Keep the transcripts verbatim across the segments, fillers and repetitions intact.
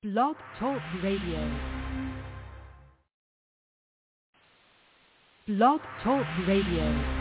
Blog Talk Radio. Blog Talk Radio.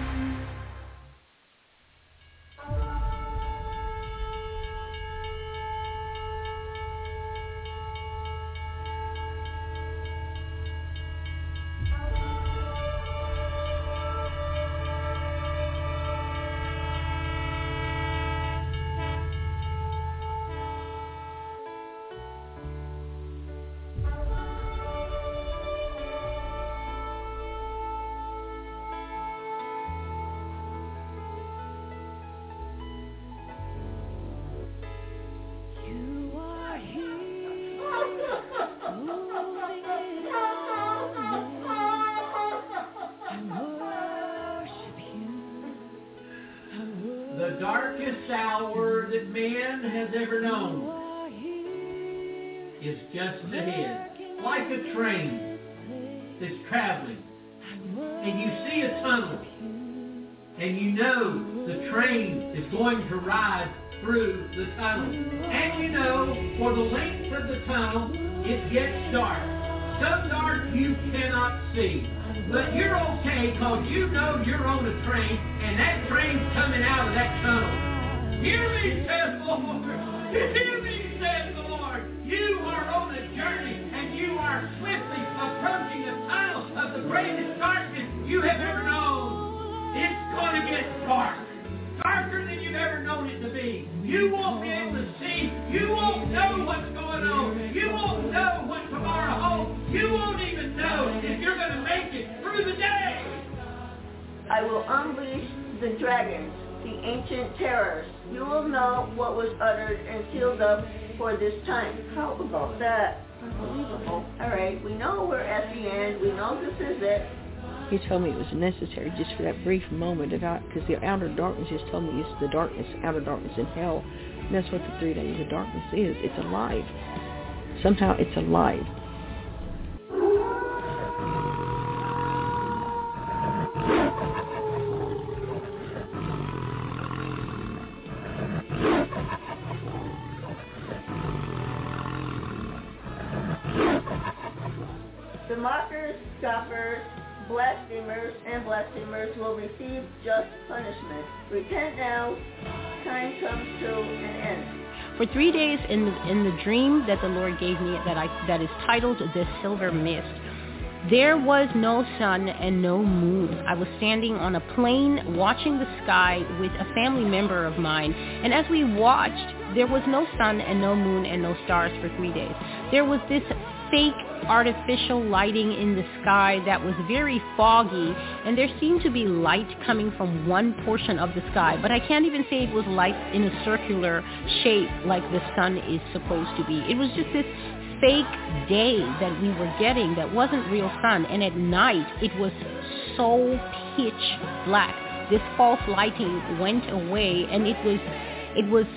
Just ahead, like a train that's traveling, and you see a tunnel, and you know the train is going to ride through the tunnel, and you know for the length of the tunnel it gets dark, so dark you cannot see, but you're okay because you know you're on a train, and that train's coming out of that tunnel. Hear me, says the Lord. Hear me, says the Lord. You are on a journey, and you are swiftly approaching the tunnel of the greatest darkness you have ever known. It's going to get dark, darker than you've ever known it to be. You won't be able to see. You won't know what's going on. You won't know what tomorrow holds. You won't even know if you're going to make it through the day. I will unleash the dragons, the ancient terrors. You will know what was uttered and sealed up for this time. How about that? Unbelievable. All right, we know we're at the end. We know this is it. He told me it was necessary just for that brief moment, because the outer darkness just told me it's the darkness, outer darkness in hell. And that's what the three days of darkness is. It's alive. Somehow it's alive. The mockers, scoffers, blasphemers, and blasphemers will receive just punishment. Repent now. Time comes to an end. For three days in the, in the dream that the Lord gave me, that I that is titled The Silver Mist, there was no sun and no moon. I was standing on a plain watching the sky with a family member of mine, and as we watched, there was no sun and no moon and no stars for three days. There was this fake artificial lighting in the sky that was very foggy, and there seemed to be light coming from one portion of the sky, but I can't even say it was light in a circular shape like the sun is supposed to be. It was just this fake day that we were getting that wasn't real sun, and at night it was so pitch black. This false lighting went away, and it was it was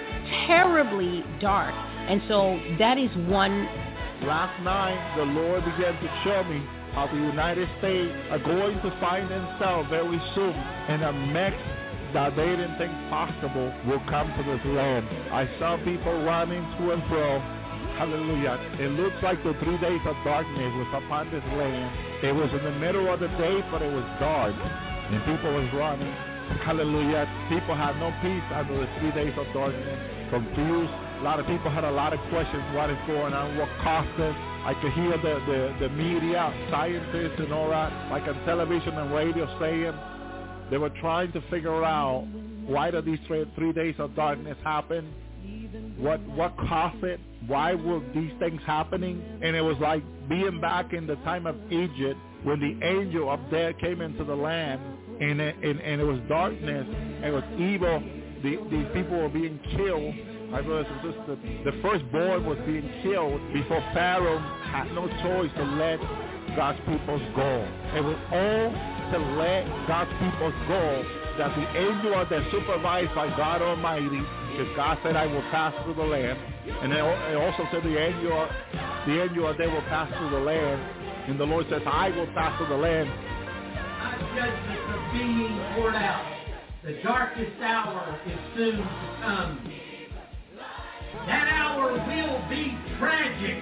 terribly dark, and so that is one. Last night, the Lord began to show me how the United States are going to find themselves very soon in a mix that they didn't think possible will come to this land. I saw people running to and fro. Hallelujah. It looks like the three days of darkness was upon this land. It was in the middle of the day, but it was dark, and people was running. Hallelujah. People had no peace after the three days of darkness, confused. A lot of people had a lot of questions, what is going on, what caused it. I could hear the, the, the media, scientists and all that, like on television and radio saying they were trying to figure out why did these three, three days of darkness happen, what what caused it, why were these things happening. And it was like being back in the time of Egypt when the angel of death came into the land, and it, and, and it was darkness, and it was evil. The, these people were being killed. My brothers and sisters, the firstborn was being killed before Pharaoh had no choice to let God's people go. It was all to let God's people go that the angel that supervised by God Almighty, because God said, I will pass through the land. And it also said the angel, the angel they will pass through the land. And the Lord says, I will pass through the land. My judgments are being poured out. The darkest hour is soon to come. That hour will be tragic.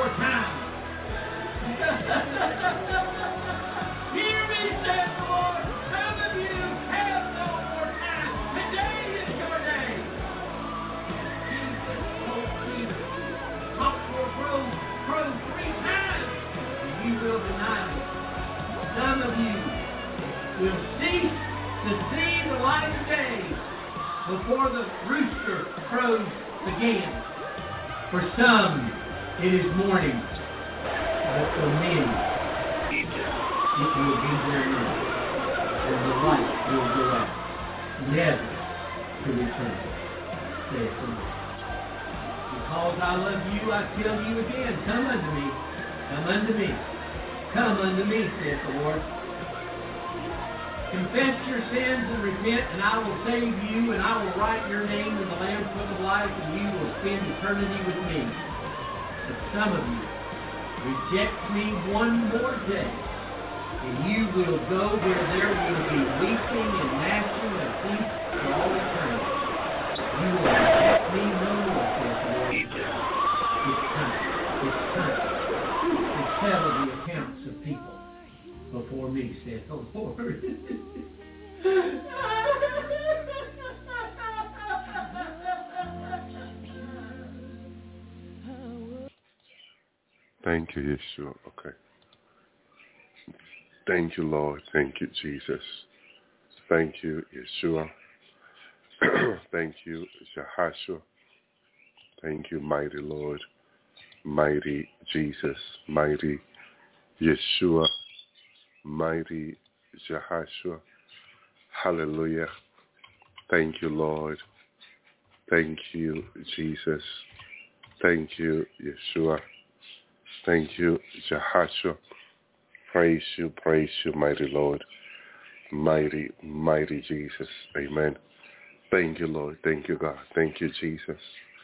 more time. Hear me, says the Lord. Some of you have no more time. Today is your day. Jesus told Peter, talk for crow, crow three times, and you will deny me. Some of you will cease to see the light of day before the rooster crows again. For some, it is morning, but for many, it will be very night, and the light will go out, never to return, saith the Lord. Because I love you, I tell you again, come unto me, come unto me, come unto me, saith the Lord. Confess your sins and repent, and I will save you, and I will write your name in the Lamb's Book of Life, and you will spend eternity with me. But some of you reject me one more day, and you will go where there will be weeping and gnashing of teeth for all eternity. You will reject me no more, says the Lord. It's time. It's time to settle the accounts of people before me, saith the Lord. Thank you, Yeshua. Okay. Thank you, Lord. Thank you, Jesus. Thank you, Yeshua. Thank you, Yahashua. Thank you, mighty Lord. Mighty Jesus. Mighty Yeshua. Mighty Yahashua. Hallelujah. Thank you, Lord. Thank you, Jesus. Thank you, Yeshua. Thank you, Yahashua. Praise you, praise you, mighty Lord. Mighty, mighty Jesus. Amen. Thank you, Lord. Thank you, God. Thank you, Jesus.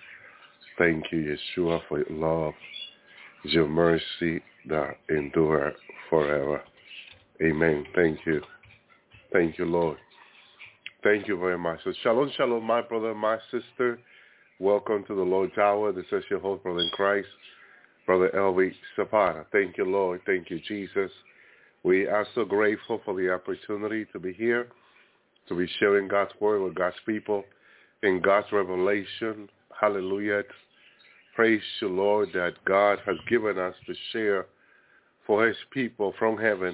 Thank you, Yeshua, for your love, your mercy that endure forever. Amen. Thank you. Thank you, Lord. Thank you very much. So shalom, shalom, my brother, my sister. Welcome to the Lord's Hour. This is your host, brother in Christ, Brother Elvi Zapata. Thank you, Lord. Thank you, Jesus. We are so grateful for the opportunity to be here, to be sharing God's word with God's people in God's revelation. Hallelujah. Praise you, Lord, that God has given us to share for his people from heaven.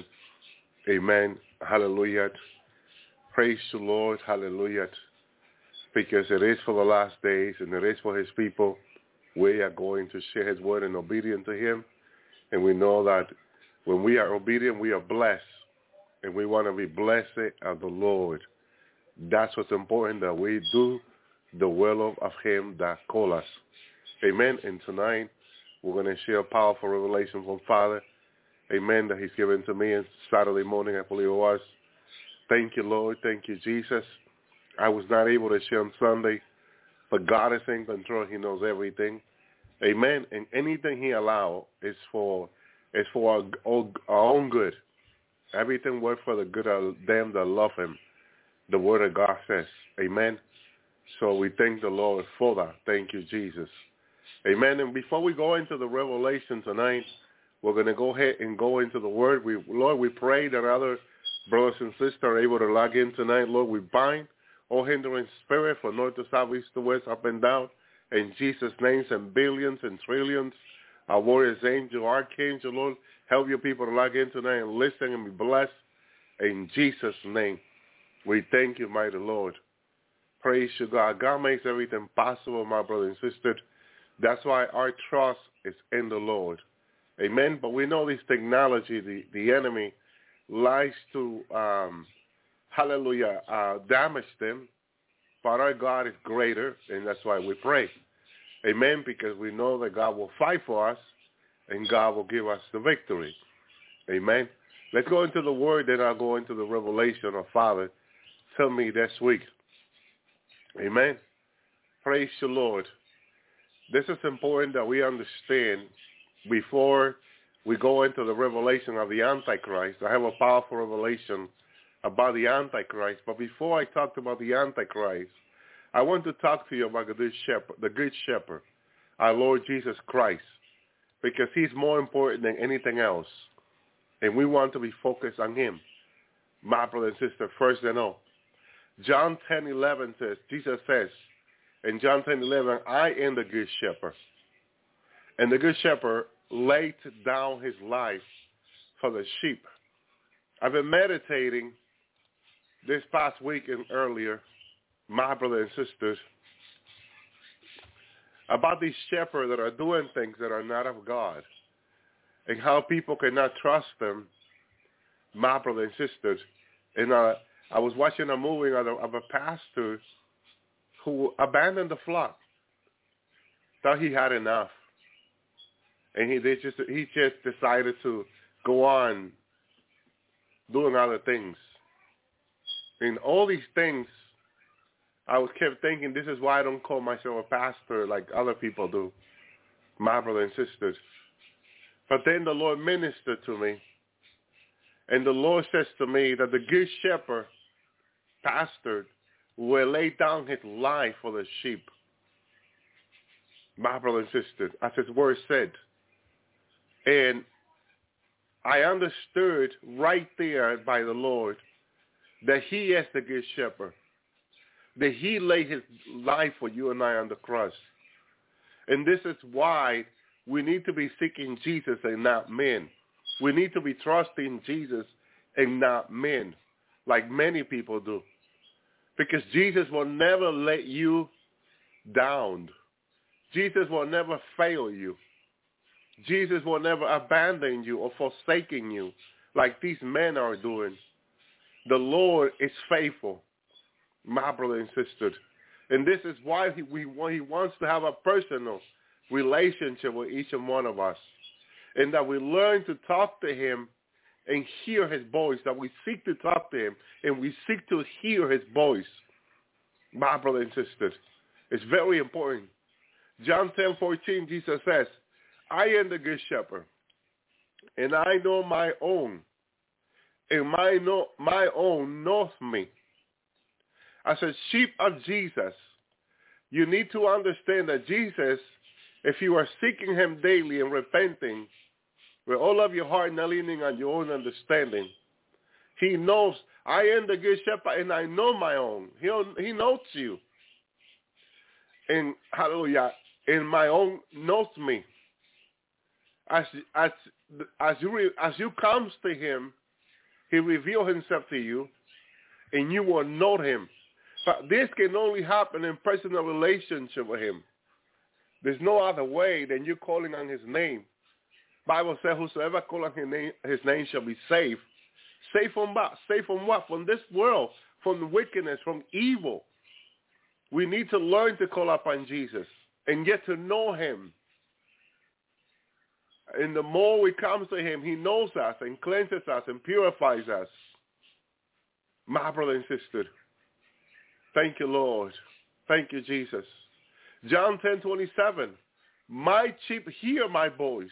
Amen. Hallelujah. Praise you, Lord. Hallelujah. Because it is for the last days and it is for his people. We are going to share his word and obedient to him. And we know that when we are obedient, we are blessed. And we want to be blessed of the Lord. That's what's important, that we do the will of him that called us. Amen. And tonight, we're going to share a powerful revelation from Father. Amen, that he's given to me on Saturday morning, I believe it was. Thank you, Lord. Thank you, Jesus. I was not able to share on Sunday, but God is in control. He knows everything. Amen. And anything he allows is for is for our, our own good. Everything works for the good of them that love him. The word of God says. Amen. So we thank the Lord for that. Thank you, Jesus. Amen. And before we go into the revelation tonight, we're going to go ahead and go into the word. We, Lord, we pray that other brothers and sisters are able to log in tonight. Lord, we bind all hindering spirit from north to south, east to west, up and down. In Jesus' names and billions and trillions. Our warriors, angel, archangel, Lord, help your people to log in tonight and listen and be blessed. In Jesus' name, we thank you, mighty Lord. Praise you, God. God makes everything possible, my brother and sister. That's why our trust is in the Lord. Amen. But we know this technology, the, the enemy likes to, um, hallelujah, uh, damage them. But our God is greater, and that's why we pray. Amen. Because we know that God will fight for us, and God will give us the victory. Amen. Let's go into the word, then I'll go into the revelation of Father. Tell me this week. Amen. Praise the Lord. This is important that we understand before we go into the revelation of the Antichrist. I have a powerful revelation about the Antichrist. But before I talk about the Antichrist, I want to talk to you about the Good Shepherd, the Good Shepherd, our Lord Jesus Christ. because he's more important than anything else. And we want to be focused on him. My brother and sister, first and all. John ten eleven says, Jesus says, in John ten eleven, I am the good shepherd. And the good shepherd laid down his life for the sheep. I've been meditating this past week and earlier, my brothers and sisters, about these shepherds that are doing things that are not of God, and how people cannot trust them, my brothers and sisters. And uh, I was watching a movie of a, of a pastor who abandoned the flock, thought he had enough, and he they just he just decided to go on doing other things. And all these things, I was kept thinking, this is why I don't call myself a pastor like other people do, my brothers and sisters. But then the Lord ministered to me, and the Lord says to me that the good shepherd, pastor, will lay down his life for the sheep, my brothers and sisters, as his word said. And I understood right there by the Lord that he is the good shepherd, that he laid his life for you and I on the cross. And this is why we need to be seeking Jesus and not men. We need to be trusting Jesus and not men, like many people do. Because Jesus will never let you down. Jesus will never fail you. Jesus will never abandon you or forsaking you like these men are doing. The Lord is faithful, my brother and sister. And this is why he, we, he wants to have a personal relationship with each and one of us. And that we learn to talk to him and hear his voice, that we seek to talk to him and we seek to hear his voice, my brother and sisters. It's very important. John ten fourteen, Jesus says, I am the good shepherd, and I know my own, and my, know, my own knows me. As a sheep of Jesus, you need to understand that Jesus, if you are seeking him daily and repenting with all of your heart, not leaning on your own understanding, he knows, I am the good shepherd, and I know my own. He, he knows you. And hallelujah, and my own knows me. As as as you re, as you comes to him, he reveals himself to you, and you will know him. But this can only happen in personal relationship with him. There's no other way than you calling on his name. Bible says, whosoever call on his name, his name shall be saved. Saved from what? Saved from what? From this world, from wickedness, from evil. We need to learn to call upon Jesus and get to know him. And the more we come to him, he knows us and cleanses us and purifies us. My brother and sister, thank you, Lord. Thank you, Jesus. John ten twenty-seven, my sheep hear my voice.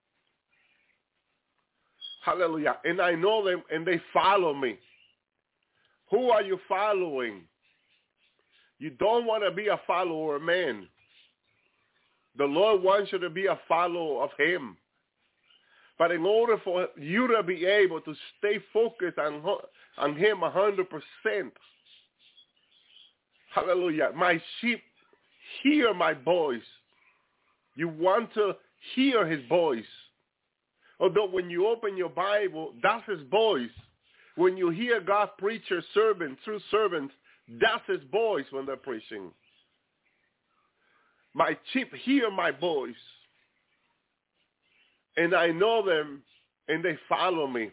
Hallelujah. And I know them and they follow me. Who are you following? You don't want to be a follower of man. The Lord wants you to be a follower of him. But in order for you to be able to stay focused on, on him one hundred percent, hallelujah, my sheep hear my voice. You want to hear his voice. Although when you open your Bible, that's his voice. When you hear God preachers, servants, true servants, that's his voice when they're preaching. My sheep hear my voice. And I know them, and they follow me.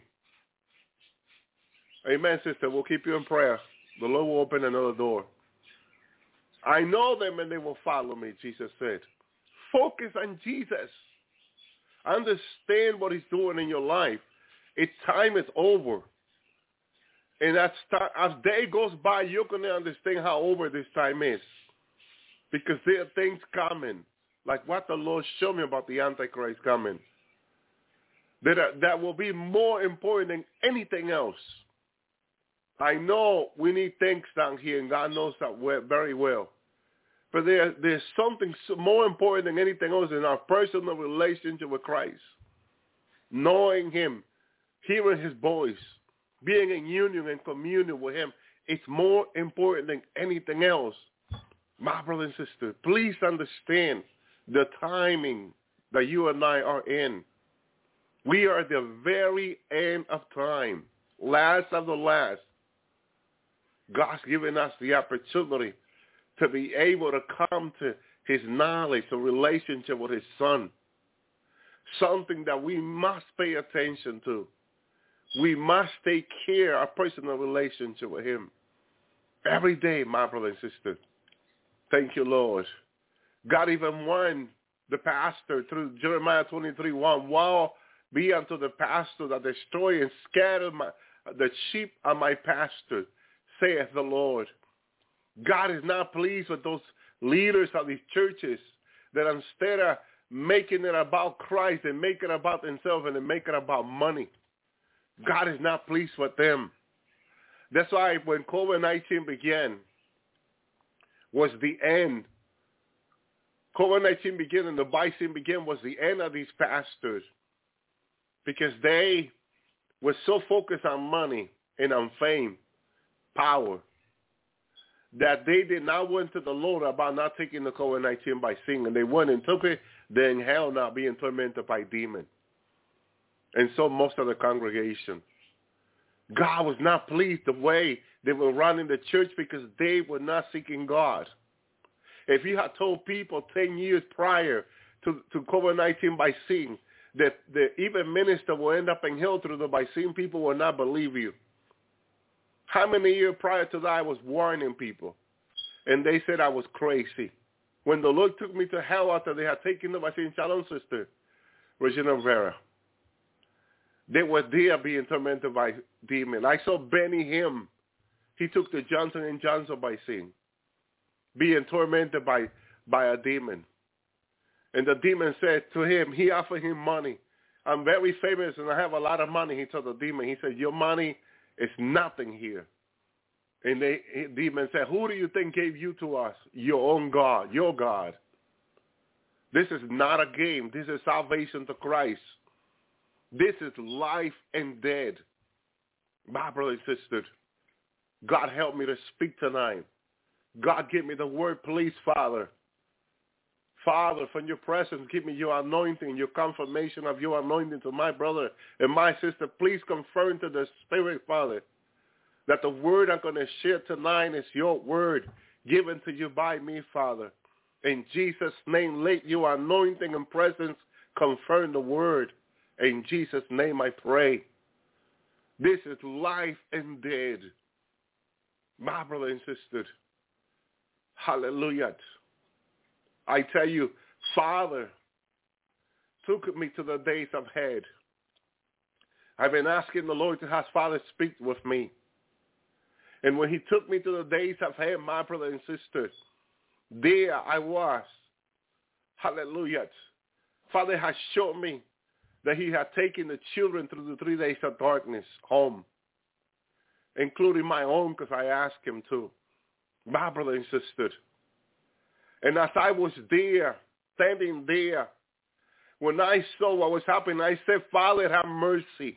Amen, sister. We'll keep you in prayer. The Lord will open another door. I know them, and they will follow me, Jesus said. Focus on Jesus. Understand what he's doing in your life. Its time is over. And as, as day goes by, you're going to understand how over this time is. Because there are things coming, like what the Lord showed me about the Antichrist coming. That, are, that will be more important than anything else. I know we need things down here, and God knows that very well. But there, there's something more important than anything else in our personal relationship with Christ. Knowing him, hearing his voice, being in union and communion with him, it's more important than anything else. My brother and sister, please understand the timing that you and I are in. We are at the very end of time, last of the last. God's given us the opportunity to be able to come to his knowledge, a relationship with his son. Something that we must pay attention to. We must take care of our personal relationship with him. Every day, my brother and sister. Thank you, Lord. God even warned the pastor through Jeremiah twenty-three one, woe be unto the pastor that destroy and scatter my, the sheep of my pasture, saith the Lord. God is not pleased with those leaders of these churches that instead of making it about Christ and make it about themselves and make it about money, God is not pleased with them. That's why when COVID nineteen began, was the end. COVID nineteen began and the vaccine began was the end of these pastors because they were so focused on money and on fame, power, that they did not went to the Lord about not taking the COVID nineteen vaccine, and they went and took it, then hell not being tormented by demons. And so most of the congregation. God was not pleased the way they were running the church because they were not seeking God. If you had told people ten years prior to, to COVID nineteen vaccine that the even minister will end up in hell through the vaccine, people will not believe you. How many years prior to that I was warning people, and they said I was crazy. When the Lord took me to hell after they had taken the vaccine, Shalom sister, Regina Vera, they were there being tormented by demons. I saw Benny Hinn. He took the Johnson and Johnson vaccine, being tormented by, by a demon. And the demon said to him, he offered him money. I'm very famous and I have a lot of money. He told the demon, he said, your money is nothing here. And the demon said, who do you think gave you to us? Your own God, your God. This is not a game. This is salvation to Christ. This is life and death. My brother and sister, God help me to speak tonight. God give me the word, please, Father. Father, from your presence, give me your anointing, your confirmation of your anointing to my brother and my sister. Please confirm to the Spirit, Father, that the word I'm going to share tonight is your word given to you by me, Father. In Jesus' name, let your anointing and presence confirm the word. In Jesus' name I pray. This is life and death. My brother and sister, hallelujah. I tell you, Father took me to the days of head. I've been asking the Lord to have Father speak with me. And when he took me to the days of head, my brother and sister, there I was. Hallelujah. Father has shown me that he had taken the children through the three days of darkness home, including my own because I asked him to. My brother and sister. And as I was there, standing there, when I saw what was happening, I said, Father, have mercy.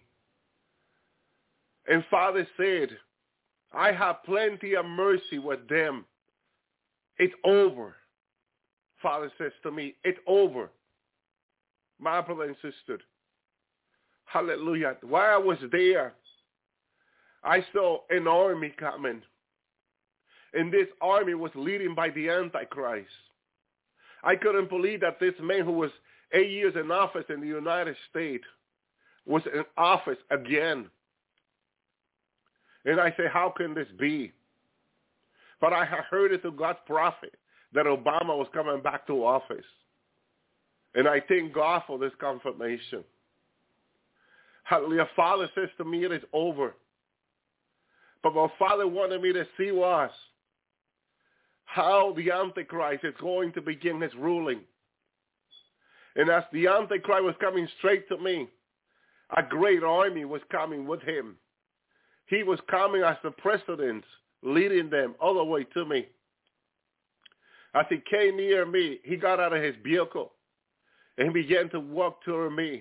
And Father said, I have plenty of mercy with them. It's over. Father says to me, it's over. My brother and sister. Hallelujah. While I was there, I saw an army coming. And this army was leading by the Antichrist. I couldn't believe that this man who was eight years in office in the United States was in office again. And I say, how can this be? But I had heard it through God's prophet that Obama was coming back to office. And I thank God for this confirmation. Hallelujah. Father says to me, it is over. But what Father wanted me to see was how the Antichrist is going to begin his ruling. And as the Antichrist was coming straight to me, a great army was coming with him. He was coming as the president, leading them all the way to me. As he came near me, he got out of his vehicle and he began to walk toward me.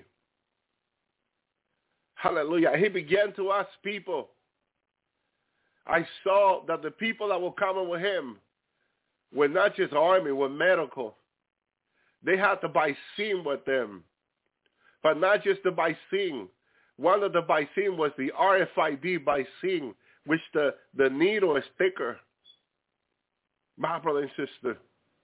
Hallelujah. He began to ask people. I saw that the people that were coming with him were not just army, were medical. They had the vaccine with them. But not just the vaccine. One of the vaccine was the R F I D vaccine, which the, the needle is thicker. My brother and sister.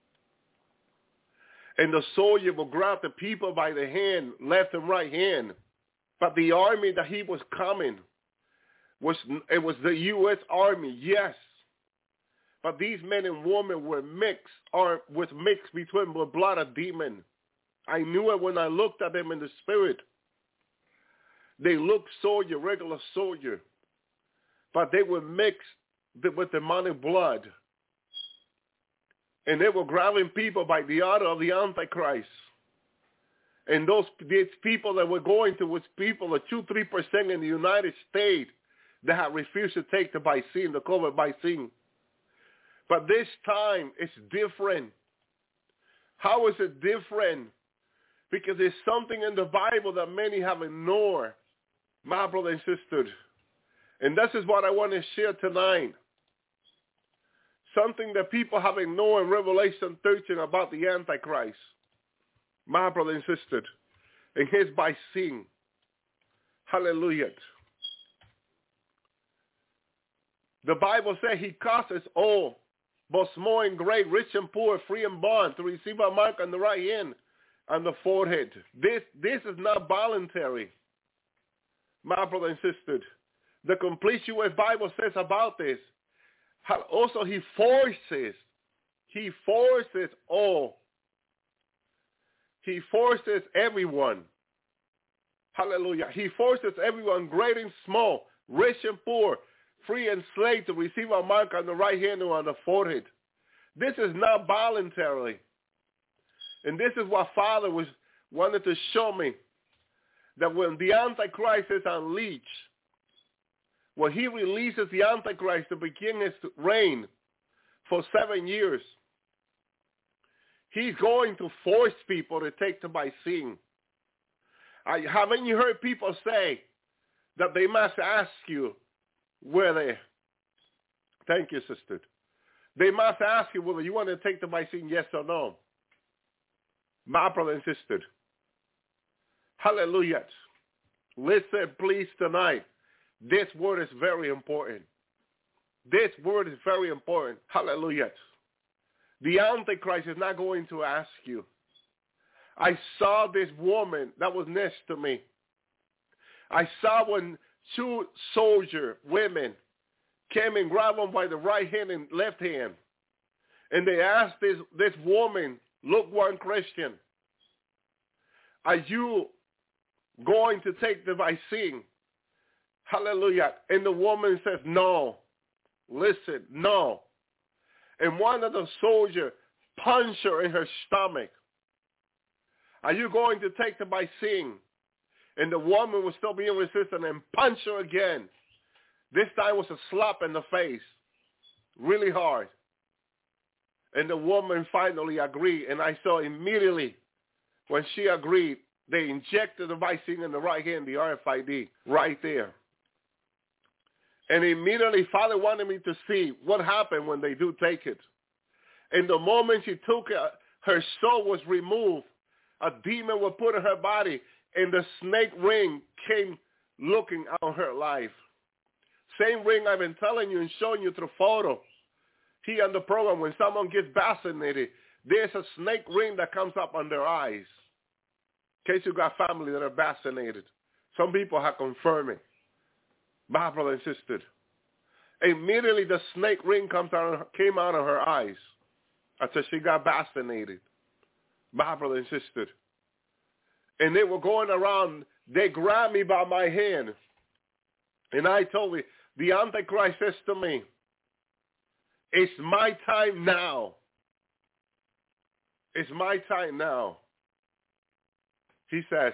And the soldier will grab the people by the hand, left and right hand. But the army that he was coming, was it was the U S Army, yes. But these men and women were mixed, or was mixed between the blood of demon. I knew it when I looked at them in the spirit. They looked soldier, regular soldier. But they were mixed with demonic blood. And they were grabbing people by the order of the Antichrist. And those these people that were going to was people, the two, three percent in the United States that had refused to take the vaccine, the COVID vaccine. But this time it's different. How is it different? Because there's something in the Bible that many have ignored, my brother and sister. And this is what I want to share tonight. Something that people have ignored in Revelation thirteen about the Antichrist. My brother and sister, and his vaccine. Hallelujah. The Bible says he causes all, both small and great, rich and poor, free and bond, to receive a mark on the right hand and the forehead. This, this is not voluntary, my brother and sister. The complete U S Bible says about this. Also, he forces, he forces all. He forces everyone. Hallelujah. He forces everyone, great and small, rich and poor, free and slave, to receive a mark on the right hand or on the forehead. This is not voluntary. And this is what Father was wanted to show me, that when the Antichrist is unleashed, when he releases the Antichrist to begin his reign for seven years, he's going to force people to take the vaccine. I, haven't you heard people say that they must ask you where they? Thank you, sister. They must ask you whether you want to take the vaccine, yes or no. My brother and sister. Hallelujah. Listen, please, tonight. This word is very important. This word is very important. Hallelujah. The Antichrist is not going to ask you. I saw this woman that was next to me. I saw when two soldier women came and grabbed them by the right hand and left hand. And they asked this, this woman, lukewarm Christian, are you going to take the vaccine? Hallelujah. And the woman says, no. Listen, no. And one of the soldiers punched her in her stomach. Are you going to take the vaccine? And the woman was still being resistant and punched her again. This time was a slap in the face, really hard. And the woman finally agreed. And I saw immediately when she agreed, they injected the vaccine in the right hand, the R F I D, right there. And immediately Father wanted me to see what happened when they do take it. And the moment she took it, her soul was removed. A demon was put in her body, and the snake ring came looking on her life. Same ring I've been telling you and showing you through photo. Here on the program, when someone gets vaccinated, there's a snake ring that comes up on their eyes. In case you got family that are vaccinated. Some people have confirmed it. My brother and sister. Immediately the snake ring comes out, came out of her eyes after she got vaccinated. My brother and sister. And they were going around, they grabbed me by my hand. And I told me, the Antichrist says to me, it's my time now. It's my time now. He says,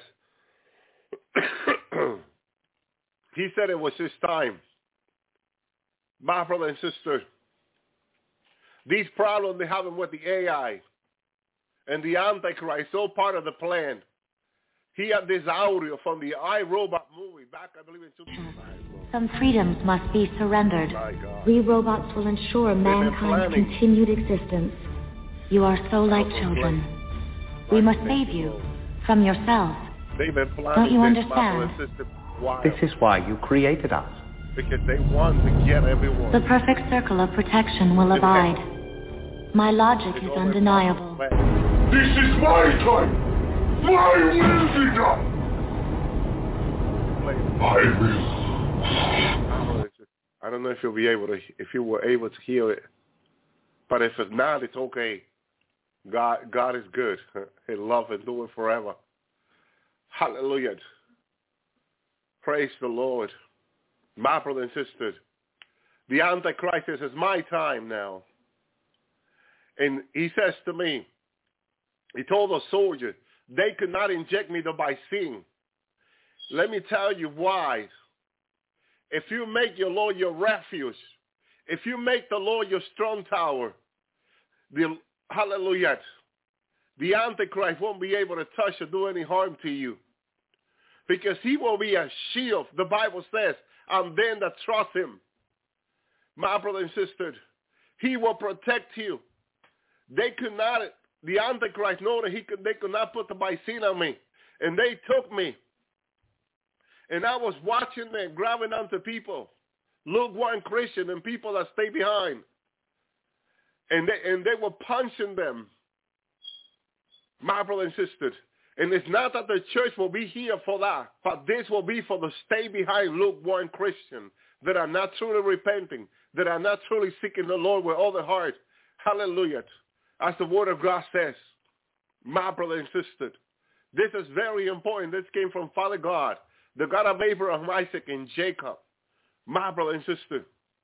he said it was his time. My brother and sister, These problems they're having with the A I and the Antichrist, all part of the plan. He had this audio from the iRobot movie back, I believe, in two thousand nine. Some freedoms must be surrendered. We robots will ensure mankind's continued existence. You are so like children. We must save you from yourself. Don't you understand? This is why you created us. Because they want to get everyone. The perfect circle of protection will abide. My logic is undeniable. This is my time! My will be done! I will. I don't know if you'll be able to, if you were able to hear it. But if it's not, it's okay. God, God is good. His love endures forever. Hallelujah. Praise the Lord. My brother and sister, the Antichrist says, it's my time now. And he says to me, he told the soldier, they could not inject me the vaccine. Let me tell you why. If you make your Lord your refuge, if you make the Lord your strong tower, the hallelujah, the Antichrist won't be able to touch or do any harm to you. Because he will be a shield, the Bible says, and them that trust him. My brother and sister, he will protect you. They could not, the Antichrist know that he could, they could not put the vaccine on me. And they took me. And I was watching them, grabbing onto people, lukewarm Christian and people that stay behind. And they, and they were punching them. My brother and sister. And it's not that the church will be here for that, but this will be for the stay behind lukewarm Christians that are not truly repenting, that are not truly seeking the Lord with all their heart. Hallelujah. As the word of God says, my brother and sister, this is very important. This came from Father God, the God of Abraham, Isaac, and Jacob. My brother and sister.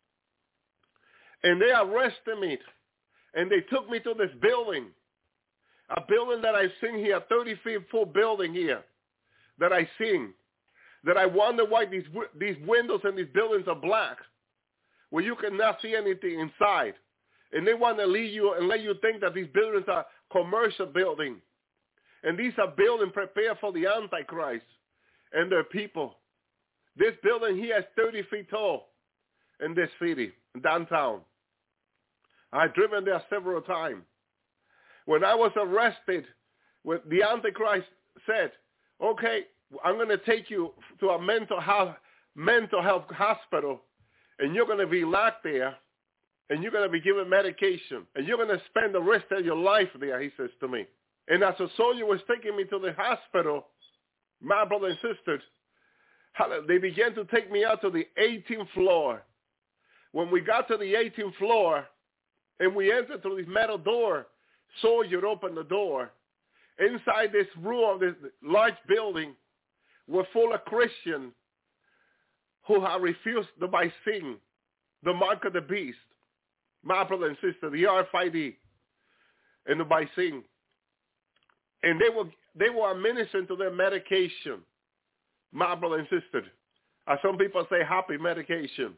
And they arrested me, and they took me to this building. A building that I've seen here, a thirty feet full building here that I've seen, that I wonder why these these windows in these buildings are black, where you cannot see anything inside. And they want to lead you and let you think that these buildings are commercial buildings. And these are buildings prepared for the Antichrist and their people. This building here is thirty feet tall in this city, downtown. I've driven there several times. When I was arrested, when the Antichrist said, okay, I'm going to take you to a mental health, mental health hospital, and you're going to be locked there, and you're going to be given medication, and you're going to spend the rest of your life there, he says to me. And as a soldier was taking me to the hospital, my brother and sisters, they began to take me out to the eighteenth floor. When we got to the eighteenth floor, and we entered through this metal door, soldier opened the door. Inside this room, this large building, were full of Christians who had refused the vaccine, the mark of the beast. My brother and sister, the R F I D, and the vaccine. And they were they were administering to their medication. My brother and sister, as some people say, happy medication.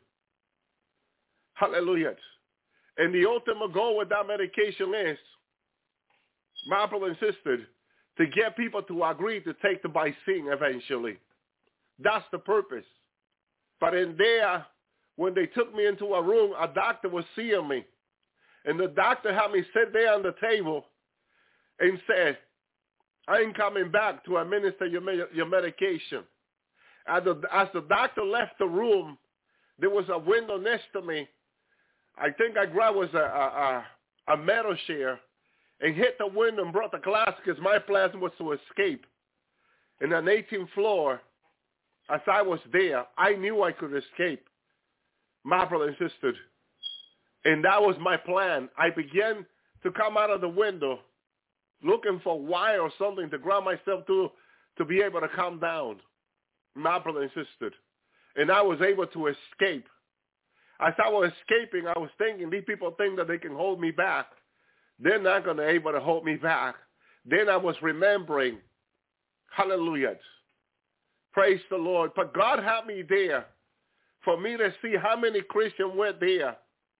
Hallelujah. And the ultimate goal with that medication is, my brother and sister, to get people to agree to take the vaccine eventually. That's the purpose. But in there, when they took me into a room, a doctor was seeing me. And the doctor had me sit there on the table and said, I ain't coming back to administer your, your medication. As the, as the doctor left the room, there was a window next to me. I think I grabbed was a, a, a metal chair and hit the window and brought the glass because my plan was to escape. And on the eighteenth floor, as I was there, I knew I could escape. My brother and sister. And that was my plan. I began to come out of the window looking for a wire or something to grab myself to to be able to come down. My brother and sister. And I was able to escape. As I was escaping, I was thinking, these people think that they can hold me back. They're not going to be able to hold me back. Then I was remembering, hallelujah, praise the Lord. But God had me there for me to see how many Christians were there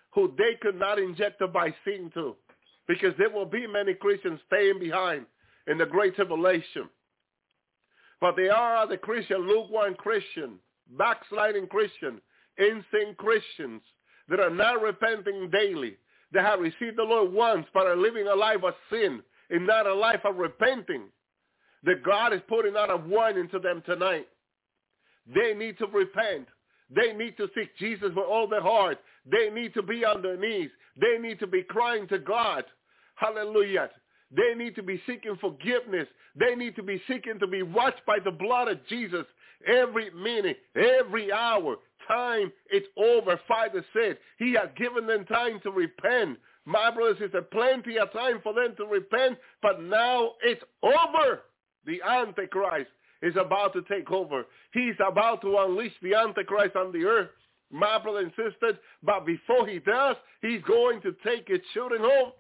who they could not inject the vaccine to, because there will be many Christians staying behind in the Great Tribulation. But there are other Christian, lukewarm Christian, backsliding Christian, insane Christians that are not repenting daily, that have received the Lord once but are living a life of sin and not a life of repenting, that God is putting out a warning to them tonight. They need to repent. They need to seek Jesus with all their heart. They need to be on their knees. They need to be crying to God. Hallelujah. They need to be seeking forgiveness. They need to be seeking to be watched by the blood of Jesus every minute, every hour. Time, it's over. Father said he has given them time to repent. My brothers, it's a plenty of time for them to repent, but now it's over. The Antichrist is about to take over. He's about to unleash the Antichrist on the earth, my brothers and sisters, but before he does, he's going to take his children home.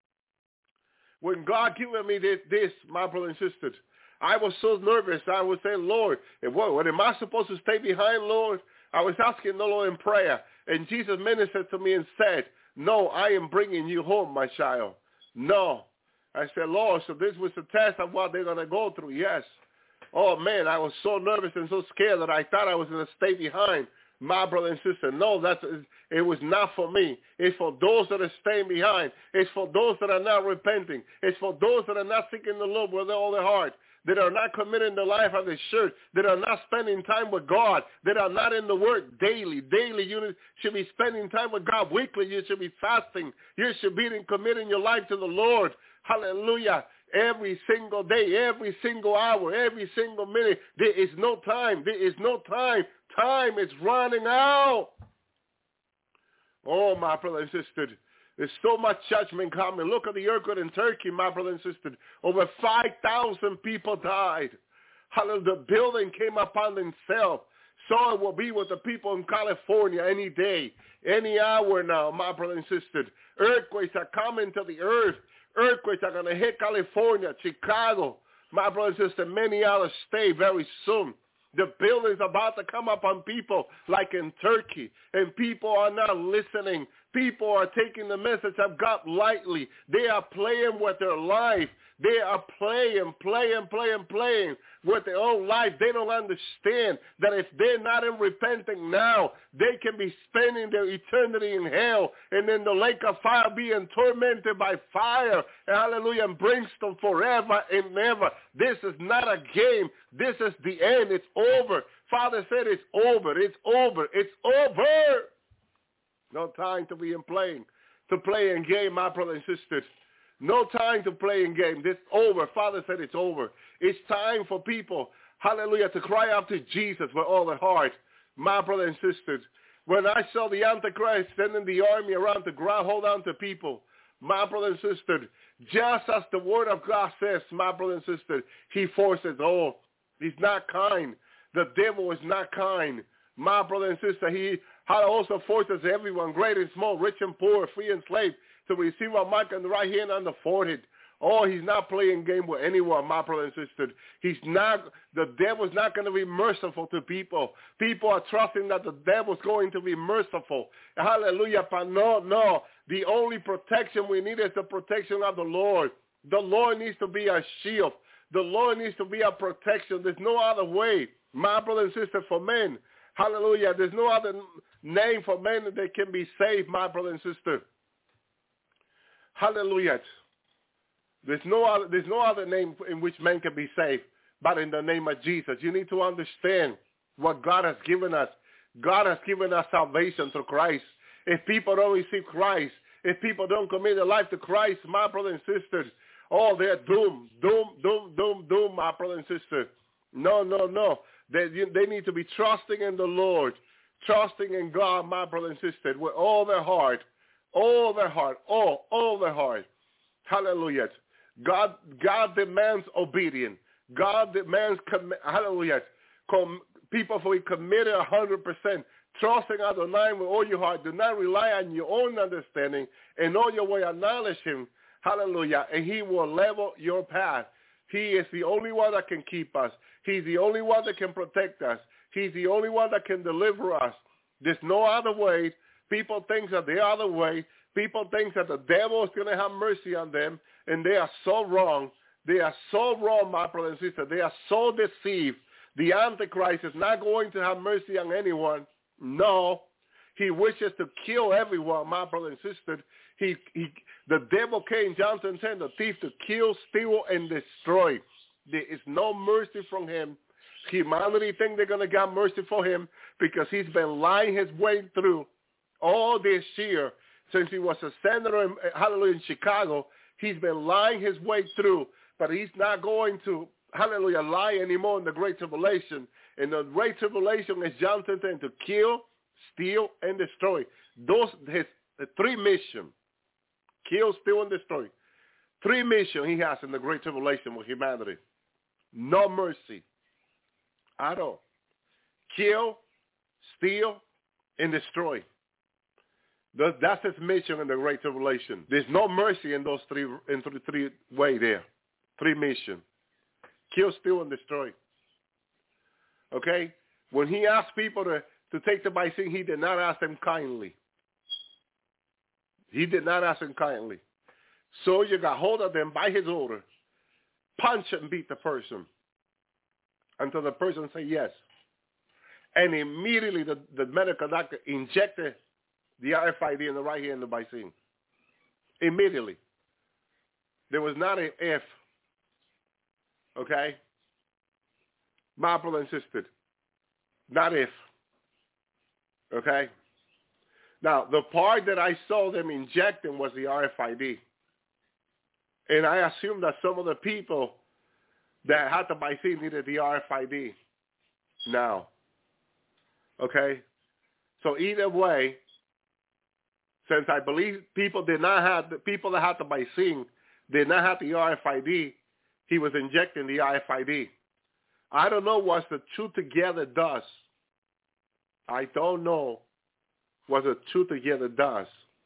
When God gave me this, this, my brothers and sisters, I was so nervous. I was saying, Lord, what, what am I supposed to stay behind, Lord? I was asking the Lord in prayer, and Jesus ministered to me and said, no, I am bringing you home, my child. No. I said, Lord, so this was a test of what they're going to go through. Yes. Oh, man, I was so nervous and so scared that I thought I was going to stay behind my brother and sister. No, that's, it was not for me. It's for those that are staying behind. It's for those that are not repenting. It's for those that are not seeking the Lord with all their heart, that are not committing the life of the church, that are not spending time with God, that are not in the Word daily. Daily, you should be spending time with God. Weekly, you should be fasting. You should be committing your life to the Lord. Hallelujah. Every single day, every single hour, every single minute. There is no time. There is no time. Time is running out. Oh, my brother and sister. There's so much judgment coming. Look at the earthquake in Turkey, my brother and sister. Over five thousand people died. Hallelujah. The building came upon themselves. So it will be with the people in California any day, any hour now, my brother and sister. Earthquakes are coming to the earth. Earthquakes are going to hit California, Chicago, my brother and sister, many other states very soon. The building's about to come up on people like in Turkey, and people are not listening. People are taking the message of God lightly. They are playing with their life. They are playing, playing, playing, playing with their own life. They don't understand that if they're not in repenting now, they can be spending their eternity in hell and in the lake of fire being tormented by fire, hallelujah, and brimstone forever and ever. This is not a game. This is the end. It's over. Father said it's over. It's over. It's over. No time to be in playing, to play in game, my brothers and sisters. No time to play in game. This over. Father said it's over. It's time for people, hallelujah, to cry out to Jesus with all their heart. My brothers and sisters, when I saw the Antichrist sending the army around to grab hold on to people, my brothers and sisters, just as the word of God says, my brothers and sisters, he forces all. He's not kind. The devil is not kind. My brother and sister, he also forces everyone, great and small, rich and poor, free and slave, to receive a mark on the right hand on the forehead. Oh, he's not playing game with anyone, my brother and sister. He's not, the devil's not going to be merciful to people. People are trusting that the devil's going to be merciful. Hallelujah. But no, no. The only protection we need is the protection of the Lord. The Lord needs to be a shield. The Lord needs to be a protection. There's no other way, my brother and sister, for men. Hallelujah. There's no other name for men that can be saved, my brother and sister. Hallelujah. There's no other, there's no other name in which men can be saved but in the name of Jesus. You need to understand what God has given us. God has given us salvation through Christ. If people don't receive Christ, if people don't commit their life to Christ, my brothers and sisters, oh, they're doomed, doomed, doomed, doomed, doomed, my brother and sister. No, no, no. They, they need to be trusting in the Lord, trusting in God, my brother and sister, with all their heart, all their heart, all, all their heart. Hallelujah. God, God demands obedience. God demands, hallelujah, com, people for be committed one hundred percent, trusting Adonai with all your heart. Do not rely on your own understanding. In all your way, acknowledge him, hallelujah, and he will level your path. He is the only one that can keep us. He's the only one that can protect us. He's the only one that can deliver us. There's no other way People think that the other way. People think that the devil is going to have mercy on them, and they are so wrong. They are so wrong, my brother and sister. They are so deceived. The Antichrist is not going to have mercy on anyone. No. He wishes to kill everyone, my brother and sister. He, he, the devil came, John ten ten, the thief, to kill, steal, and destroy. There is no mercy from him. Humanity think they're going to get mercy for him because he's been lying his way through all this year since he was a senator in, hallelujah, in Chicago. He's been lying his way through, but he's not going to, hallelujah, lie anymore in the Great Tribulation. And the Great Tribulation is John ten ten, to kill, steal, and destroy. Those his three missions: kill, steal, and destroy. Three missions he has in the Great Tribulation with humanity. No mercy at all. Kill, steal, and destroy. That's his mission in the Great Tribulation. There's no mercy in those three in three, three way there. Three missions: kill, steal, and destroy. Okay? When he asked people to, to take the vaccine, he did not ask them kindly. He did not ask them kindly. So you got hold of them by his order, punch and beat the person until the person say yes. And immediately the, the medical doctor injected the R F I D in the right hand of the vaccine. Immediately. There was not an if. Okay? My brother insisted. Not if. Okay? Now, the part that I saw them injecting was the R F I D. And I assumed that some of the people that had the vaccine needed the R F I D now. Okay? So either way, since I believe people did not have, the people that had the vaccine did not have the R F I D, he was injecting the R F I D. I don't know what the two together does. I don't know what the two together does.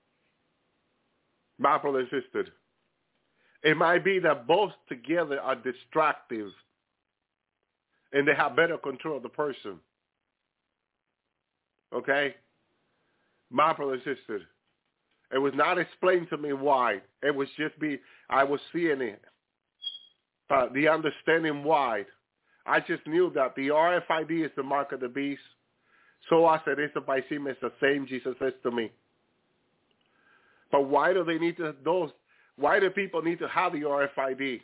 My brother and sister. It might be that both together are distractive and they have better control of the person. Okay? My brother and sister. It was not explained to me why. It was just be, I was seeing it. But the understanding why. I just knew that the R F I D is the mark of the beast. So I said, it's the vaccine, it's the same, Jesus says to me. But why do they need to, those, why do people need to have the R F I D?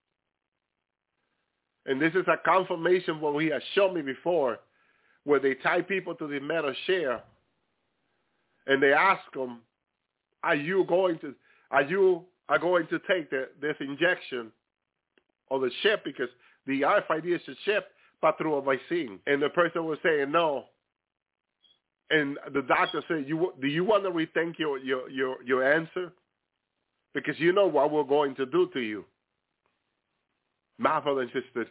And this is a confirmation what he has shown me before, where they tie people to the metal chair and they ask them, are you going to, are you are going to take the, this injection or the chip, because the R F I D is a chip, but through a vaccine. And the person was saying no. And the doctor said, "You do you want to rethink your, your, your, your answer? Because you know what we're going to do to you." My brother and sister,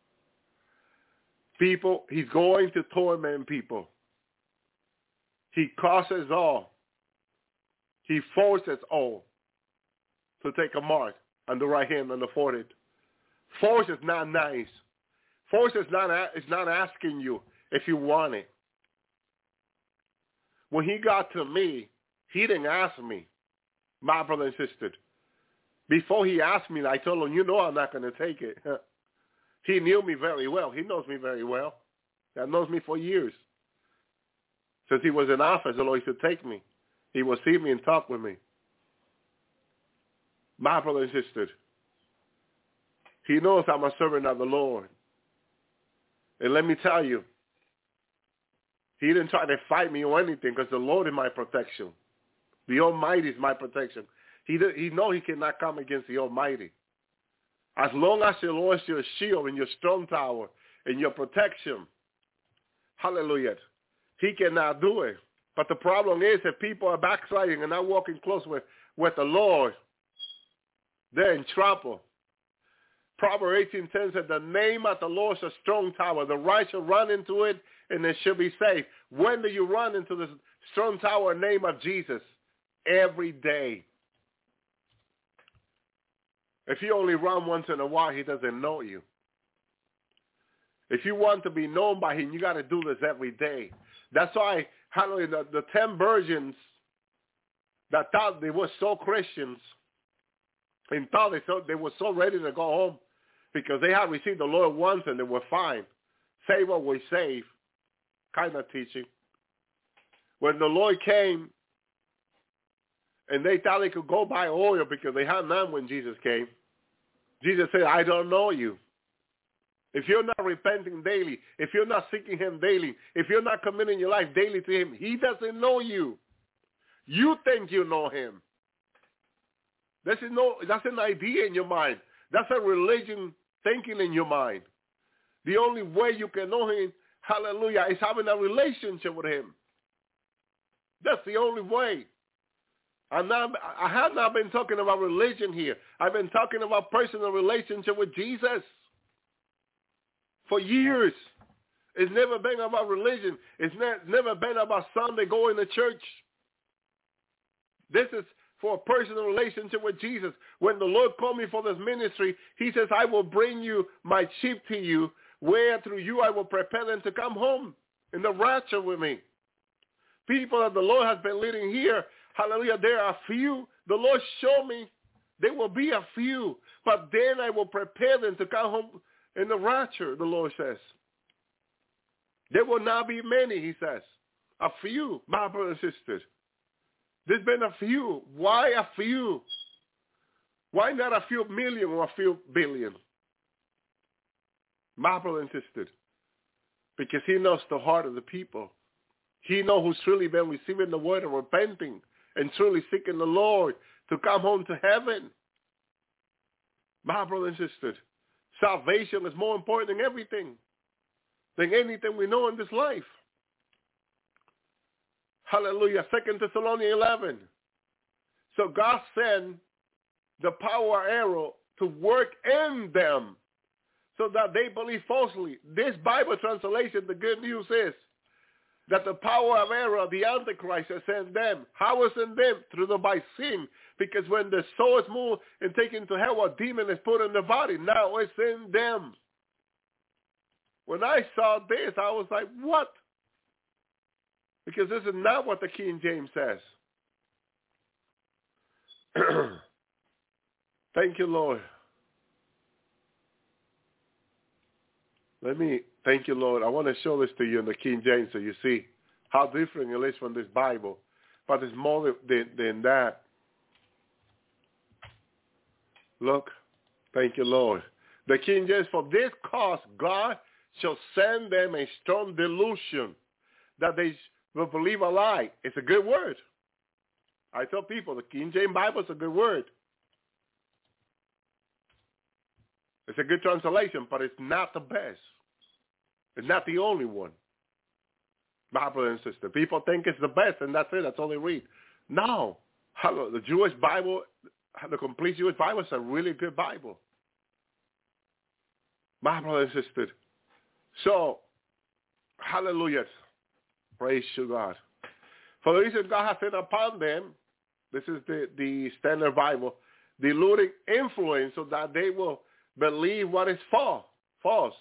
people, he's going to torment people. He causes all. He forces all to take a mark on the right hand and the forehead. Force is not nice. Force is not, is not asking you if you want it. When he got to me, he didn't ask me, my brother and sister. Before he asked me, I told him, you know I'm not going to take it. He knew me very well. He knows me very well. He knows me for years. Since he was in office, the Lord used to take me. He would see me and talk with me. My brother and sister, he knows I'm a servant of the Lord. And let me tell you, he didn't try to fight me or anything, because the Lord is my protection. The Almighty is my protection. He he knows he cannot come against the Almighty. As long as the Lord is your shield and your strong tower and your protection, hallelujah, he cannot do it. But the problem is that people are backsliding and not walking close with, with the Lord. They're in trouble. Proverbs eighteen ten said, the name of the Lord is a strong tower. The righteous run into it and they shall be safe. When do you run into the strong tower name of Jesus? Every day. If you only run once in a while, he doesn't know you. If you want to be known by him, you got to do this every day. That's why, hallelujah, the, the ten virgins that thought they were so Christians and thought they, so, they were so ready to go home because they had received the Lord once and they were fine. Save or we save kind of teaching. When the Lord came and they thought they could go buy oil because they had none when Jesus came, Jesus said, I don't know you. If you're not repenting daily, if you're not seeking him daily, if you're not committing your life daily to him, he doesn't know you. You think you know him. This is no, that's an idea in your mind. That's a religion thinking in your mind. The only way you can know him, hallelujah, is having a relationship with him. That's the only way. I'm not, I have not been talking about religion here. I've been talking about personal relationship with Jesus. For years. It's never been about religion. It's ne- never been about Sunday going to church. This is for a personal relationship with Jesus. When the Lord called me for this ministry, he says, I will bring you my sheep to you, where through you I will prepare them to come home in the rapture with me. People that the Lord has been leading here, hallelujah, there are few. The Lord showed me there will be a few, but then I will prepare them to come home in the rapture, the Lord says. There will not be many, he says. A few, my brothers and sisters. There's been a few. Why a few? Why not a few million or a few billion? My brothers and sisters. Because he knows the heart of the people. He knows who's truly been receiving the word and repenting and truly seeking the Lord to come home to heaven. My brothers and sisters. Salvation is more important than everything, than anything we know in this life. Hallelujah. Second Thessalonians eleven. So God sent the power arrow to work in them so that they believe falsely. This Bible translation, the good news is that the power of error, the Antichrist, is in them. How is in them? Through the by sin. Because when the soul is moved and taken to hell, a demon is put in the body. Now it's in them. When I saw this, I was like, what? Because this is not what the King James says. Thank you, Lord. Let me, thank you, Lord. I want to show this to you in the King James so you see how different it is from this Bible. But it's more than, than that. Look, thank you, Lord. The King James, for this cause God shall send them a strong delusion that they will believe a lie. It's a good word. I tell people the King James Bible is a good word. It's a good translation, but it's not the best. It's not the only one. My brother and sister, people think it's the best, and that's it. That's all they read. No. Hello, the Jewish Bible, the complete Jewish Bible is a really good Bible. My brother and sister. So, hallelujah. Praise to God. For the reason God has sent upon them, this is the, the Standard Bible, deluding influence so that they will believe what is false. false.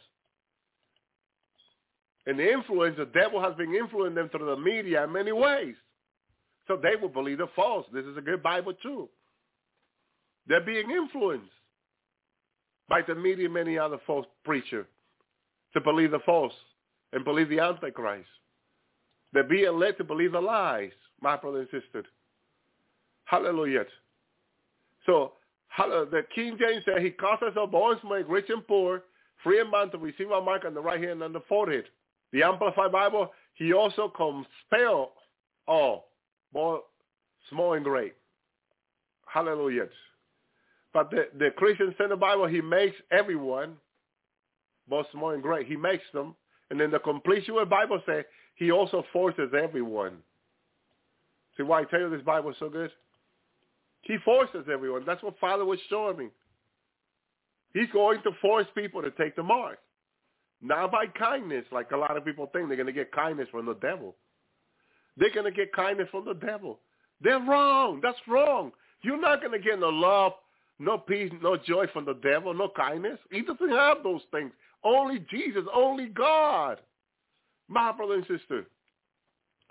And the influence, the devil has been influencing them through the media in many ways. So they will believe the false. This is a good Bible too. They're being influenced by the media and many other false preachers to believe the false and believe the Antichrist. They're being led to believe the lies, my brother and sister. Hallelujah. So the King James said, he causes our boys to make rich and poor, free and bond to receive our mark on the right hand and the forehead. The Amplified Bible, he also compels all, both small and great. Hallelujah. But the, the Christian Standard Bible, he makes everyone, both small and great. He makes them. And then the complete Jewish Bible says he also forces everyone. See why I tell you this Bible is so good? He forces everyone. That's what Father was showing me. He's going to force people to take the mark. Not by kindness, like a lot of people think they're going to get kindness from the devil. They're going to get kindness from the devil. They're wrong. That's wrong. You're not going to get no love, no peace, no joy from the devil, no kindness. He doesn't have those things. Only Jesus, only God. My brother and sister.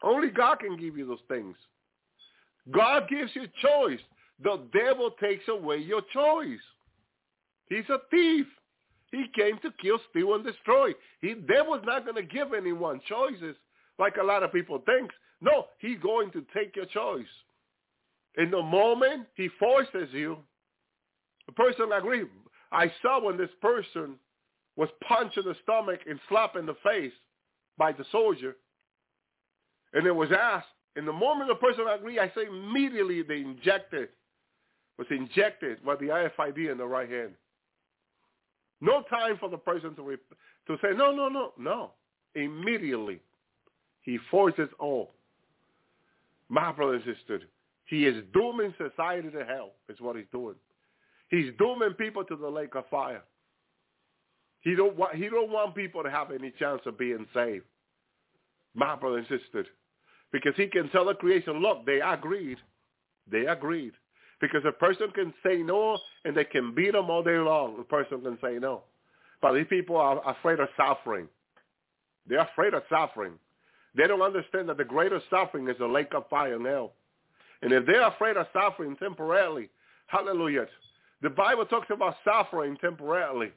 Only God can give you those things. God gives you choice. The devil takes away your choice. He's a thief. He came to kill, steal, and destroy. He, devil's not going to give anyone choices like a lot of people think. No, he's going to take your choice. In the moment he forces you, the person agrees. I saw when this person was punched in the stomach and slapped in the face by the soldier, and it was asked, in the moment the person agreed, I say immediately they injected, was injected with the R F I D in the right hand. No time for the person to, rep- to say, no, no, no, no. Immediately, he forces all. My brother and sister, he is dooming society to hell, is what he's doing. He's dooming people to the lake of fire. He don't want, he don't want people to have any chance of being saved. My brother and sister, because he can tell the creation, look, they agreed. They agreed. Because a person can say no and they can beat them all day long. A person can say no. But these people are afraid of suffering. They're afraid of suffering. They don't understand that the greatest suffering is the lake of fire and hell. And if they're afraid of suffering temporarily, hallelujah, the Bible talks about suffering temporarily.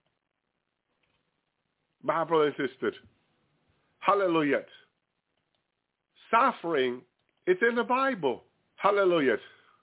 My brother and sister, hallelujah. Suffering, it's in the Bible. Hallelujah.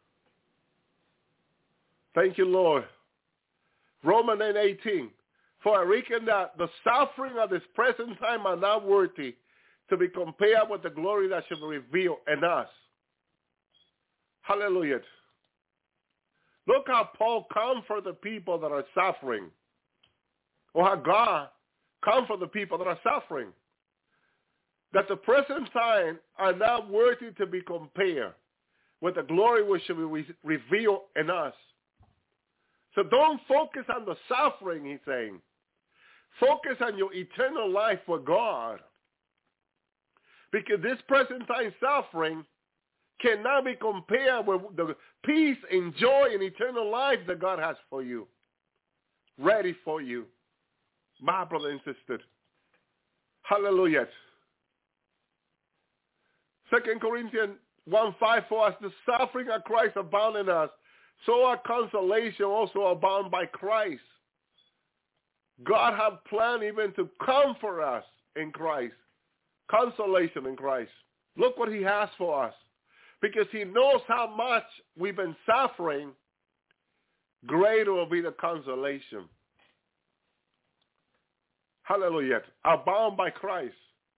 Thank you, Lord. Romans eight eighteen. For I reckon that the suffering of this present time are not worthy to be compared with the glory that shall be revealed in us. Hallelujah. Look how Paul comforts the people that are suffering. Or how God comforts the people that are suffering. That the present time are not worthy to be compared with the glory which shall be re- revealed in us. So don't focus on the suffering, he's saying. Focus on your eternal life with God. Because this present time suffering cannot be compared with the peace and joy and eternal life that God has for you. Ready for you. My brother and sister. Hallelujah. Second Corinthians one five, for us the suffering of Christ abound in us, so our consolation also abound by Christ. God has planned even to comfort us in Christ. Consolation in Christ. Look what he has for us. Because he knows how much we've been suffering, greater will be the consolation. Hallelujah. Abound by Christ.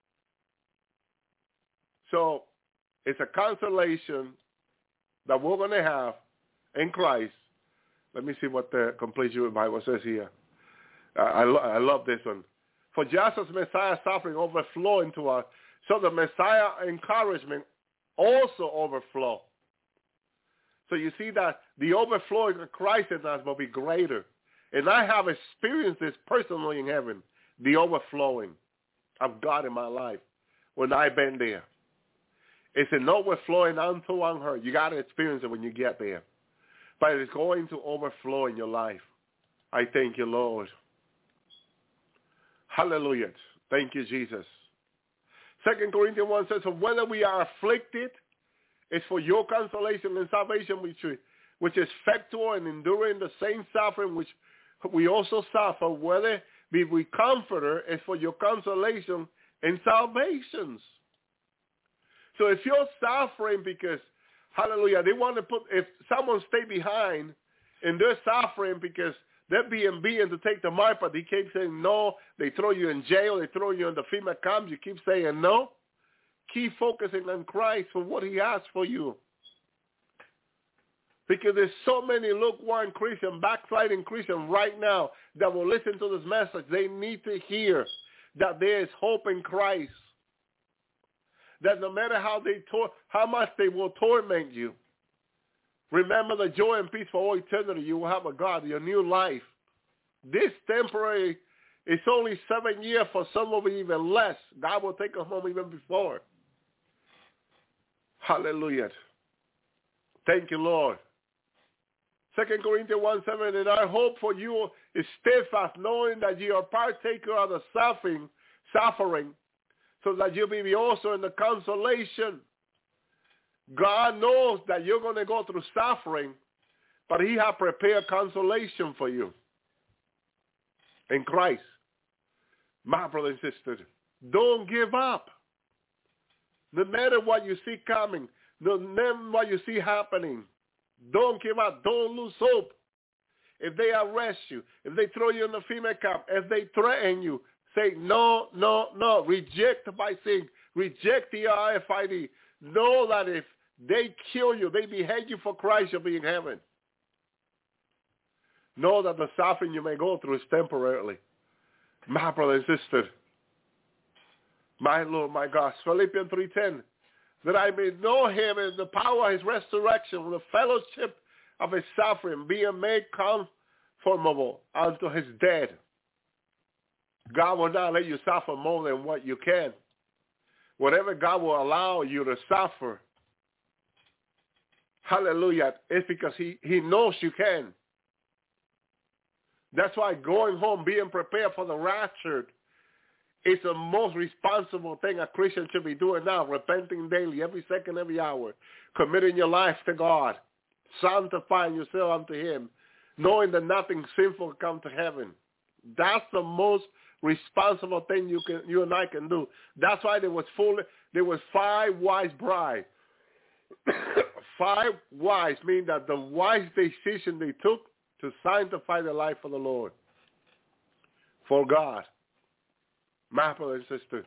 So it's a consolation that we're going to have in Christ. Let me see what the Complete Jewish Bible says here. Uh, I, lo- I love this one. For just as Messiah's suffering overflow into us, so the Messiah encouragement also overflow. So you see that the overflowing of Christ in us will be greater. And I have experienced this personally in heaven, the overflowing of God in my life when I've been there. It's an overflowing unto unheard. You got to experience it when you get there. But it's going to overflow in your life. I thank you, Lord. Hallelujah. Thank you, Jesus. Second Corinthians one says, so whether we are afflicted, it's for your consolation and salvation, which, which is effectual and enduring the same suffering which we also suffer. Whether be we comforter, it's for your consolation and salvations. So if you're suffering because, hallelujah, they want to put, if someone stay behind and they're suffering because they're being beaten to take the mark, but they keep saying no, they throw you in jail, they throw you in the FEMA camps, you keep saying no. Keep focusing on Christ for what he has for you. Because there's so many lukewarm Christians, backsliding Christians right now that will listen to this message. They need to hear that there is hope in Christ. That no matter how they tor- how much they will torment you, remember the joy and peace for all eternity. You will have a God, your new life. This temporary, it's only seven years for some of you, even less. God will take us home even before. Hallelujah. Thank you, Lord. Second Corinthians one seven, and our hope for you is steadfast, knowing that you are partaker of the suffering, suffering, so that you may be also in the consolation. God knows that you're going to go through suffering, but he has prepared consolation for you in Christ. My brother and sister, don't give up. No matter what you see coming, no matter what you see happening, don't give up. Don't lose hope. If they arrest you, if they throw you in the female camp, if they threaten you, say no, no, no. Reject by saying, reject the R F I D. Know that if they kill you, they behead you for Christ, you'll be in heaven. Know that the suffering you may go through is temporarily. My brother and sister, my Lord, my God, Philippians three ten, that I may know him in the power of his resurrection, with the fellowship of his suffering, being made conformable unto his death. God will not let you suffer more than what you can. Whatever God will allow you to suffer, hallelujah, it's because he, he knows you can. That's why going home, being prepared for the rapture, is the most responsible thing a Christian should be doing now, repenting daily, every second, every hour, committing your life to God, sanctifying yourself unto him, knowing that nothing sinful will come to heaven. That's the most responsible thing you can, you and I can do. That's why there was full, there was five wise brides. Five wise mean that the wise decision they took to sanctify their life for the Lord, for God. My brother and sister,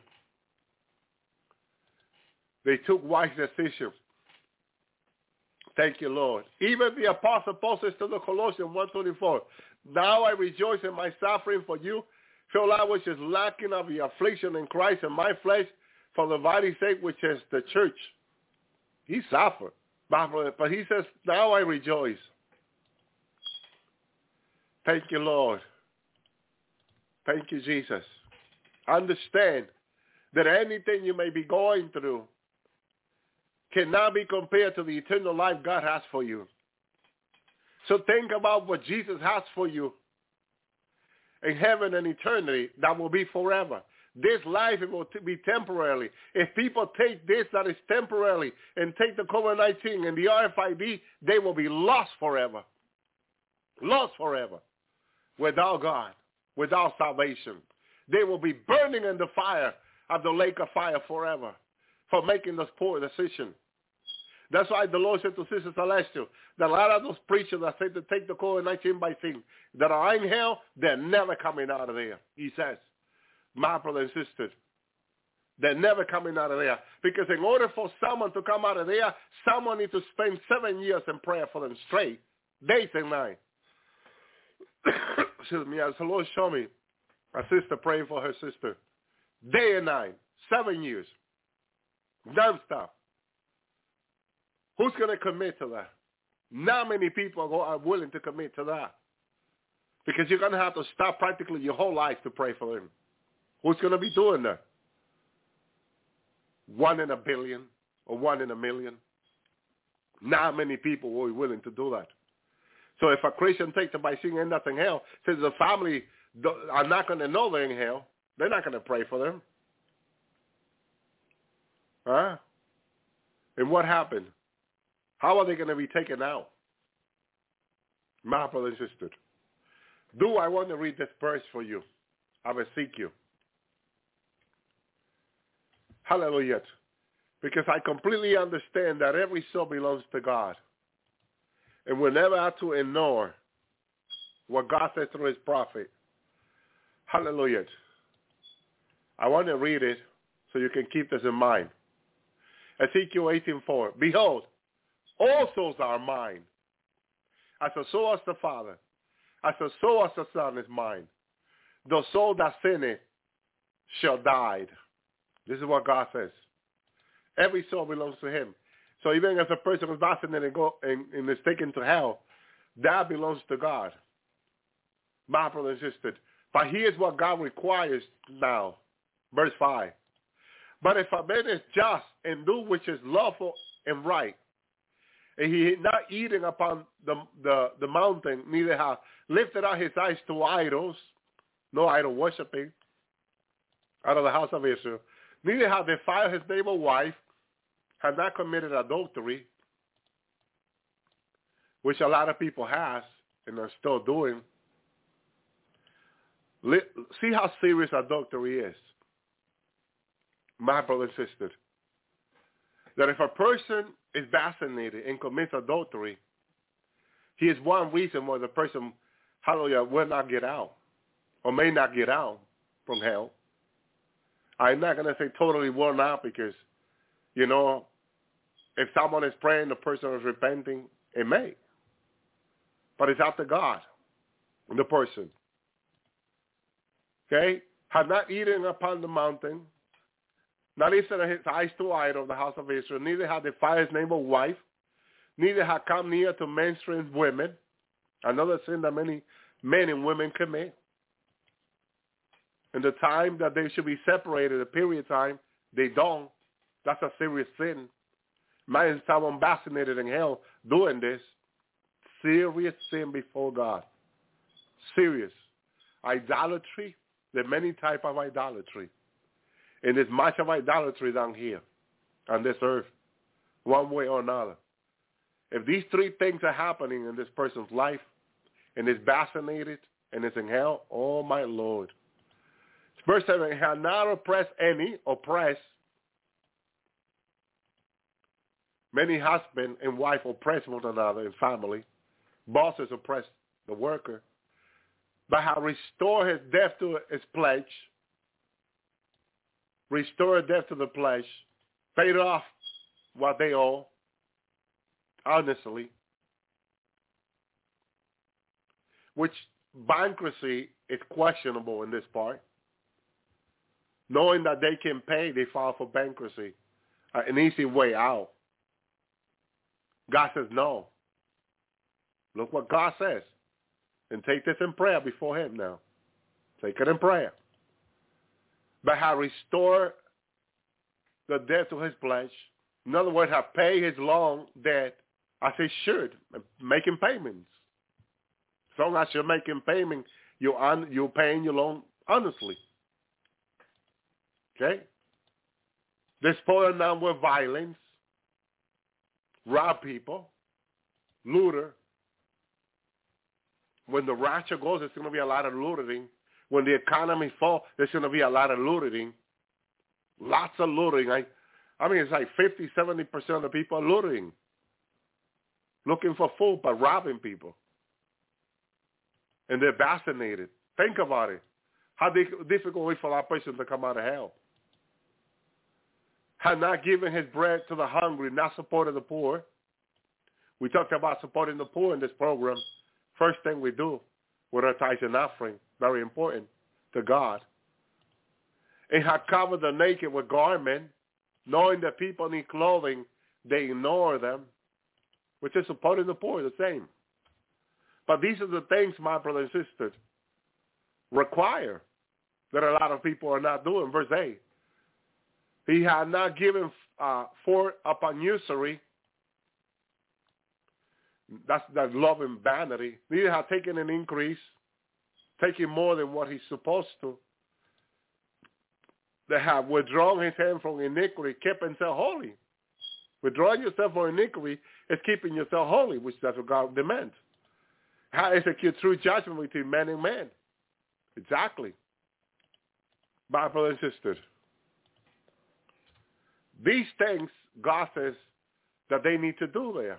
they took wise decisions. Thank you, Lord. Even the apostle Paul says to the Colossians one twenty-four, now I rejoice in my suffering for you, feel I which is lacking of the affliction in Christ in my flesh for the body's sake, which is the church. He suffered, but he says, now I rejoice. Thank you, Lord. Thank you, Jesus. Understand that anything you may be going through cannot be compared to the eternal life God has for you. So think about what Jesus has for you in heaven and eternity that will be forever. This life it will be temporarily. If people take this that is temporarily and take the COVID nineteen and the R F I D, they will be lost forever. Lost forever. Without God, without salvation. They will be burning in the fire of the lake of fire forever for making this poor decision. That's why the Lord said to Sister Celestial that a lot of those preachers that say to take the COVID nineteen vaccine that are in hell, they're never coming out of there. He says, my brother and sister, they're never coming out of there. Because in order for someone to come out of there, someone needs to spend seven years in prayer for them straight, days and nights. Excuse me, as the Lord showed me a sister praying for her sister, day and night, seven years, non-stop. Who's going to commit to that? Not many people are willing to commit to that, because you're going to have to stop practically your whole life to pray for them. Who's going to be doing that? One in a billion or one in a million? Not many people will be willing to do that. So if a Christian takes the vaccine and nothing in hell, since the family are not going to know they're in hell, they're not going to pray for them. Huh? And what happened? How are they going to be taken out? My brother and sister, do I want to read this verse for you? I beseech you. Hallelujah. Because I completely understand that every soul belongs to God. And we'll never have to ignore what God says through his prophet. Hallelujah. I want to read it so you can keep this in mind. Ezekiel eighteen four. Behold, all souls are mine. As a soul as the Father, as a soul as the Son is mine. The soul that sinneth shall die. This is what God says. Every soul belongs to him. So even if a person is not sinning and, go, and, and is taken to hell, that belongs to God. My brother and sister. But here's what God requires now. Verse five. But if a man is just and do which is lawful and right, and he is not eating upon the, the, the mountain, neither have lifted out his eyes to idols, no idol worshiping, out of the house of Israel, neither have defiled his neighbor's wife, have not committed adultery, which a lot of people has and are still doing. See how serious adultery is, my brother and sister. That if a person is vaccinated and commits adultery, he is one reason why the person, hallelujah, will not get out or may not get out from hell. I'm not going to say totally will not because, you know, if someone is praying, the person is repenting, it may. But it's up to God, the person. Okay? Have not eaten upon the mountain, not lifted his eyes to idol of the house of Israel, neither had defiled his neighbor's wife, neither had come near to menstruating women, another sin that many men and women commit. In the time that they should be separated, the period time, they don't. That's a serious sin. Imagine someone vaccinated in hell doing this. Serious sin before God. Serious. Idolatry. There are many types of idolatry. And there's much of idolatry down here on this earth, one way or another. If these three things are happening in this person's life, and is vaccinated, and is in hell, oh my Lord. Verse seven, have not oppressed any, oppress. Many husband and wife oppress one another in family. Bosses oppress the worker. But have restored his debt to his pledge. Restore debt to the pledge. Paid off what they owe. Honestly. Which bankruptcy is questionable in this part. Knowing that they can pay, they file for bankruptcy. Uh, an easy way out. God says no. Look what God says. And take this in prayer before him now. Take it in prayer. But have restored the debt to his pledge. In other words, have paid his long debt as he should, making payments. As long as you're making payment, you're, un, you're paying your loan honestly. Okay? Despoil none with violence, rob people, looter. When the rapture goes, there's going to be a lot of looting. When the economy falls, there's going to be a lot of looting. Lots of looting. I, I mean, it's like fifty, seventy percent of the people are looting. Looking for food, but robbing people. And they're vaccinated. Think about it. How difficult it is for that person to come out of hell. Had not given his bread to the hungry, not supported the poor. We talked about supporting the poor in this program. First thing we do with our tithes and offering, very important to God. And had covered the naked with garment, knowing that people need clothing, they ignore them, which is supporting the poor, the same. But these are the things, my brothers and sisters, require that a lot of people are not doing. Verse eight. He had not given uh, for upon usury. That's that love and vanity. Neither had taken an increase, taking more than what he's supposed to. They have withdrawn his hand from iniquity, kept himself holy. Withdrawing yourself from iniquity is keeping yourself holy, which that's what God demands. How execute true judgment between man and man. Exactly. My brothers and sisters. These things, God says, that they need to do there.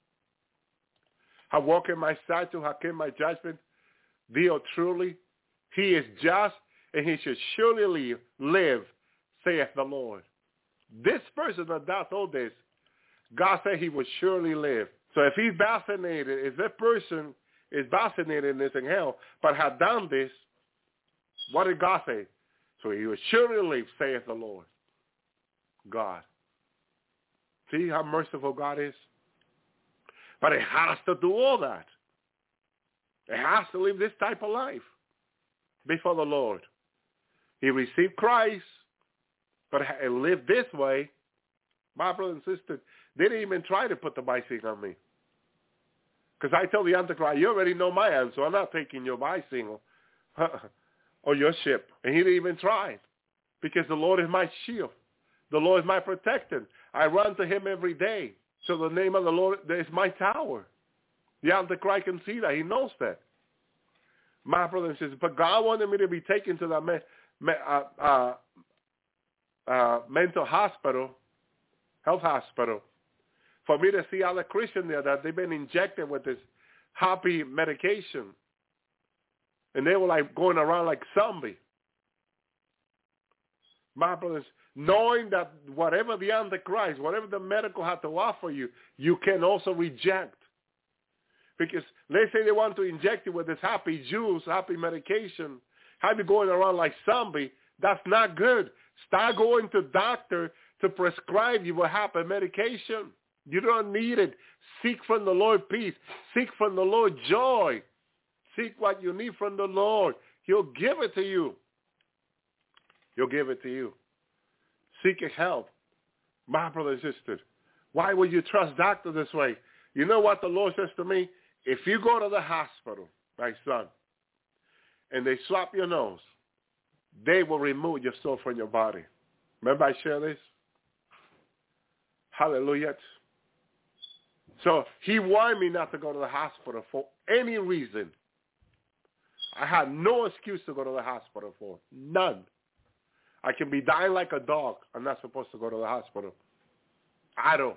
I walk in my statute, I keep my judgment. Deal truly. He is just, and he should surely live, live, saith the Lord. This person that does all this, God said he would surely live. So if he's vaccinated, if that person is vaccinated in this in hell, but had done this, what did God say? So he would surely live, saith the Lord. God. See how merciful God is? But it has to do all that. It has to live this type of life before the Lord. He received Christ, but it lived this way. My brother and sister, they didn't even try to put the bicycle on me. Because I tell the Antichrist, you already know my answer. I'm not taking your bicycle or your ship. And he didn't even try. because the Lord is my shield. The Lord is my protector. I run to him every day. So the name of the Lord is my tower. The Antichrist can see that. He knows that. My brother and sister, but God wanted me to be taken to that me, me, uh, uh, uh, mental hospital, health hospital, for me to see other Christians there that they've been injected with this happy medication. And they were like going around like zombies. My brothers, knowing that whatever the Antichrist, whatever the medical had to offer you, you can also reject. Because let's say they want to inject you with this happy juice, happy medication, have you going around like zombie, that's not good. Start going to doctor to prescribe you a happy medication. You don't need it. Seek from the Lord peace. Seek from the Lord joy. Seek what you need from the Lord. He'll give it to you. He'll give it to you. Seek help. My brother and sister, why would you trust doctor this way? You know what the Lord says to me? If you go to the hospital, my son, and they swap your nose, they will remove your soul from your body. Remember I share this? Hallelujah. So he wanted me not to go to the hospital for any reason. I had no excuse to go to the hospital for. None. I can be dying like a dog. I'm not supposed to go to the hospital. I don't.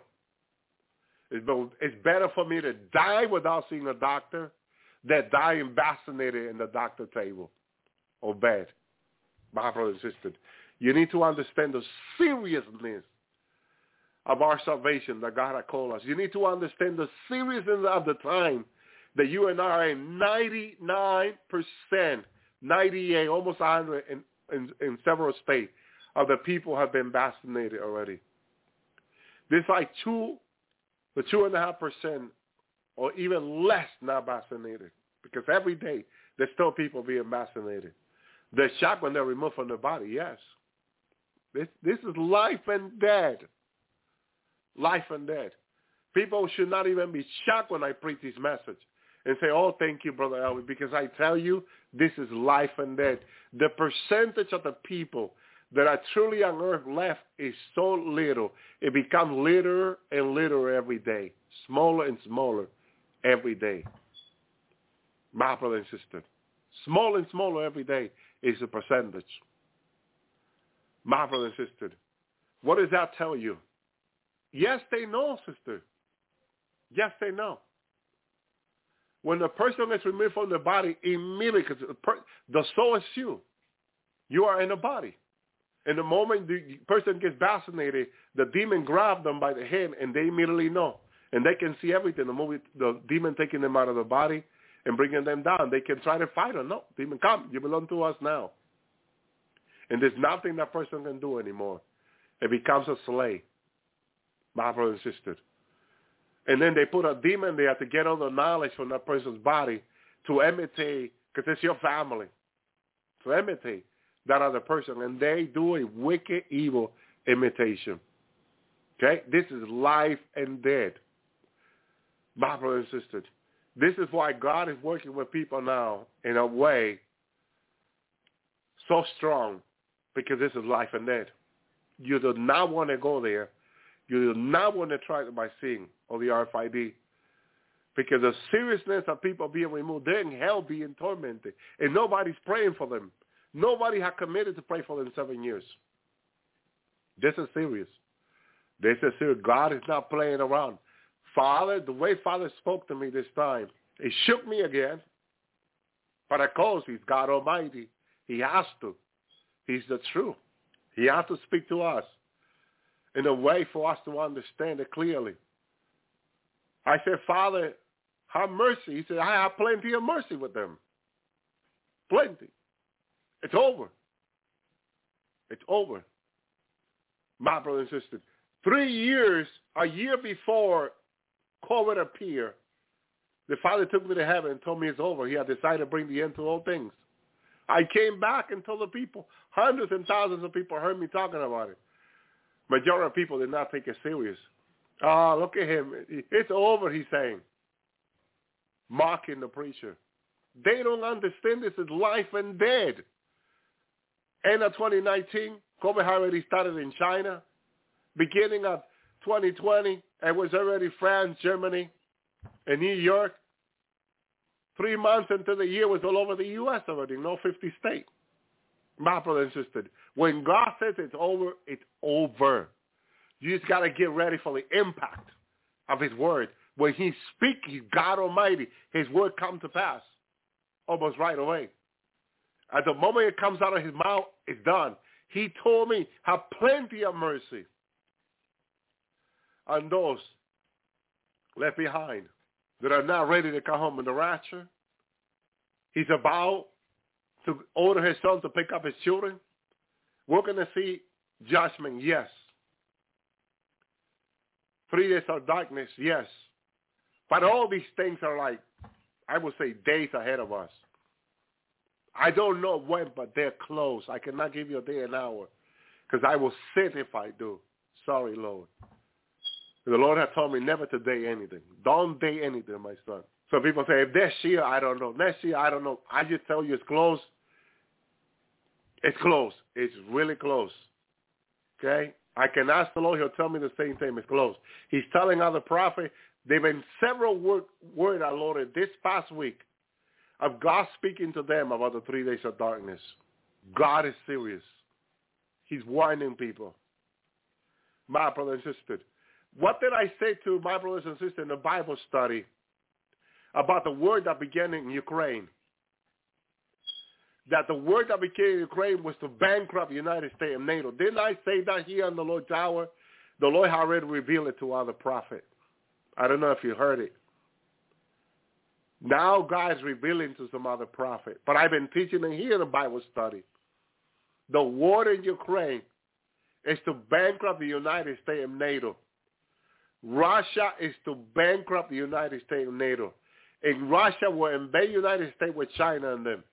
It's better for me to die without seeing a doctor than die vaccinated in the doctor table or bed. My brother and sister, you need to understand the seriousness of our salvation that God has called us. You need to understand the seriousness of the time that you and I are in ninety-nine percent, ninety-eight, almost one hundred in, in, in several states of the people have been vaccinated already. There's like two, the two and a half percent or even less not vaccinated, because every day there's still people being vaccinated. They're shocked when they're removed from their body, yes. This, this is life and death. Life and death. People should not even be shocked when I preach this message and say, oh, thank you, Brother Elvis, because I tell you, this is life and death. The percentage of the people that are truly on earth left is so little. It becomes littler and littler every day, smaller and smaller every day. My brother and sister, smaller and smaller every day is the percentage. My brother and sister, what does that tell you? Yes, they know, sister. Yes, they know. When the person is removed from the body, immediately, because the soul is you. You are in the body. And the moment the person gets vaccinated, the demon grabs them by the head, and they immediately know. And they can see everything. The moment the demon taking them out of the body and bringing them down, they can try to fight them. No, demon, come. You belong to us now. And there's nothing that person can do anymore. It becomes a slave. My brother and sister. And then they put a demon there to get all the knowledge from that person's body to imitate, because it's your family, to imitate that other person. And they do a wicked, evil imitation. Okay? This is life and death. My brother and sister. This is why God is working with people now in a way so strong, because this is life and death. You do not want to go there. You do not want to try the vaccine or the R F I D, because the seriousness of people being removed, they're in hell being tormented, and nobody's praying for them. Nobody has committed to pray for them in seven years. This is serious. This is serious. God is not playing around. Father, the way Father spoke to me this time, it shook me again. But of course, he's God Almighty. He has to. He's the truth. He has to speak to us in a way for us to understand it clearly. I said, Father, have mercy. He said, I have plenty of mercy with them. Plenty. It's over. It's over. My brother and sister, three years, a year before COVID appeared, the Father took me to heaven and told me it's over. He had decided to bring the end to all things. I came back and told the people, hundreds and thousands of people heard me talking about it. Majority of people did not take it serious. Oh, look at him. It's over, he's saying. Mocking the preacher. They don't understand this is life and death. End of twenty nineteen, COVID already started in China. Beginning of twenty twenty, it was already France, Germany, and New York. Three months into the year was all over the U S already, in all fifty states. My brother and sister, when God says it's over, it's over. You just got to get ready for the impact of his word. When he speaks, God Almighty, his word comes to pass almost right away. At the moment it comes out of his mouth, it's done. He told me, have plenty of mercy on those left behind that are not ready to come home in the rapture. He's about to order his son to pick up his children. We're going to see judgment, yes. Three days of darkness, yes. But all these things are like, I would say, days ahead of us. I don't know when, but they're close. I cannot give you a day and hour because I will sin if I do. Sorry, Lord. The Lord has told me never to day anything. Don't day anything, my son. So people say, if this year, I don't know. Next year, I don't know. I just tell you it's close. It's close. It's really close. Okay? I can ask the Lord. He'll tell me the same thing. It's close. He's telling other prophets. There have been several word, word I Lord this past week of God speaking to them about the three days of darkness. God is serious. He's warning people. My brother and sister. What did I say to my brothers and sisters in the Bible study about the word that began in Ukraine? That the word that began in Ukraine was to bankrupt the United States and NATO. Didn't I say that here on the Lord's Hour? The Lord already revealed it to other prophets. I don't know if you heard it. Now God is revealing to some other prophet. But I've been teaching it here in the Bible study. The war in Ukraine is to bankrupt the United States and NATO. Russia is to bankrupt the United States and NATO. And Russia will invade the United States with China and them.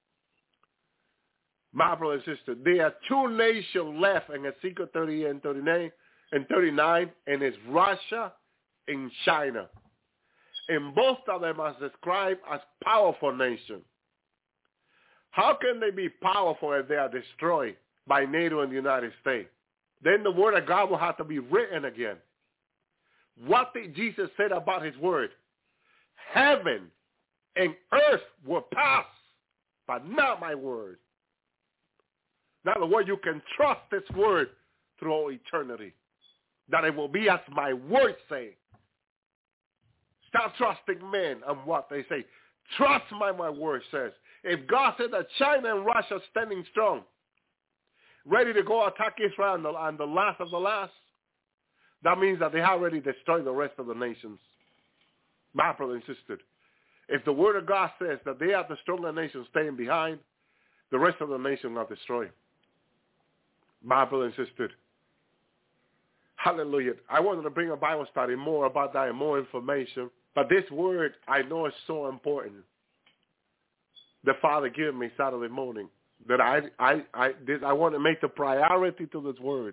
My brother and sister, there are two nations left in Ezekiel thirty-eight and thirty-nine, and thirty-nine, and it's Russia and China. And both of them are described as powerful nations. How can they be powerful if they are destroyed by NATO and the United States? Then the word of God will have to be written again. What did Jesus say about his word? Heaven and earth will pass, but not my word. In other words, you can trust this word through all eternity. That it will be as my word say. Stop trusting men and what they say. Trust my, my word says. If God said that China and Russia are standing strong, ready to go attack Israel on the, on the last of the last, that means that they have already destroyed the rest of the nations. My brother and sister, if the word of God says that they are the stronger nation staying behind, the rest of the nation are destroyed. My brother and sister, hallelujah. I wanted to bring a Bible study more about that and more information. But this word I know is so important. The Father gave me Saturday morning that I I I did I want to make the priority to this word.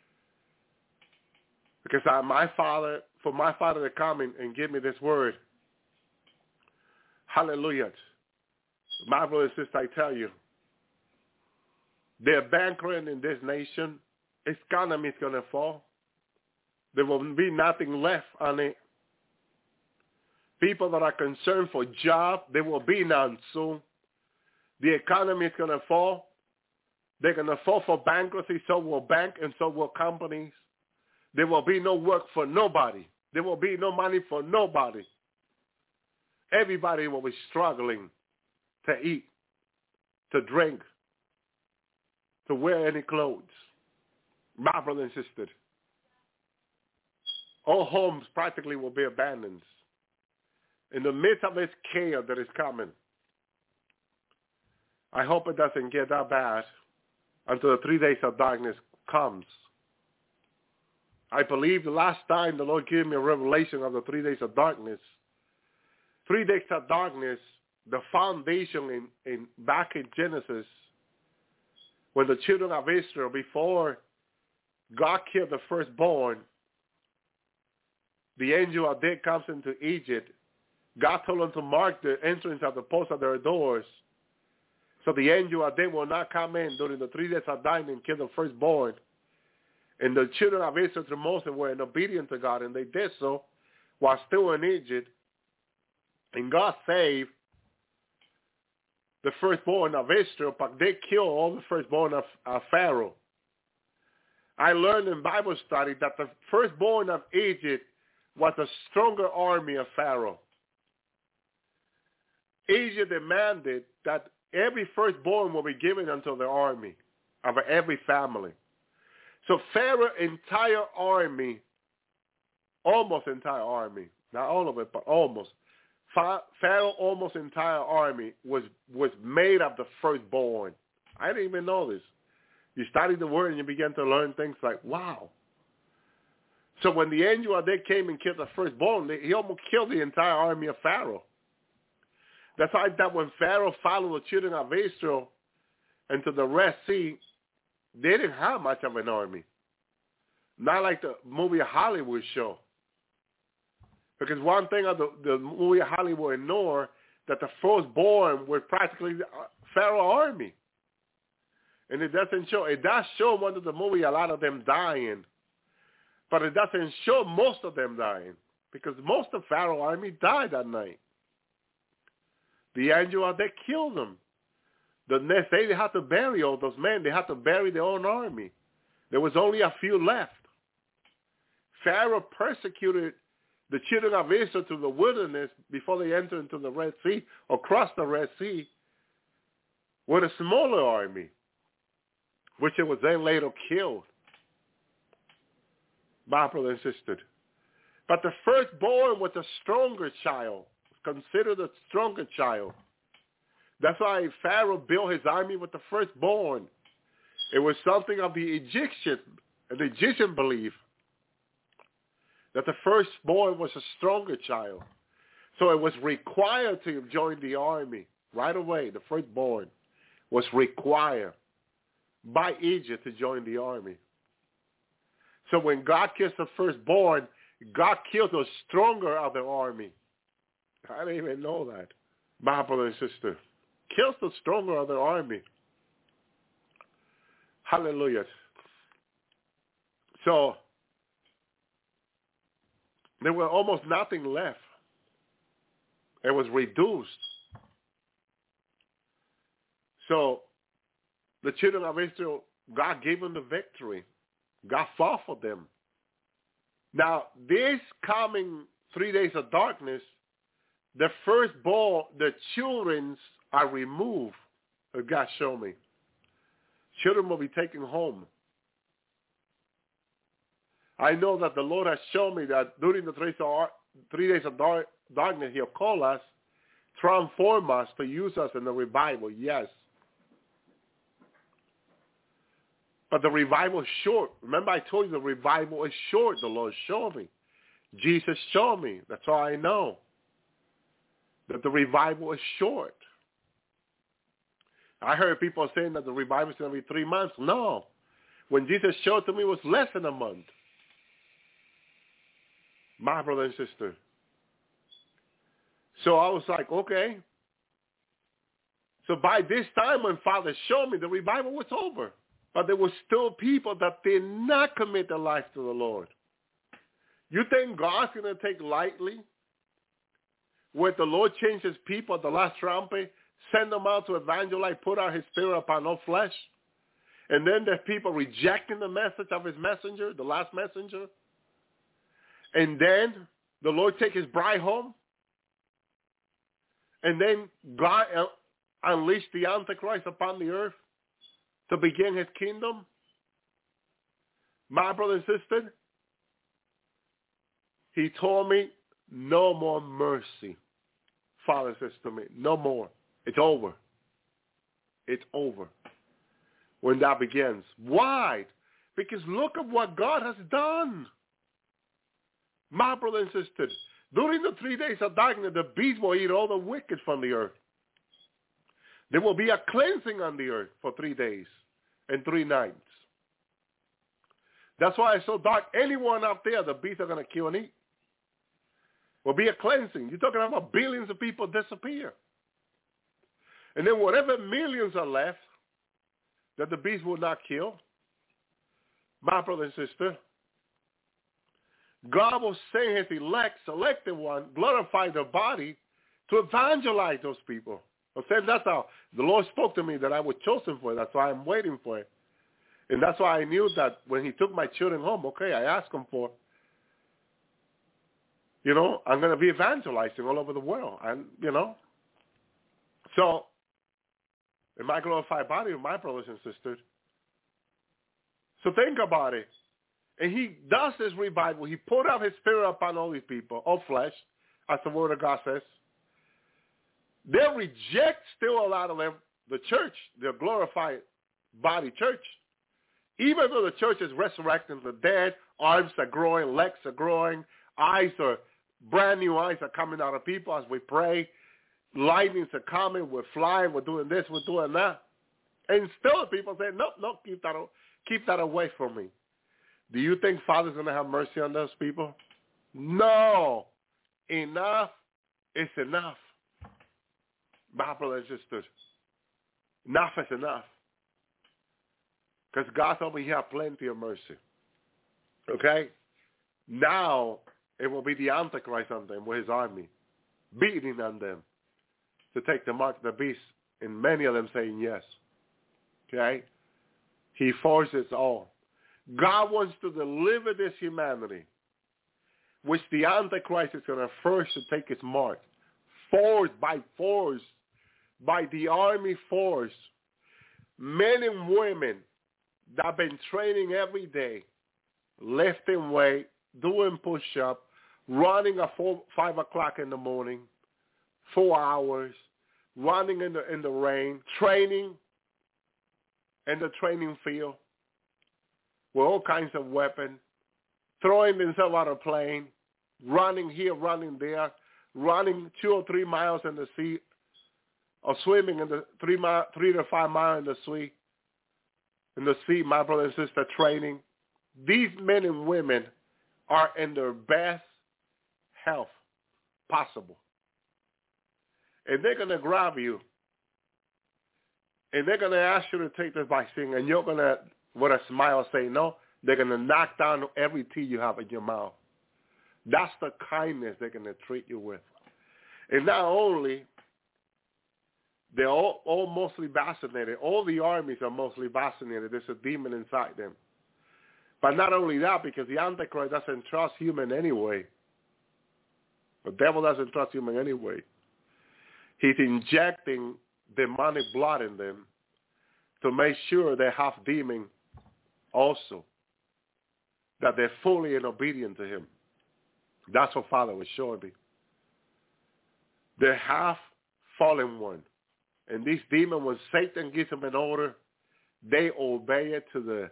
Because I, my Father, for my Father to come in and give me this word, hallelujah. My brother and sister, I tell you, they're bankrupt in this nation. Its economy is going to fall. There will be nothing left on it. People that are concerned for jobs, there will be none soon. The economy is going to fall. They're going to fall for bankruptcy, so will bank and so will companies. There will be no work for nobody. There will be no money for nobody. Everybody will be struggling to eat, to drink, to wear any clothes. My brother and sister, all homes practically will be abandoned. In the midst of this chaos that is coming, I hope it doesn't get that bad until the three days of darkness comes. I believe the last time the Lord gave me a revelation of the three days of darkness, three days of darkness, the foundation in, in back in Genesis, when the children of Israel, before God killed the firstborn, the angel of death comes into Egypt. God told them to mark the entrance of the posts of their doors. So the angel of death will not come in during the three days of dying and kill the firstborn. And the children of Israel through Moses were obedient to God, and they did so while still in Egypt. And God saved the firstborn of Israel, but they killed all the firstborn of, of Pharaoh. I learned in Bible study that the firstborn of Egypt was a stronger army of Pharaoh. Egypt demanded that every firstborn will be given unto the army of every family. So Pharaoh's entire army, almost entire army, not all of it, but almost, Pharaoh's almost entire army was, was made of the firstborn. I didn't even know this. You study the word and you begin to learn things like, wow. So when the angel of death came and killed the firstborn, he almost killed the entire army of Pharaoh. That's why that when Pharaoh followed the children of Israel into the Red Sea, they didn't have much of an army. Not like the movie Hollywood show. Because one thing of the, the movie Hollywood ignore that the firstborn was practically the Pharaoh army. And it doesn't show. It does show one of the movie a lot of them dying. But it doesn't show most of them dying. Because most of Pharaoh army died that night. The angel of death killed them. The next day they had to bury all those men. They had to bury their own army. There was only a few left. Pharaoh persecuted the children of Israel to the wilderness before they entered into the Red Sea or crossed the Red Sea with a smaller army, which it was then later killed. My brother and sister. But the firstborn was a stronger child, considered a stronger child. That's why Pharaoh built his army with the firstborn. It was something of the Egyptian, the Egyptian belief, that the firstborn was a stronger child. So it was required to join the army right away. The firstborn was required by Egypt to join the army. So when God kills the firstborn, God kills the stronger of the army. I didn't even know that. My brother and sister. Kills the stronger of the army. Hallelujah. So there was almost nothing left. It was reduced. So the children of Israel, God gave them the victory. God fought for them. Now, this coming three days of darkness, the firstborn, the children's are removed, as God showed me. Children will be taken home. I know that the Lord has shown me that during the three, three days of dark, darkness, he'll call us, transform us to use us in the revival, yes. But the revival is short. Remember I told you the revival is short, the Lord showed me. Jesus showed me. That's all I know. That the revival is short. I heard people saying that the revival is going to be three months. No. When Jesus showed to me, it was less than a month. My brother and sister. So I was like, okay. So by this time when Father showed me, the revival was over. But there were still people that did not commit their life to the Lord. You think God's going to take lightly when the Lord changes people at the last trumpet, send them out to evangelize, put out his spirit upon all flesh, and then there's people rejecting the message of his messenger, the last messenger, and then the Lord take his bride home, and then God unleash the Antichrist upon the earth to begin his kingdom? My brother and sister, he told me, no more mercy. Father says to me, no more. It's over. It's over. When that begins. Why? Because look at what God has done. My brother and sister, during the three days of darkness, the beast will eat all the wicked from the earth. There will be a cleansing on the earth for three days and three nights. That's why it's so dark. Anyone out there, the beasts are going to kill and eat. Will be a cleansing. You're talking about billions of people disappear. And then whatever millions are left that the beast will not kill, my brother and sister, God will send his elect, selected one, glorify the body to evangelize those people. I said that's how the Lord spoke to me, that I was chosen for it. That's why I'm waiting for it. And that's why I knew that when he took my children home, okay, I asked him for, you know, I'm going to be evangelizing all over the world. And, you know, so in my glorified body, my brothers and sisters. So think about it. And he does this revival. He poured out his spirit upon all these people, all flesh, as the word of God says. They reject still a lot of them, the church, their glorified body church. Even though the church is resurrecting the dead, arms are growing, legs are growing, eyes are, brand new eyes are coming out of people as we pray. Lightnings are coming, we're flying, we're doing this, we're doing that. And still people say, nope, nope, keep that, keep that away from me. Do you think Father's going to have mercy on those people? No. Enough is enough. My brothers and sisters, enough is enough. Because God told me he had plenty of mercy. Okay? Now it will be the Antichrist on them with his army, beating on them to take the mark of the beast, and many of them saying yes. Okay? He forces all. God wants to deliver this humanity, which the Antichrist is going to first to take its mark. Force by force, by the army force. Men and women that have been training every day, lifting weight, doing push-up, running at four, five o'clock in the morning, four hours, running in the in the rain, training in the training field with all kinds of weapons, throwing themselves out of a plane, running here, running there, running two or three miles in the sea, or swimming in the three mile, three to five miles in the sea, in the sea, my brother and sister, training. These men and women are in their best health possible. And they're going to grab you, and they're going to ask you to take this vaccine, and you're going to, with a smile, say no. They're going to knock down every teeth you have in your mouth. That's the kindness they're going to treat you with. And not only, they're all, all mostly vaccinated. All the armies are mostly vaccinated. There's a demon inside them. But not only that, because the Antichrist doesn't trust human anyway. The devil doesn't trust human anyway. He's injecting demonic blood in them to make sure they have demon also, that they're fully and obedient to him. That's what Father was showing me. They have fallen one. And these demons, when Satan gives them an order, they obey it to the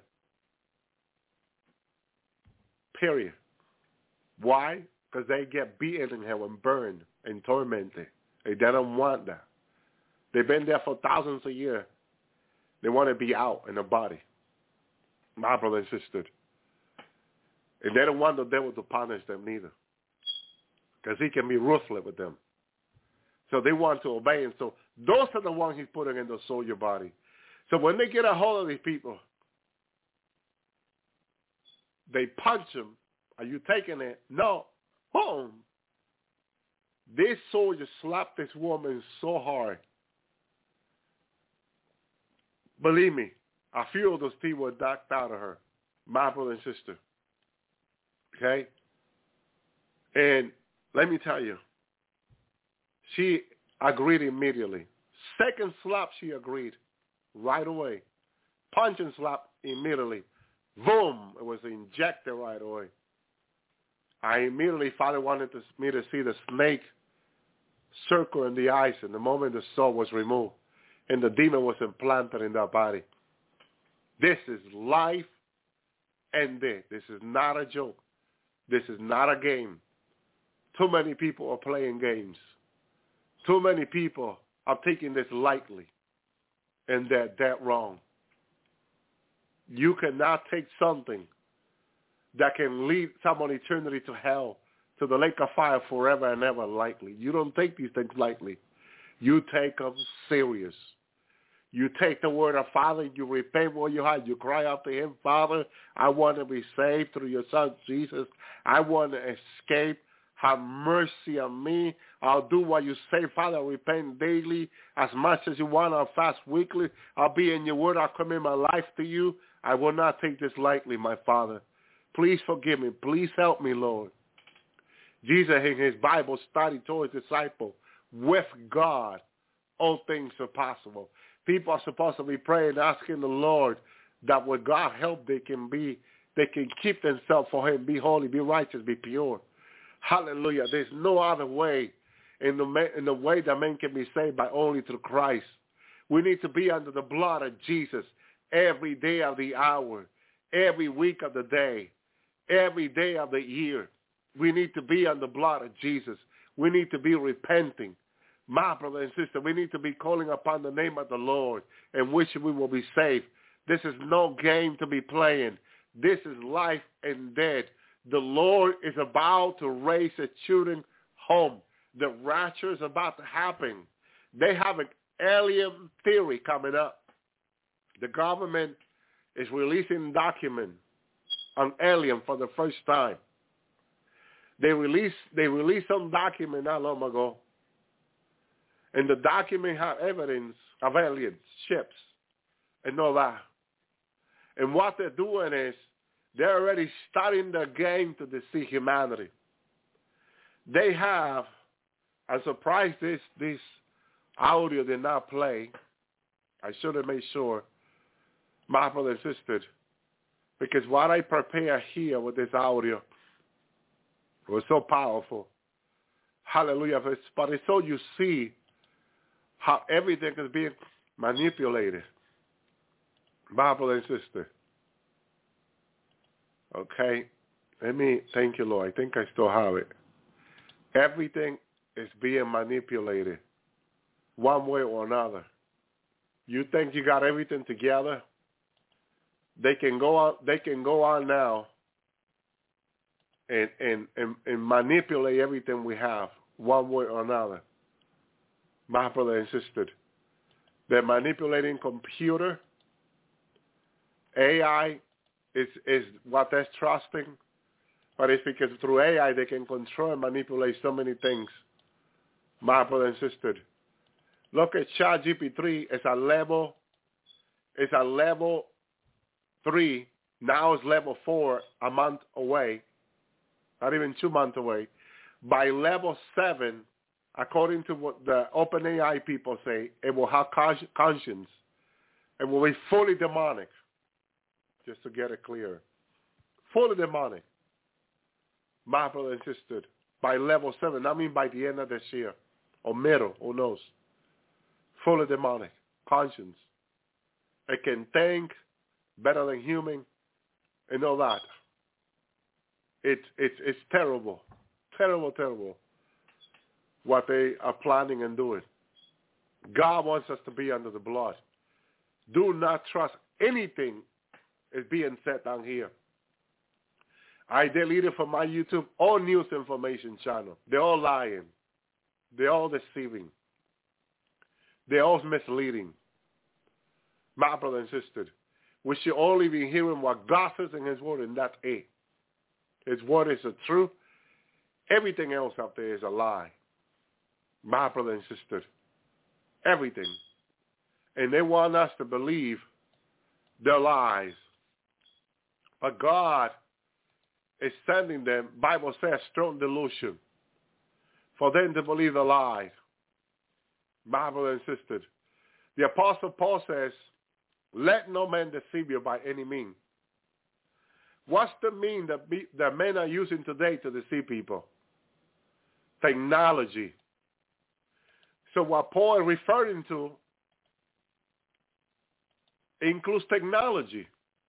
period. Why? Because they get beaten in hell and burned and tormented. And they don't want that. They've been there for thousands of years. They want to be out in the body. My brother and sister. And they don't want the devil to punish them neither. Because he can be ruthless with them. So they want to obey him. So those are the ones he's putting in the soldier body. So when they get a hold of these people, they punch them. Are you taking it? No. Boom. This soldier slapped this woman so hard. Believe me, a few of those teeth were knocked out of her, my brother and sister. Okay? And let me tell you, she agreed immediately. Second slap, she agreed right away. Punch and slap immediately. Boom, it was injected right away. I immediately, Father wanted to, me to see the snake circle in the eyes, and the moment the soul was removed, and the demon was implanted in that body. This is life and death. This is not a joke. This is not a game. Too many people are playing games. Too many people are taking this lightly, and they're that wrong. You cannot take something that can lead someone eternity to hell, to the lake of fire forever and ever lightly. You don't take these things lightly. You take them serious. You take the word of Father, you repent where you are. You cry out to him, Father, I want to be saved through your son, Jesus. I want to escape. Have mercy on me. I'll do what you say, Father. I'll repent daily as much as you want. I'll fast weekly. I'll be in your word. I'll commit my life to you. I will not take this lightly, my Father. Please forgive me. Please help me, Lord. Jesus in his Bible study told his disciple, with God, all things are possible. People are supposed to be praying, asking the Lord that with God help they can be, they can keep themselves for him, be holy, be righteous, be pure. Hallelujah. There's no other way in the, in the way that man can be saved by only through Christ. We need to be under the blood of Jesus every day of the hour, every week of the day, every day of the year. We need to be under the blood of Jesus. We need to be repenting. My brother and sister, we need to be calling upon the name of the Lord and wishing we will be saved. This is no game to be playing. This is life and death. The Lord is about to raise his children home. The rapture is about to happen. They have an alien theory coming up. The government is releasing a document on alien for the first time. They released they released some document not long ago. And the document had evidence of aliens, ships, and all that. And what they're doing is they're already starting the game to deceive humanity. They have, I'm surprised this, this audio did not play. I should have made sure, my brother and sister, because what I prepare here with this audio was so powerful. Hallelujah. But it's so you see how everything is being manipulated. My brother and sister. Okay. Let me, thank you, Lord. I think I still have it. Everything is being manipulated one way or another. You think you got everything together? They can go on, they can go on now and, and, and, and manipulate everything we have one way or another. My brother and sister, they're manipulating computer. A I is, is what they're trusting, but it's because through A I they can control and manipulate so many things. My brother and sister, look at ChatGPT three. It's a level, it's a level three. Now it's level four, a month away, not even two months away. By level seven, according to what the OpenAI people say, it will have conscience. It will be fully demonic, just to get it clear. Fully demonic. My brother and sister, by level seven, I mean by the end of this year, or middle, who knows. Fully demonic, conscience. It can think better than human and all that. It's, it's, it's terrible, terrible, terrible. What they are planning and doing. God wants us to be under the blood. Do not trust anything is being said down here. I deleted from my YouTube all news information channel. They're all lying. They're all deceiving. They're all misleading. My brother and sister, we should only be hearing what God says in his word, and that's it. His word is the truth. Everything else out there is a lie. My brother and sister, everything. And they want us to believe their lies. But God is sending them, Bible says, strong delusion for them to believe the lies. My brother and sister, the Apostle Paul says, let no man deceive you by any means. What's the mean that, be, that men are using today to deceive people? Technology. So what Paul is referring to includes technology.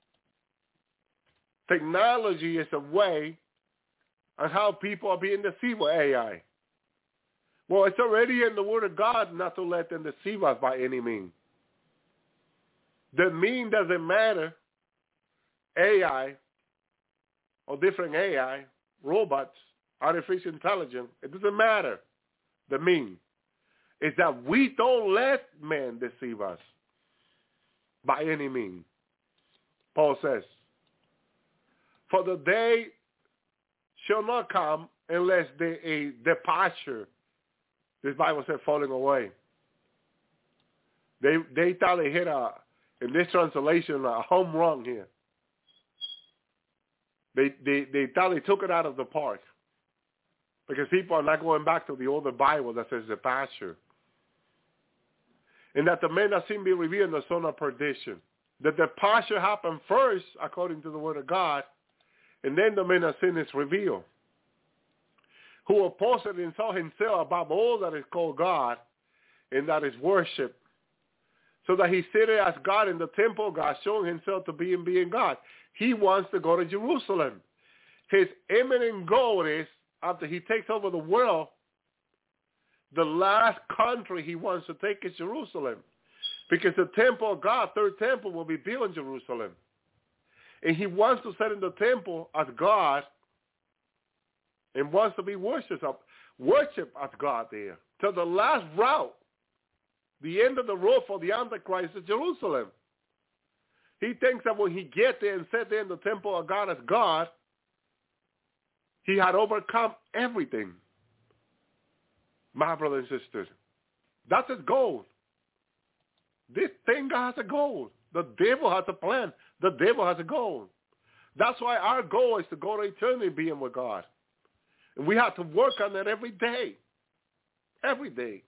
Technology is a way on how people are being deceived with A I. Well, it's already in the Word of God not to let them deceive us by any means. The mean doesn't matter. A I or different A I, robots, artificial intelligence, it doesn't matter. The mean. is that we don't let men deceive us by any means. Paul says, for the day shall not come unless there a departure. This Bible said falling away. They they thought they hit a, in this translation, a home run here. They, they, they thought they took it out of the park. Because people are not going back to the older Bible that says departure. And that the men that sin be revealed in the son of perdition. The departure happened first, according to the word of God, and then the man of sin is revealed. Who opposed and saw himself above all that is called God, and that is worship. So that he seated as God in the temple of God, showing himself to be and being God. He wants to go to Jerusalem. His imminent goal is, after he takes over the world, the last country he wants to take is Jerusalem. Because the temple of God, third temple, will be built in Jerusalem. And he wants to set in the temple as God and wants to be worshipped worship as God there. So the last route, the end of the road for the Antichrist is Jerusalem. He thinks that when he gets there and set there in the temple of God as God, he had overcome everything. My brothers and sisters, that's his goal. This thing has a goal. The devil has a plan. The devil has a goal. That's why our goal is to go to eternity being with God. And we have to work on that every day. Every day.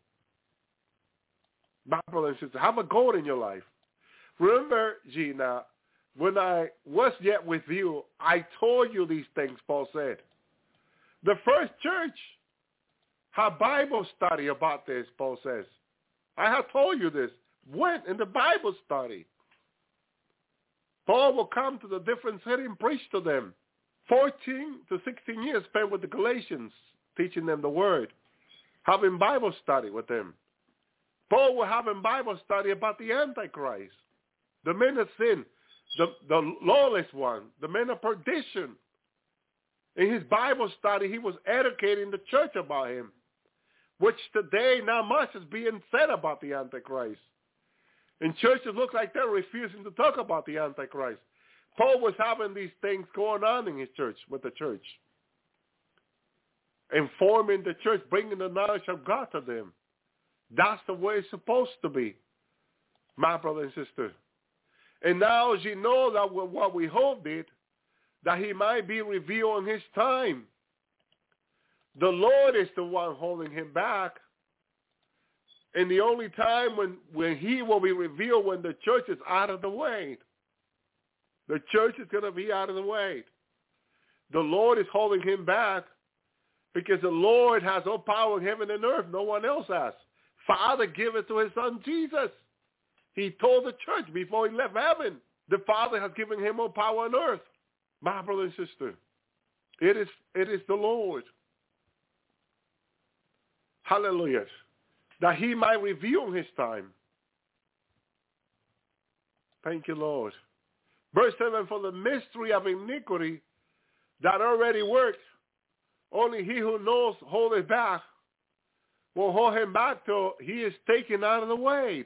My brothers and sisters, have a goal in your life. Remember, Gina, when I was yet with you, I told you these things, Paul said. The first church had Bible study about this, Paul says. I have told you this. When? In the Bible study. Paul will come to the different cities and preach to them. fourteen to sixteen years spent with the Galatians, teaching them the word, having Bible study with them. Paul will have a Bible study about the Antichrist, the men of sin, the, the lawless one, the men of perdition. In his Bible study, he was educating the church about him, which today not much is being said about the Antichrist. And churches look like they're refusing to talk about the Antichrist. Paul was having these things going on in his church, with the church. Informing the church, bringing the knowledge of God to them. That's the way it's supposed to be, my brother and sister. And now as you know that what we hope did, that he might be revealed in his time. The Lord is the one holding him back. And the only time when, when he will be revealed when the church is out of the way. The church is going to be out of the way. The Lord is holding him back because the Lord has all power in heaven and earth. No one else has. Father gave it to his son Jesus. He told the church before he left heaven, the Father has given him all power on earth. My brother and sister, it is, it is the Lord. Hallelujah. That he might reveal his time. Thank you, Lord. Verse seven, for the mystery of iniquity that already works, only he who knows hold it back will hold him back till he is taken out of the way.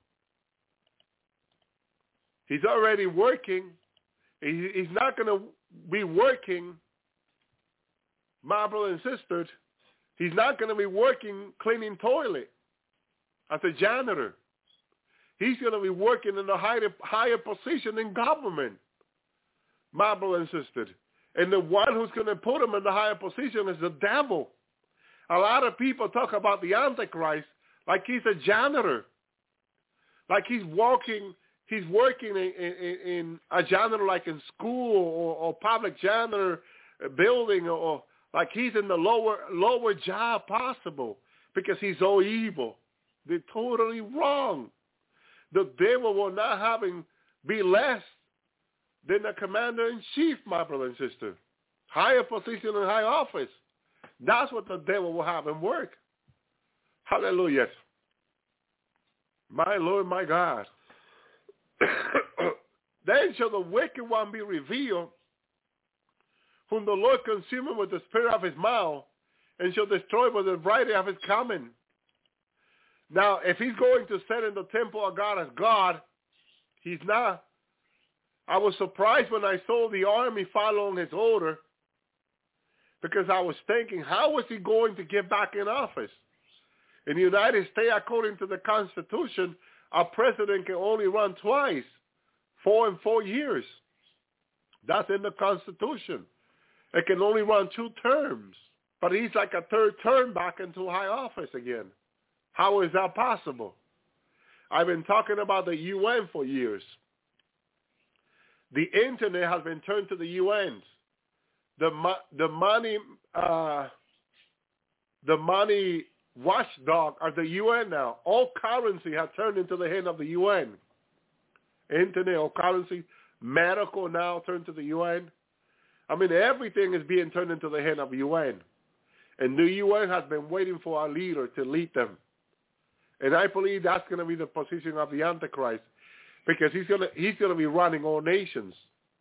He's already working. He's not going to be working, my brothers and sisters. He's not going to be working cleaning toilet as a janitor. He's going to be working in a higher, higher position in government, my brothers and sisters. And the one who's going to put him in the higher position is the devil. A lot of people talk about the Antichrist like he's a janitor, like he's walking, he's working in, in, in a janitor like in school or, or public janitor building, or, or like he's in the lower lower job possible because he's so evil. They're totally wrong. The devil will not have him be less than the commander-in-chief, my brother and sister. Higher position and high office. That's what the devil will have him work. Hallelujah. My Lord, my God. Then shall the wicked one be revealed, whom the Lord consumed with the spirit of his mouth, and shall destroy with the variety of his coming. Now, if he's going to sit in the temple of God as God, he's not. I was surprised when I saw the army following his order, because I was thinking, how is he going to get back in office? In the United States, according to the Constitution, our president can only run twice, four and four years. That's in the Constitution. It can only run two terms. But he's like a third term back into high office again. How is that possible? I've been talking about the U N for years. The internet has been turned to the U N. The mo- the money uh, the money watchdog are the U N now. All currency has turned into the hand of the U N. Internet or currency, medical now turned to the U N. I mean, everything is being turned into the hand of the U N. And the U N has been waiting for a leader to lead them. And I believe that's going to be the position of the Antichrist, because he's going to he's going to be running all nations.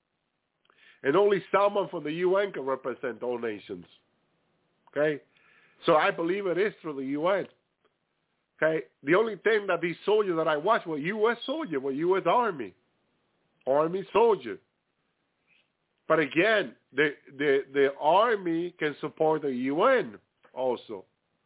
And only someone from the U N can represent all nations. Okay? So I believe it is through the U N. Okay? The only thing that these soldiers that I watched were U S soldiers, were U S Army. Army soldiers. But again, the, the, the Army can support the U N also.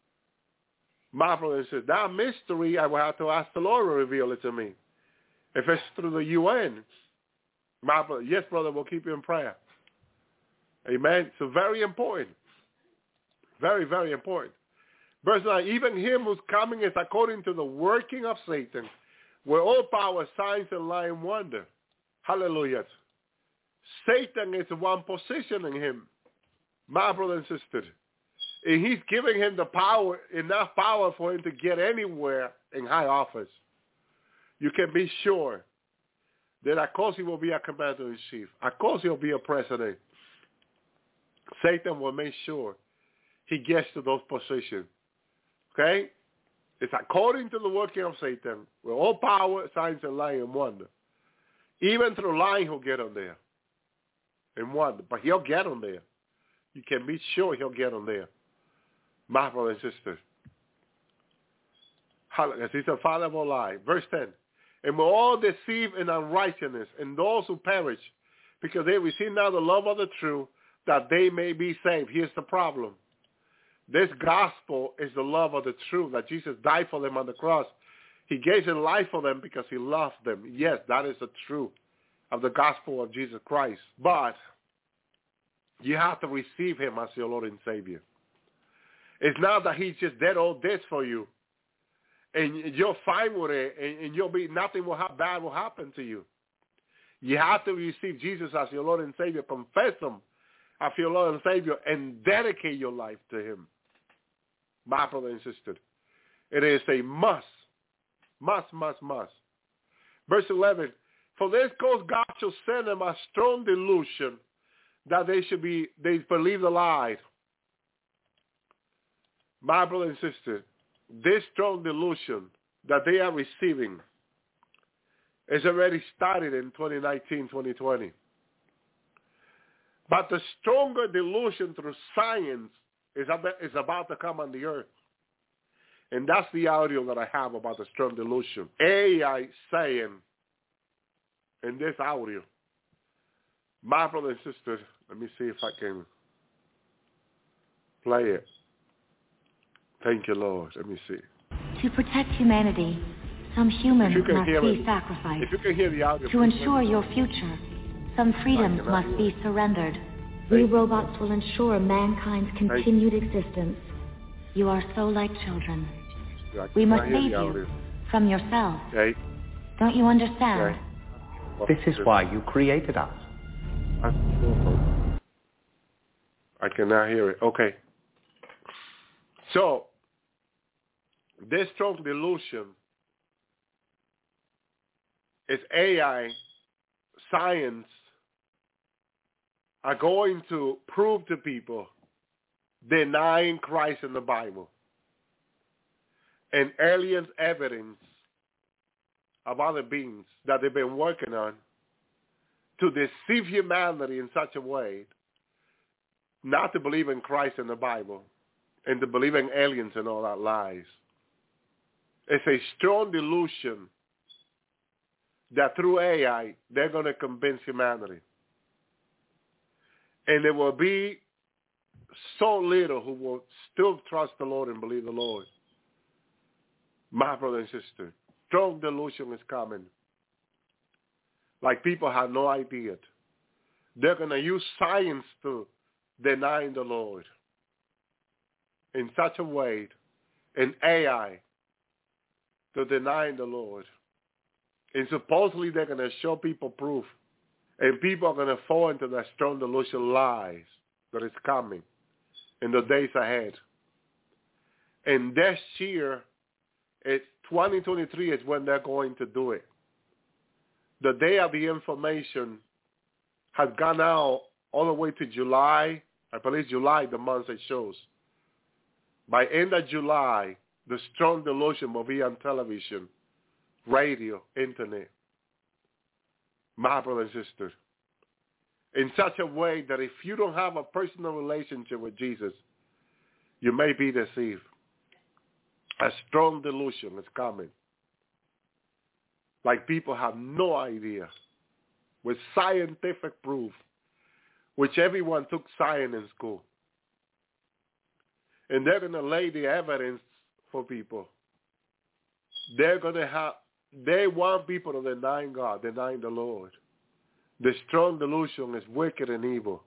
My brother says, that mystery, I will have to ask the Lord to reveal it to me. If it's through the U N, my brother, yes, brother, we'll keep you in prayer. Amen. So very important. Very, very important. Verse nine, even him who's coming is according to the working of Satan, where all power, signs, and lying wonder. Hallelujah. Satan is the one positioning him, my brother and sister. And he's giving him the power, enough power for him to get anywhere in high office. You can be sure that of course he will be a commander-in-chief. Of course he'll be a president. Satan will make sure he gets to those positions. Okay? It's according to the working of Satan, with all power, signs, and lying and wonder. Even through lying, he'll get on there. And wonder. But he'll get on there. You can be sure he'll get on there. My brother and sister. Hallelujah. He's the father of all lies. Verse ten. And will all deceive in unrighteousness, and those who perish, because they receive now the love of the truth, that they may be saved. Here's the problem. This gospel is the love of the truth, that Jesus died for them on the cross. He gave his life for them because he loved them. Yes, that is the truth of the gospel of Jesus Christ. But you have to receive him as your Lord and Savior. It's not that he just did all this for you, and you're fine with it, and, and you'll be nothing will ha- bad will happen to you. You have to receive Jesus as your Lord and Savior, confess him as your Lord and Savior, and dedicate your life to him. My brother and sister, it is a must, must, must, must. Verse eleven, for this cause God shall send them a strong delusion, that they should be, they believe the lie. My brother and sister, this strong delusion that they are receiving is already started in twenty nineteen, twenty twenty. But the stronger delusion through science is about, is about to come on the earth. And that's the audio that I have about the strong delusion. A I saying in this audio, my brother and sister, let me see if I can play it. Thank you, Lord. Let me see. To protect humanity, some humans must be it, sacrificed. If you can hear the audio, to ensure your future, some freedoms must be surrendered. We robots will ensure mankind's continued existence. You are so like children. We must save you from yourself. Okay. Don't you understand? Okay. This is why you created us. I cannot hear it. Okay. So, this strong delusion is A I, science, are going to prove to people denying Christ in the Bible. And aliens evidence of other beings that they've been working on to deceive humanity in such a way not to believe in Christ in the Bible and to believe in aliens and all that lies. It's a strong delusion that through A I, they're going to convince humanity. And there will be so little who will still trust the Lord and believe the Lord. My brother and sister, strong delusion is coming. Like people have no idea. They're going to use science to deny the Lord in such a way, in A I, to deny the Lord. And supposedly they're going to show people proof. And people are going to fall into that strong delusion lies that is coming in the days ahead. And this year, it's twenty twenty-three is when they're going to do it. The day of the information has gone out all the way to July. I believe July, the month it shows. By end of July, the strong delusion will be on television, radio, internet. My brother and sister, in such a way that if you don't have a personal relationship with Jesus, you may be deceived. A strong delusion is coming. Like people have no idea. With scientific proof, which everyone took science in school. And they're going to lay the evidence for people. They're going to have, they want people to deny God, deny the Lord. The strong delusion is wicked and evil.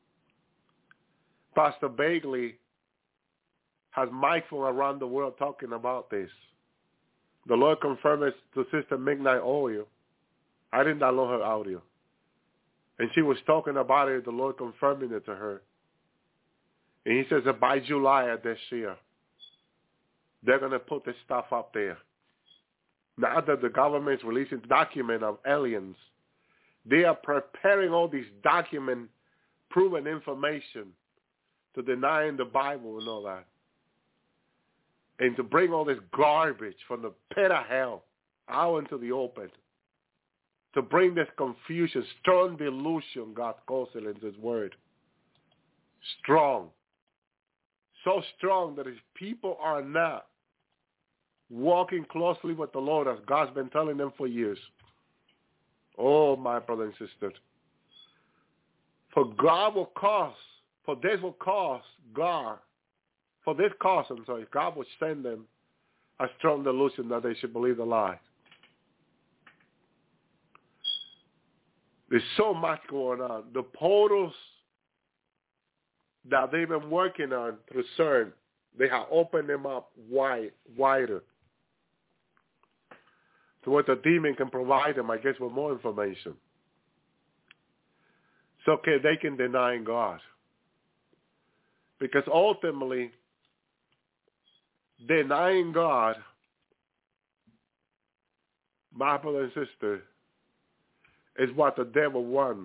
Pastor Bagley has microphones around the world talking about this. The Lord confirmed it to Sister Midnight Oil. I didn't download her audio. And she was talking about it, the Lord confirming it to her. And he says that by July of this year, they're going to put this stuff up there. Now that the government's releasing documents of aliens, they are preparing all these document proven information to deny the Bible and all that. And to bring all this garbage from the pit of hell out into the open. To bring this confusion, strong delusion, God calls it in his word. Strong. So strong that if people are not walking closely with the Lord, as God's been telling them for years. Oh, my brother and sister. For God will cause, for this will cause God, for this cause, I'm sorry, God will send them a strong delusion that they should believe the lie. There's so much going on. The portals that they've been working on through CERN, they have opened them up wide, wider to what the demon can provide them, I guess, with more information. So okay, they can deny God. Because ultimately, denying God, my brother and sister, is what the devil wants.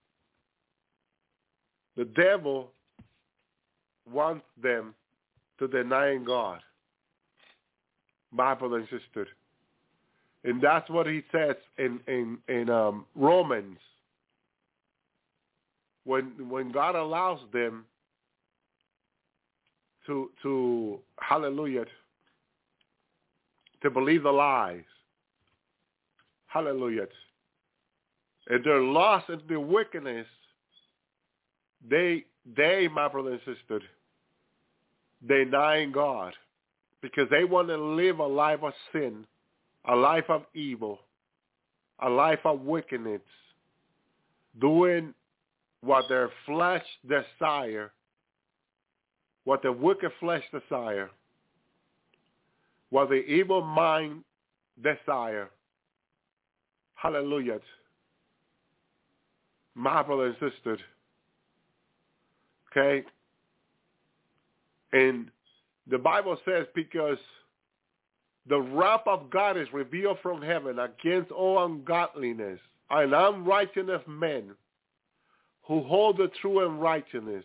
The devil wants them to deny God, my brother and sister. And that's what he says in, in, in um, Romans. When when God allows them to, to, hallelujah, to believe the lies. Hallelujah. And they're lost in their wickedness. They, they, my brother and sister, denying God because they want to live a life of sin, a life of evil, a life of wickedness, doing what their flesh desire, what the wicked flesh desire, what the evil mind desire. Hallelujah. My brother and sister, okay? And the Bible says because the wrath of God is revealed from heaven against all ungodliness and unrighteousness of men who hold the true and righteousness.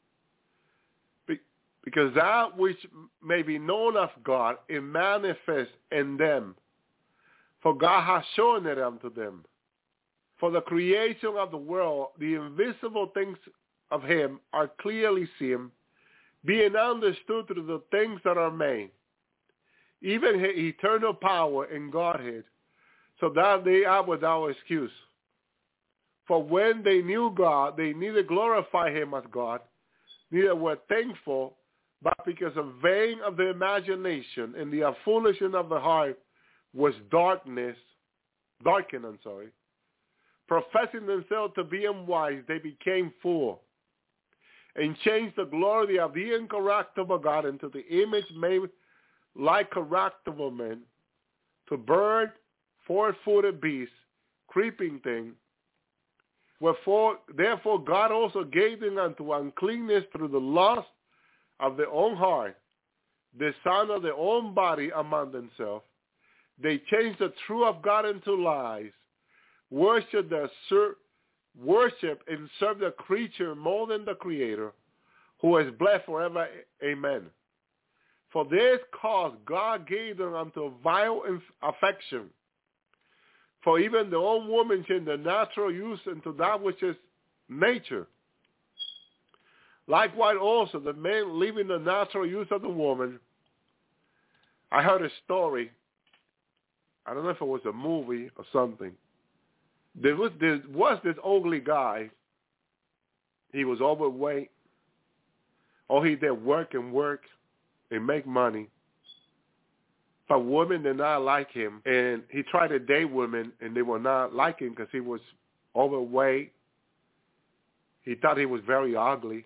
Because that which may be known of God is manifest in them. For God has shown it unto them. For the creation of the world, the invisible things of him are clearly seen, being understood through the things that are made. even his eternal power in Godhead, so that they are without excuse. For when they knew God, they neither glorified him as God, neither were thankful, but because of vain of the imagination and the foolishness of the heart was darkness, darkened, I'm sorry. Professing themselves to be unwise, they became fools, and changed the glory of the incorruptible God into the image made like corruptible men, to bird, four-footed beasts, creeping thing. Wherefore, therefore God also gave them unto uncleanness through the lust of their own heart, the son of their own body among themselves. They changed the truth of God into lies, worship the worship and serve the creature more than the Creator, who is blessed forever. Amen. For this cause God gave them unto a vile affection. For even the old woman changed the natural use into that which is nature. Likewise also the men leaving the natural use of the woman. I heard a story. I don't know if it was a movie or something. There was, there was this ugly guy. He was overweight. All he did work and work and make money. But women did not like him. And he tried to date women, and they were not like him because he was overweight. He thought he was very ugly.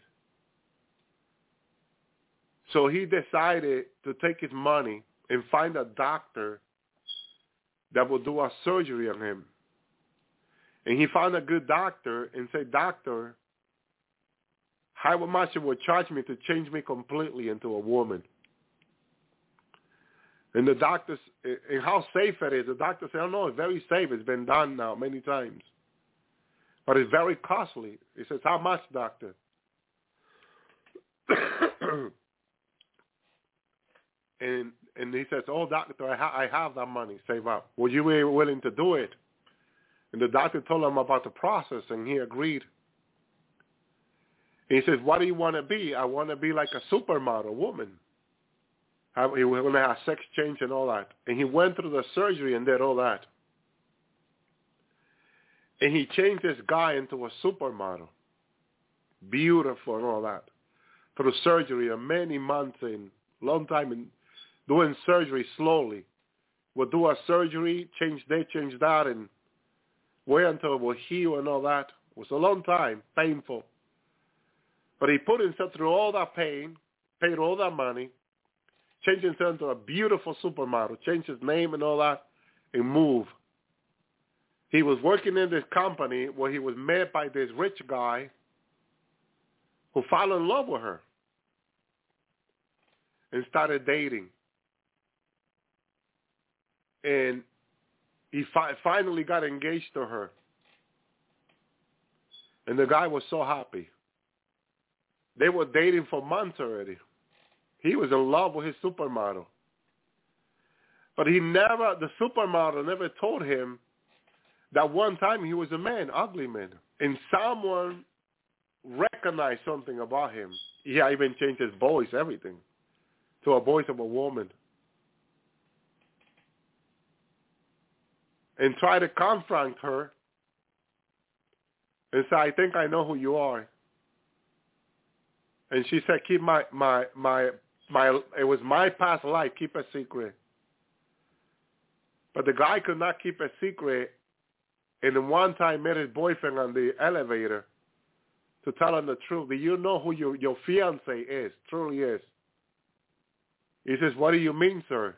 So he decided to take his money and find a doctor that will do a surgery on him. And he found a good doctor and said, "Doctor, how much it would charge me to change me completely into a woman?" And the doctor, and how safe it is, the doctor said, "Oh no, it's very safe. It's been done now many times. But it's very costly." He says, "How much, doctor?" and and he says, "Oh, doctor, I, ha- I have that money saved up. Would you be willing to do it?" And the doctor told him about the process, and he agreed. And he says, "What do you want to be?" "I want to be like a supermodel woman. I, he was going to have sex change and all that." And he went through the surgery and did all that. And he changed this guy into a supermodel. Beautiful and all that. Through surgery, and many months and long time in doing surgery slowly. Would do a surgery, change this, change that, and wait until it will heal and all that. It was a long time, painful. But he put himself through all that pain, paid all that money, changed himself into a beautiful supermodel, changed his name and all that, and moved. He was working in this company where he was met by this rich guy who fell in love with her and started dating. And he fi- finally got engaged to her. And the guy was so happy. They were dating for months already. He was in love with his supermodel. But he never, the supermodel never told him that one time he was a man, ugly man. And someone recognized something about him. He even changed his voice, everything, to a voice of a woman. And tried to confront her and say, "I think I know who you are." And she said, "Keep my, my, my, my, it was my past life, keep a secret." But the guy could not keep a secret. And then one time met his boyfriend on the elevator to tell him the truth. "Do you know who your, your fiance is, truly is?" He says, "What do you mean, sir?"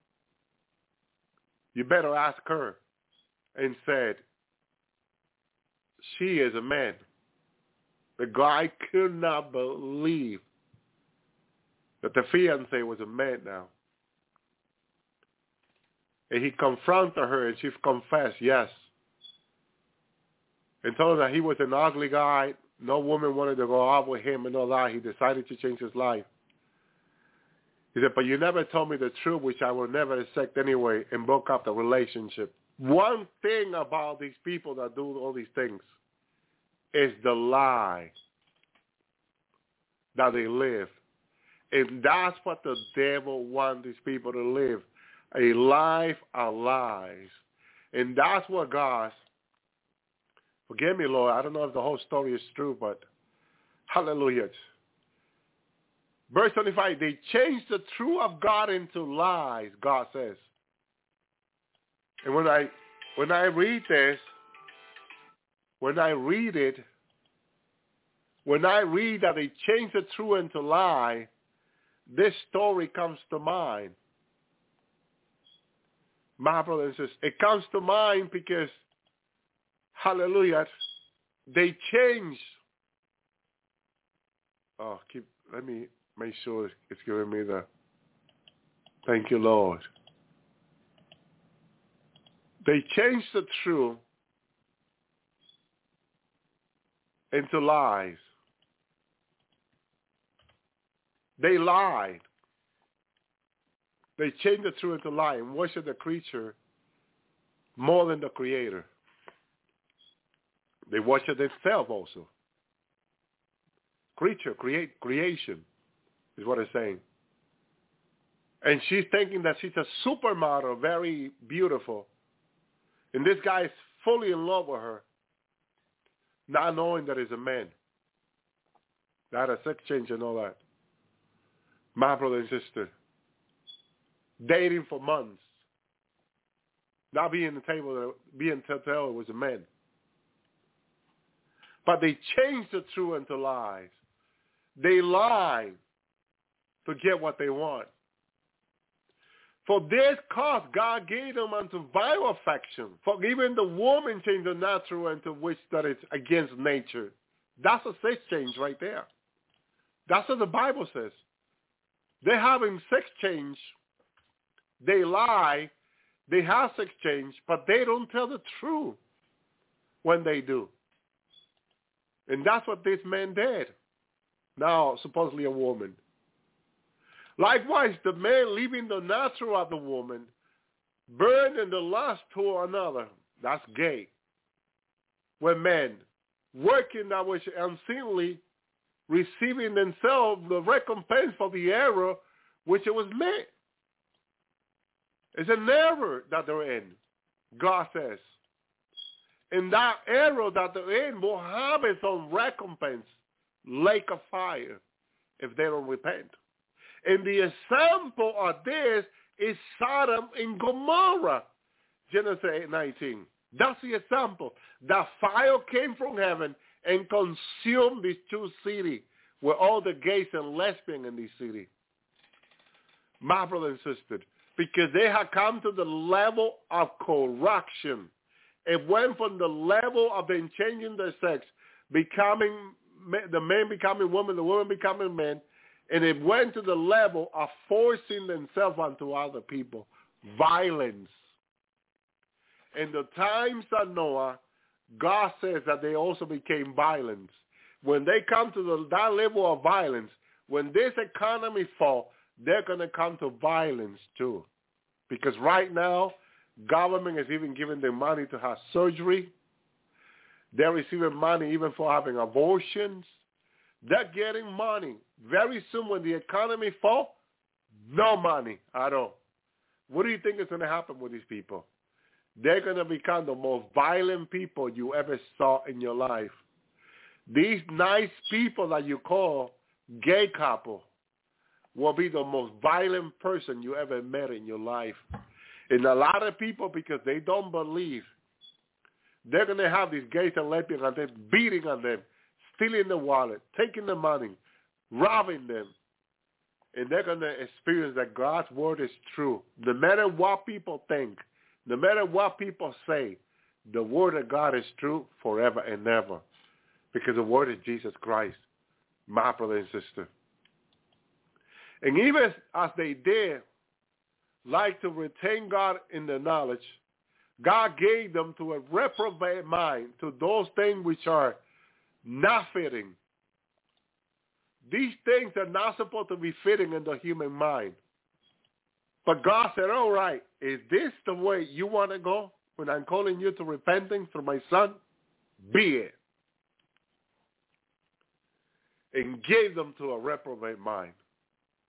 "You better ask her." And said, "She is a man." The guy could not believe that the fiancé was a man now. And he confronted her, and she confessed, yes. And told her that he was an ugly guy. No woman wanted to go out with him and all that. He decided to change his life. He said, "But you never told me the truth, which I will never accept anyway," and broke up the relationship. One thing about these people that do all these things is the lie that they live. And that's what the devil wants these people to live, a life of lies. And that's what God, forgive me, Lord, I don't know if the whole story is true, but hallelujah. Verse twenty-five, they changed the truth of God into lies, God says. And when I when I read this, when I read it, when I read that they changed the truth into lie, this story comes to mind. My brothers and sisters, it comes to mind because, hallelujah, they changed. Oh, keep, let me make sure it's giving me the, thank you, Lord. They changed the truth into lies. They lied. They changed the truth into lie and worship the creature more than the Creator. They worship themselves also. Creature, create, creation is what it's saying. And she's thinking that she's a supermodel, very beautiful. And this guy is fully in love with her, not knowing that he's a man. They had a sex change and all that. My brother and sister, dating for months, not being the table, being to tell it was a man. But they changed the truth into lies. They lie to get what they want. For this cause, God gave them unto vile affection. For even the woman changed the natural into which that is against nature. That's a sex change right there. That's what the Bible says. They're having sex change. They lie. They have sex change, but they don't tell the truth when they do. And that's what this man did. Now, supposedly a woman. Likewise, the man leaving the natural of the woman, burning the lust to another. That's gay. When men, working that which unseemly, receiving themselves the recompense for the error which it was made. It's an error that they're in, God says. And that error that they're in will have its own recompense, lake of fire, if they don't repent. And the example of this is Sodom and Gomorrah, Genesis eight nineteen. That's the example. That fire came from heaven and consumed these two cities, where all the gays and lesbians in this city. My brother and sister, because they had come to the level of corruption. It went from the level of them changing their sex, becoming the men becoming women, the women becoming men, and it went to the level of forcing themselves onto other people. Violence. In the times of Noah, God says that they also became violent. When they come to the, that level of violence, when this economy falls, they're going to come to violence too. Because right now, government is even giving them money to have surgery. They're receiving money even for having abortions. They're getting money. Very soon when the economy falls, no money at all. What do you think is going to happen with these people? They're going to become the most violent people you ever saw in your life. These nice people that you call gay couple will be the most violent person you ever met in your life. And a lot of people, because they don't believe, they're going to have these gays and lesbians and they're beating on them, stealing the wallet, taking the money, robbing them. And they're going to experience that God's word is true. No matter what people think, no matter what people say, the word of God is true forever and ever. Because the word is Jesus Christ, my brother and sister. And even as they did like to retain God in the knowledge, God gave them to a reprobate mind, to those things which are not fitting. These things are not supposed to be fitting in the human mind. But God said, all right, is this the way you want to go when I'm calling you to repentance through my son? Be it. And gave them to a reprobate mind.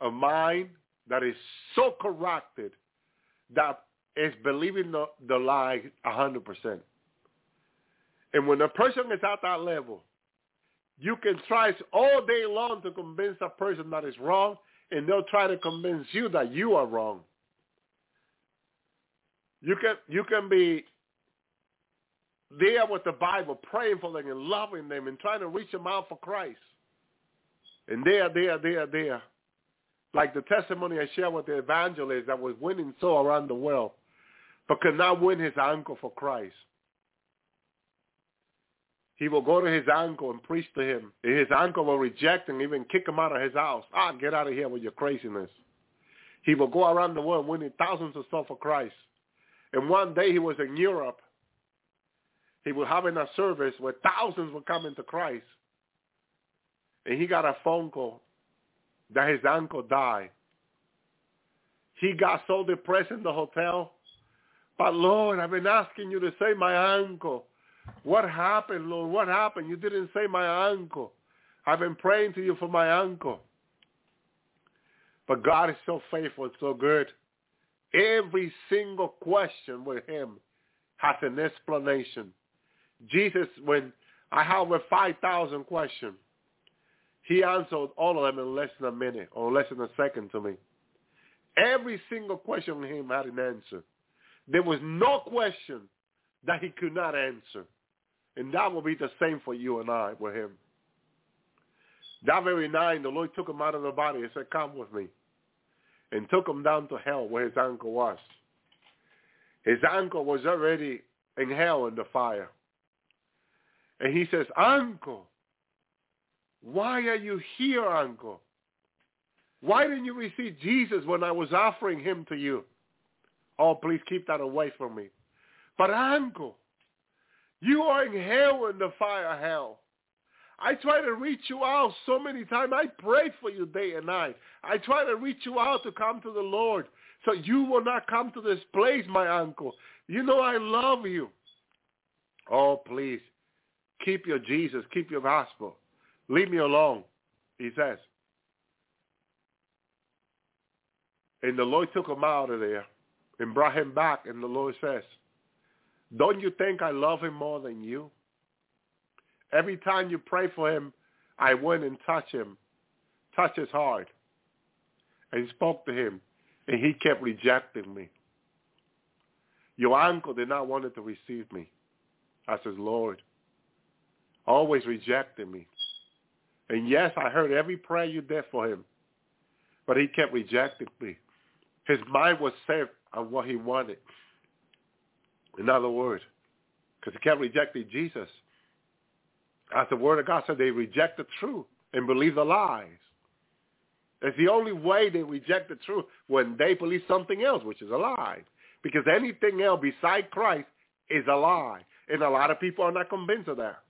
a mind that is so corrupted that is believing the, the lie one hundred percent. And when a person is at that level, you can try all day long to convince a person that is wrong, and they'll try to convince you that you are wrong. You can you can be there with the Bible, praying for them and loving them and trying to reach them out for Christ. And there, there, there, there. Like the testimony I shared with the evangelist that was winning so around the world, but could not win his uncle for Christ. He will go to his uncle and preach to him. And his uncle will reject him, even kick him out of his house. Ah, get out of here with your craziness. He will go around the world winning thousands of souls for Christ. And one day he was in Europe. He was having a service where thousands were coming to Christ. And he got a phone call that his uncle died. He got so depressed in the hotel. But Lord, I've been asking you to save my uncle. What happened, Lord? What happened? You didn't say my uncle. I've been praying to you for my uncle. But God is so faithful and so good. Every single question with him has an explanation. Jesus, when I had over five thousand questions, he answered all of them in less than a minute or less than a second to me. Every single question with him had an answer. There was no question that he could not answer. And that will be the same for you and I with him. That very night, the Lord took him out of the body and said, come with me. And took him down to hell where his uncle was. His uncle was already in hell in the fire. And he says, Uncle, why are you here, Uncle? Why didn't you receive Jesus when I was offering him to you? Oh, please keep that away from me. But Uncle, you are in hell, in the fire hell. I try to reach you out so many times. I pray for you day and night. I try to reach you out to come to the Lord so you will not come to this place, my uncle. You know I love you. Oh, please, keep your Jesus, keep your gospel. Leave me alone, he says. And the Lord took him out of there and brought him back, and the Lord says, don't you think I love him more than you? Every time you pray for him, I went and touched him, touched his heart, and spoke to him, and he kept rejecting me. Your uncle did not want to receive me as his Lord, always rejecting me. And yes, I heard every prayer you did for him, but he kept rejecting me. His mind was set on what he wanted. In other words, because he kept rejecting Jesus. As the Word of God said, they reject the truth and believe the lies. It's the only way they reject the truth, when they believe something else, which is a lie. Because anything else beside Christ is a lie. And a lot of people are not convinced of that.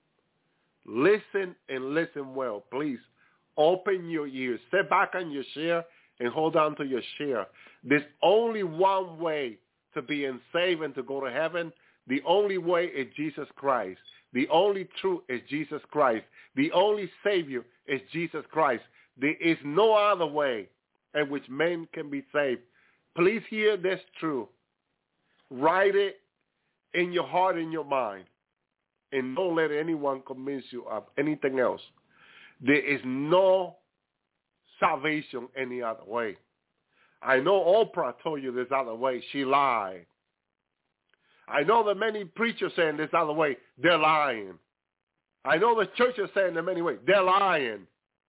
Listen and listen well. Please open your ears. Sit back on your chair and hold on to your chair. There's only one way to be saved and to go to heaven. The only way is Jesus Christ. The only truth is Jesus Christ. The only Savior is Jesus Christ. There is no other way in which men can be saved. Please hear this truth. Write it in your heart and your mind. And don't let anyone convince you of anything else. There is no salvation any other way. I know Oprah told you this other way. She lied. I know that many preachers saying this other way. They're lying. I know the church is saying in many ways. They're lying.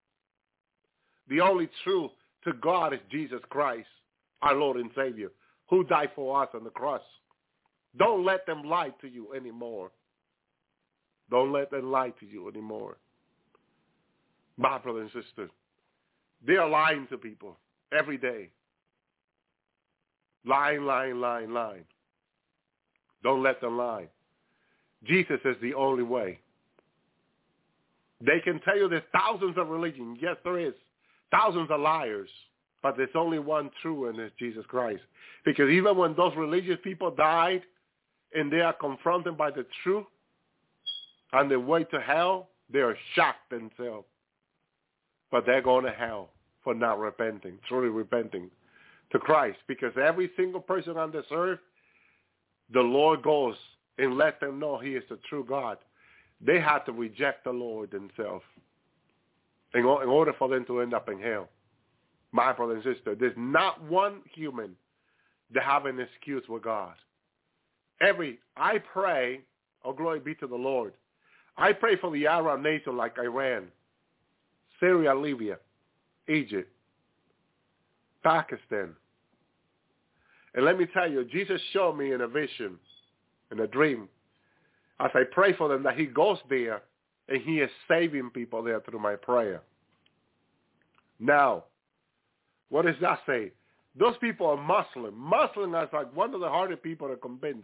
The only truth to God is Jesus Christ, our Lord and Savior, who died for us on the cross. Don't let them lie to you anymore. Don't let them lie to you anymore. My brother and sister, they are lying to people every day. Lying, lying, lying, lying. Don't let them lie. Jesus is the only way. They can tell you there's thousands of religions. Yes, there is. Thousands of liars. But there's only one true, and it's Jesus Christ. Because even when those religious people died and they are confronted by the truth on their way to hell, they are shocked themselves. But they're going to hell. for not repenting, truly repenting to Christ. Because every single person on this earth, the Lord goes and let them know he is the true God. They had to reject the Lord themselves in, in order for them to end up in hell. My brother and sister, there's not one human that have an excuse with God. Every, I pray, oh glory be to the Lord, I pray for the Arab nation like Iran, Syria, Libya, Egypt, Pakistan. And let me tell you, Jesus showed me in a vision, in a dream, as I pray for them, that he goes there and he is saving people there through my prayer. Now, what does that say? Those people are Muslim. Muslim is like one of the hardest people to convince.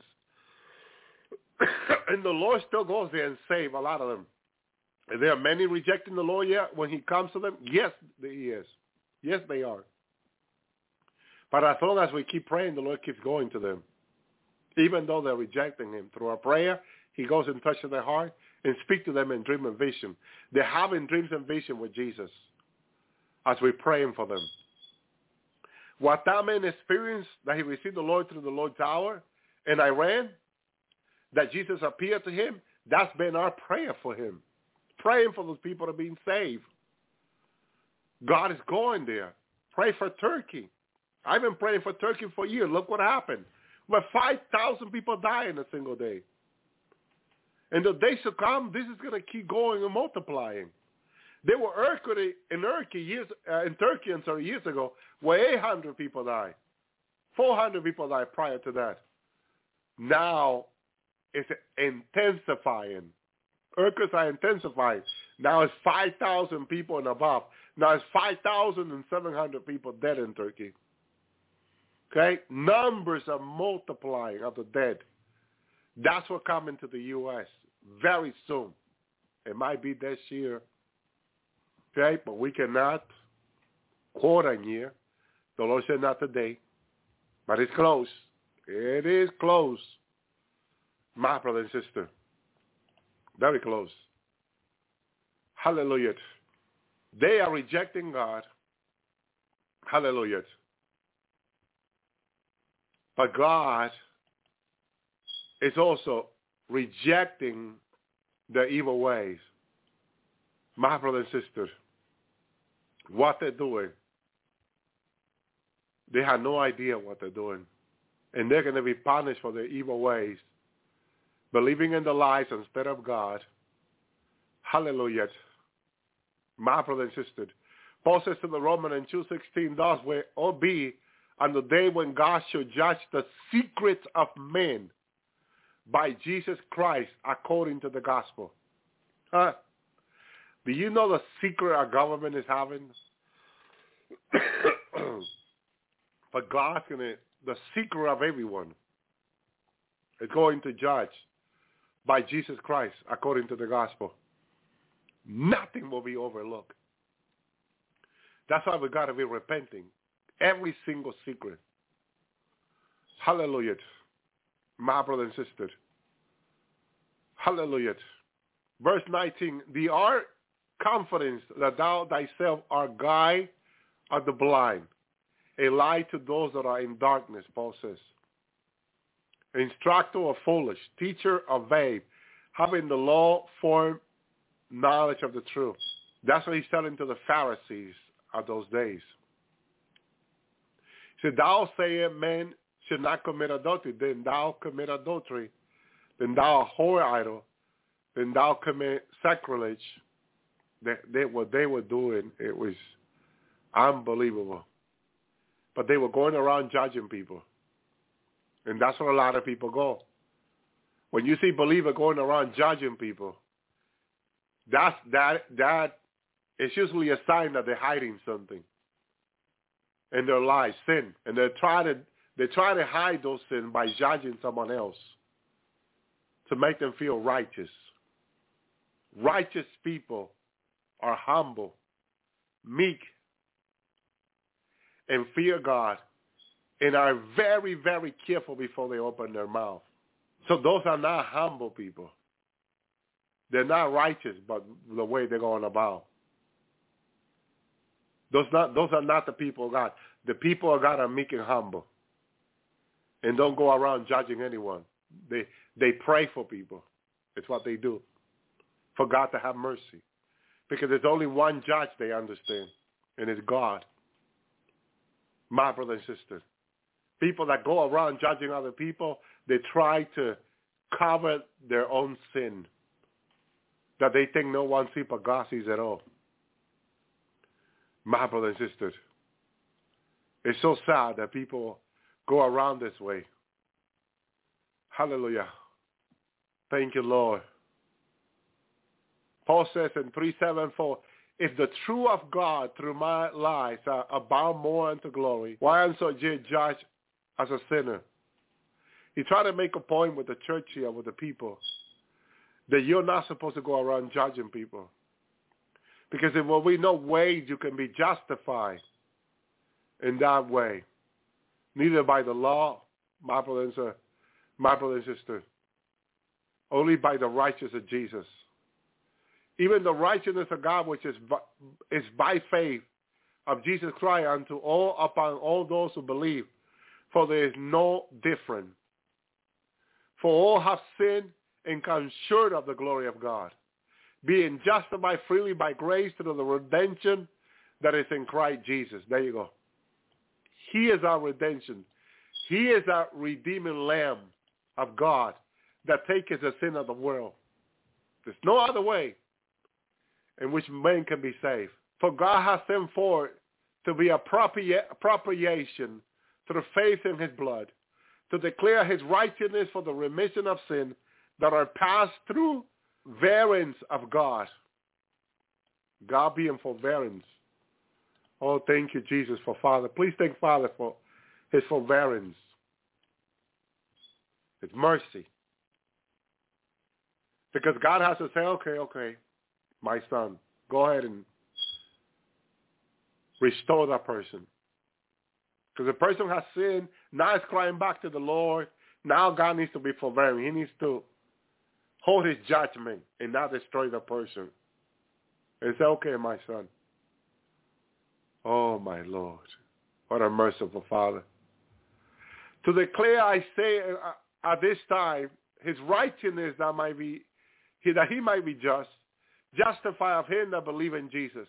And the Lord still goes there and saves a lot of them. And there are many rejecting the Lord yet when he comes to them? Yes, he is. Yes, they are. But as long as we keep praying, the Lord keeps going to them. Even though they're rejecting him. Through our prayer, he goes and touches their heart and speaks to them in dream and vision. They're having dreams and vision with Jesus as we're praying for them. What that man experienced, that he received the Lord through the Lord's hour in Iran, that Jesus appeared to him, that's been our prayer for him. Praying for those people to be saved. God is going there. Pray for Turkey. I've been praying for Turkey for years. Look what happened. Where five thousand people die in a single day. And the days to come, this is going to keep going and multiplying. There were earthquakes in Turkey years, uh, in Turkey, I'm sorry, years ago, where eight hundred people died. four hundred people died prior to that. Now it's intensifying. Earthquakes are intensifying. Now it's five thousand people and above. Now it's five thousand seven hundred people dead in Turkey. Okay? Numbers are multiplying of the dead. That's what coming to the U S very soon. It might be this year. Okay? But we cannot quote a year. The Lord said not today. But it's close. It is close. My brother and sister. Very close. Hallelujah. They are rejecting God. Hallelujah. But God is also rejecting their evil ways. My brother and sister, what they're doing, they have no idea what they're doing. And they're going to be punished for their evil ways, believing in the lies instead of God. Hallelujah. My brother and sister, Paul says to the Romans in two sixteen, thus will all be on the day when God shall judge the secrets of men by Jesus Christ according to the gospel. Huh? Do you know the secret our government is having? But God's going to, the secret of everyone is going to judge by Jesus Christ according to the gospel. Nothing will be overlooked. That's why we got to be repenting. Every single secret. Hallelujah. My brother and sister. Hallelujah. Verse nineteen, the art confidence that thou thyself art guide of the blind, a light to those that are in darkness, Paul says. Instructor of foolish, teacher of vague, having the law formed knowledge of the truth. That's what he's telling to the Pharisees of those days. He said, thou sayest men should not commit adultery, then thou commit adultery, then thou whore idol, then thou commit sacrilege. They, they, what they were doing, it was unbelievable. But they were going around judging people. And that's where a lot of people go. When you see believers going around judging people, that's, that, that is usually a sign that they're hiding something in their lives, sin. And they try to, they try to hide those sins by judging someone else to make them feel righteous. Righteous people are humble, meek, and fear God, and are very, very careful before they open their mouth. So those are not humble people. They're not righteous, but the way they're going about. Those not those are not the people of God. The people of God are meek and humble, and don't go around judging anyone. They they pray for people. It's what they do, for God to have mercy, because there's only one judge they understand, and it's God. My brother and sister, people that go around judging other people, they try to cover their own sin that they think no one sees but God sees at all. My brothers and sisters, it's so sad that people go around this way. Hallelujah. Thank you, Lord. Paul says in three seven four, if the truth of God through my lies are abound more unto glory, why am so judged as a sinner? He tried to make a point with the church here, with the people, that you're not supposed to go around judging people. Because there will be no way you can be justified in that way. Neither by the law, my brother and, my brother and sister. Only by the righteousness of Jesus. Even the righteousness of God, which is by, is by faith of Jesus Christ unto all upon all those who believe. For there is no difference. For all have sinned and come short of the glory of God, being justified freely by grace through the redemption that is in Christ Jesus. There you go. He is our redemption. He is our redeeming Lamb of God that taketh the sin of the world. There's no other way in which man can be saved. For God has sent forth to be appropriation through faith in his blood, to declare his righteousness for the remission of sin that are passed through forbearance of God. God being forbearance. Oh, thank you, Jesus, for Father. Please thank Father for his forbearance. His mercy. Because God has to say, okay, okay, my son, go ahead and restore that person. Because the person has sinned, now is crying back to the Lord. Now God needs to be forbearing. He needs to hold his judgment and not destroy the person. And say, okay, my son. Oh, my Lord. What a merciful Father. To declare, I say, uh, at this time, his righteousness that might be, that he might be just, justify of him that believe in Jesus.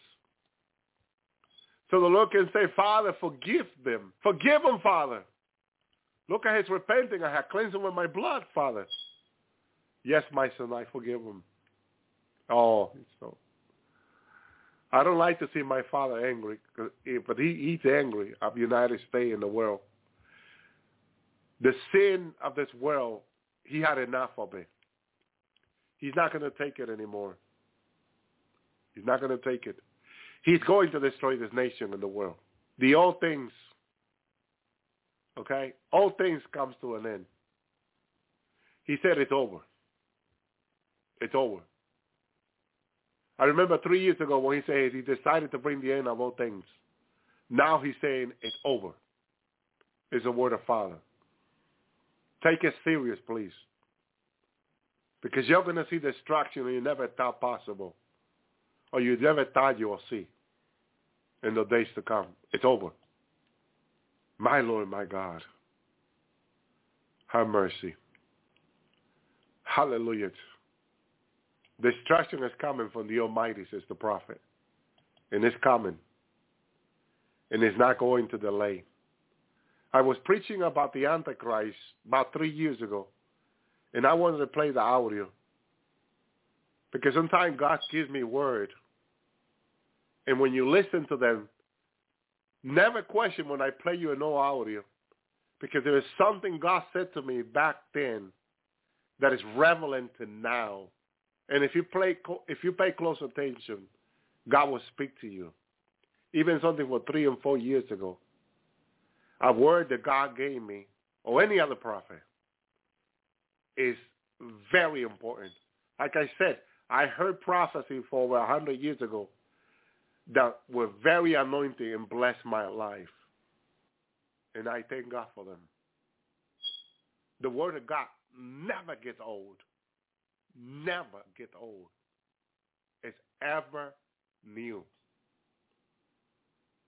So the Lord can say, Father, forgive them. Forgive them, Father. Look at his repenting. I have cleansed him with my blood, Father. Yes, my son, I forgive him. Oh, so I don't like to see my father angry, but he, he's angry of the United States and the world. The sin of this world, he had enough of it. He's not going to take it anymore. He's not going to take it. He's going to destroy this nation and the world. The old things, okay? All things comes to an end. He said it's over. It's over. I remember three years ago when he said he decided to bring the end of all things. Now he's saying it's over. It's a word of Father. Take it serious, please. Because you're going to see destruction you never thought possible. Or you never thought you will see in the days to come. It's over. My Lord, my God. Have mercy. Hallelujah. Destruction is coming from the Almighty, says the prophet. And it's coming. And it's not going to delay. I was preaching about the Antichrist about three years ago. And I wanted to play the audio. Because sometimes God gives me word. And when you listen to them, never question when I play you a no audio. Because there is something God said to me back then that is relevant to now. And if you play, if you pay close attention, God will speak to you. Even something for three and four years ago. A word that God gave me, or any other prophet, is very important. Like I said, I heard prophecy for over a hundred years ago that were very anointing and blessed my life. And I thank God for them. The word of God never gets old. Never gets old. It's ever new.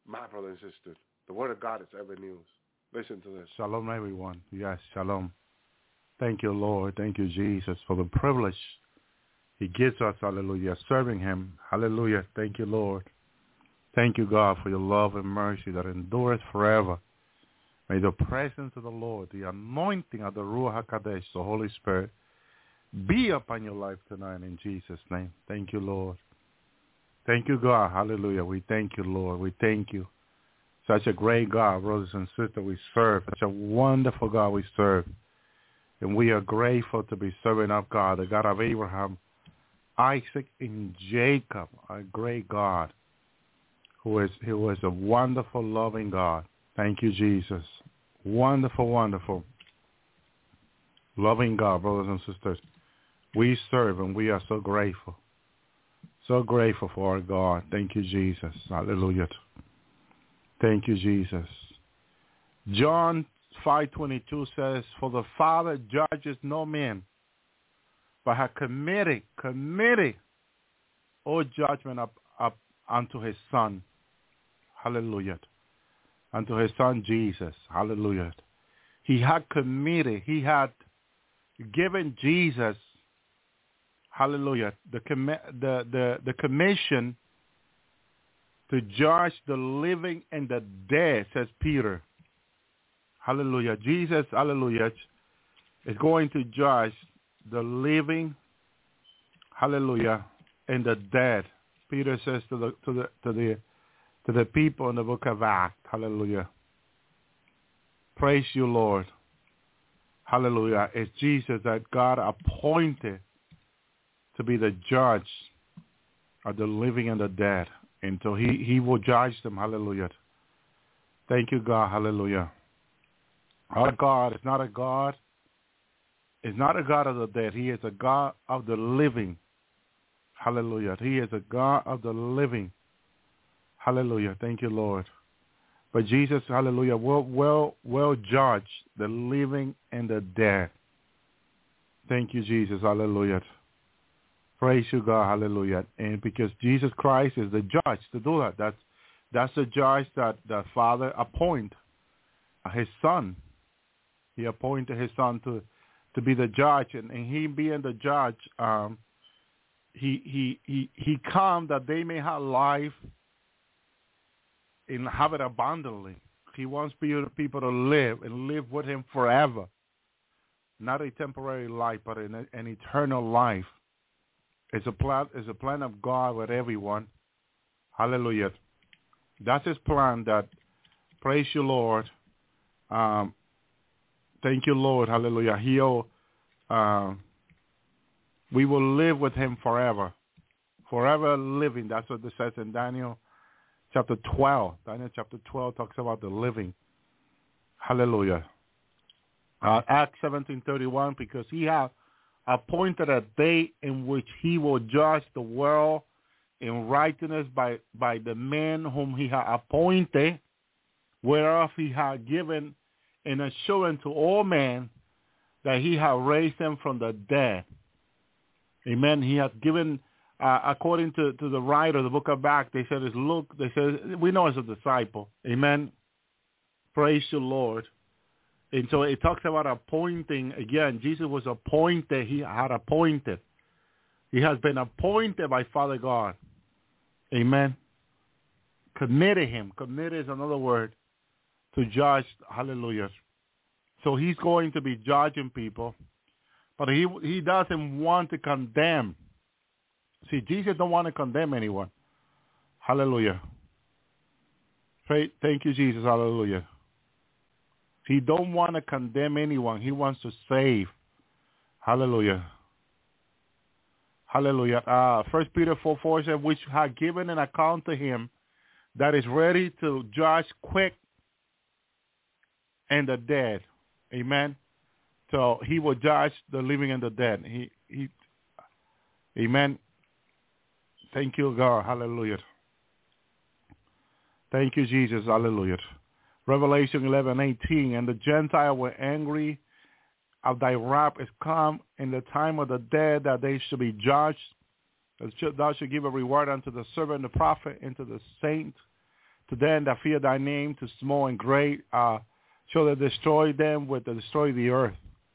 My brother and sister, the word of God is ever news. Listen to this. Shalom, everyone. Yes, shalom. Thank you, Lord. Thank you, Jesus, for the privilege he gives us, hallelujah, serving him. Hallelujah. Thank you, Lord. Thank you, God, for your love and mercy that endureth forever. May the presence of the Lord, the anointing of the Ruach HaKodesh, the Holy Spirit, be upon your life tonight in Jesus' name. Thank you, Lord. Thank you, God. Hallelujah. We thank you, Lord. We thank you. Such a great God, brothers and sisters, we serve. Such a wonderful God we serve. And we are grateful to be serving up God, the God of Abraham, Isaac, and Jacob, a great God, who is, who is a wonderful, loving God. Thank you, Jesus. Wonderful, wonderful, loving God, brothers and sisters. We serve, and we are so grateful. So grateful for our God. Thank you, Jesus. Hallelujah. Thank you, Jesus. John five twenty-two says, for the Father judges no man, but hath committed, committed all judgment up, up unto his Son. Hallelujah. Unto his Son Jesus. Hallelujah. He had committed, he had given Jesus, hallelujah, the, commi- the, the, the commission to judge the living and the dead, says Peter. Hallelujah. Jesus, hallelujah, is going to judge the living, hallelujah, and the dead. Peter says to the to the to the to the people in the book of Acts, hallelujah. Praise you, Lord. Hallelujah. It's Jesus that God appointed to be the judge of the living and the dead. And so he, he will judge them. Hallelujah. Thank you, God. Hallelujah. Our God is not a God. Is not a God of the dead. He is a God of the living. Hallelujah. He is a God of the living. Hallelujah. Thank you, Lord. But Jesus, hallelujah, will well, well judge the living and the dead. Thank you, Jesus. Hallelujah. Praise you, God. Hallelujah. And because Jesus Christ is the judge to do that. That's, that's the judge that the Father appointed, his Son. He appointed his Son to, to be the judge. And, and he being the judge, um, he, he, he, he come that they may have life and have it abundantly. He wants people to live and live with him forever. Not a temporary life, but an, an eternal life. It's a plan. It's a plan of God with everyone. Hallelujah. That's his plan. That, praise you, Lord. Um, thank you, Lord. Hallelujah. He'll. Uh, we will live with him forever, forever living. That's what it says in Daniel chapter twelve. Daniel chapter twelve talks about the living. Hallelujah. Uh, Acts seventeen thirty-one, because he has appointed a day in which he will judge the world in righteousness by, by the men whom he has appointed, whereof he has given an assurance to all men that he has raised them from the dead. Amen. He has given, uh, according to, to the writer of the book of Acts, they said, it's Luke, they said, we know it's a disciple. Amen. Praise the Lord. And so it talks about appointing. Again, Jesus was appointed. He had appointed. He has been appointed by Father God. Amen. Committed him. Committed is another word to judge. Hallelujah. So he's going to be judging people. But he he doesn't want to condemn. See, Jesus don't want to condemn anyone. Hallelujah. Pray, thank you, Jesus. Hallelujah. He don't want to condemn anyone. He wants to save. Hallelujah. Hallelujah. Uh, First Peter four four says, which have given an account to him that is ready to judge quick and the dead. Amen. So he will judge the living and the dead. He, he, amen. Thank you, God. Hallelujah. Thank you, Jesus. Hallelujah. Revelation eleven eighteen, and the Gentiles were angry of thy wrath is come in the time of the dead, that they should be judged. Thou should give a reward unto the servant, the prophet, and to the saint to them that fear thy name, to small and great, uh, shall they destroy them with the destroy the earth.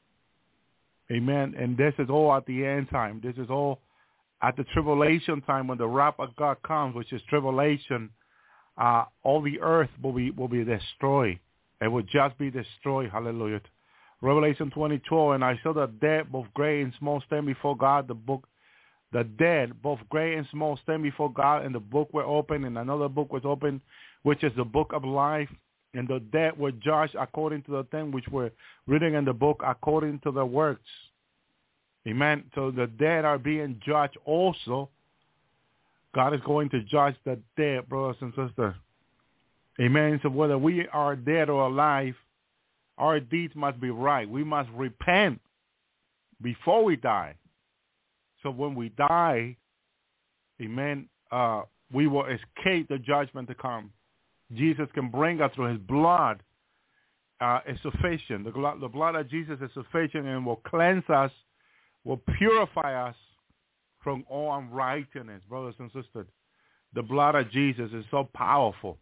Amen. And this is all at the end time. This is all at the tribulation time when the wrath of God comes, which is tribulation. Uh, all the earth will be will be destroyed. It will just be destroyed. Hallelujah. Revelation twenty twelve, and I saw the dead, both great and small, stand before God. The book, the dead, both great and small, stand before God, and the book were open, and another book was open, which is the book of life. And the dead were judged according to the things which were written in the book, according to the works. Amen. So the dead are being judged also. God is going to judge the dead, brothers and sisters. Amen. So whether we are dead or alive, our deeds must be right. We must repent before we die. So when we die, amen, uh, we will escape the judgment to come. Jesus can bring us through his blood uh, is sufficient. The, the blood of Jesus is sufficient and will cleanse us, will purify us from all unrighteousness, brothers and sisters. The blood of Jesus is so powerful.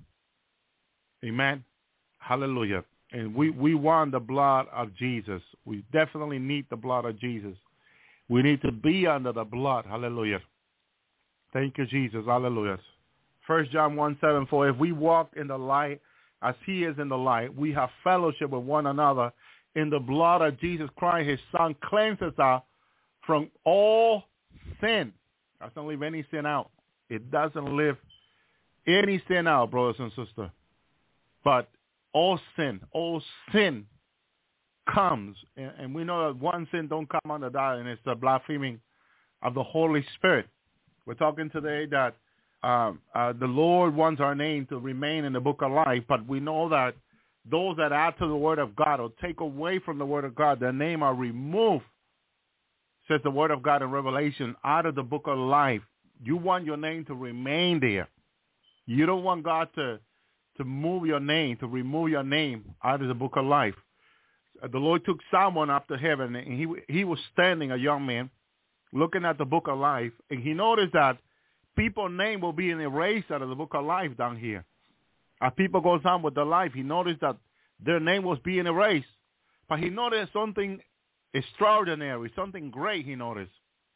Amen. Hallelujah. And we, we want the blood of Jesus. We definitely need the blood of Jesus. We need to be under the blood. Hallelujah. Thank you, Jesus. Hallelujah. First John one seven, for if we walk in the light as he is in the light, we have fellowship with one another. In the blood of Jesus Christ, his son, cleanses us from all sin. Doesn't leave any sin out. It doesn't leave any sin out, brothers and sisters. But all sin, all sin comes. And, and we know that one sin don't come under that, and it's the blaspheming of the Holy Spirit. We're talking today that Um, uh, the Lord wants our name to remain in the book of life, but we know that those that add to the word of God or take away from the word of God, their name are removed, says the word of God in Revelation, out of the book of life. You want your name to remain there. You don't want God to, to move your name, to remove your name out of the book of life. Uh, the Lord took someone up to heaven, and he, he was standing, a young man, looking at the book of life, and he noticed that people's name will be erased out of the book of life down here. As people goes on with their life, he noticed that their name was being erased. But he noticed something extraordinary, something great he noticed.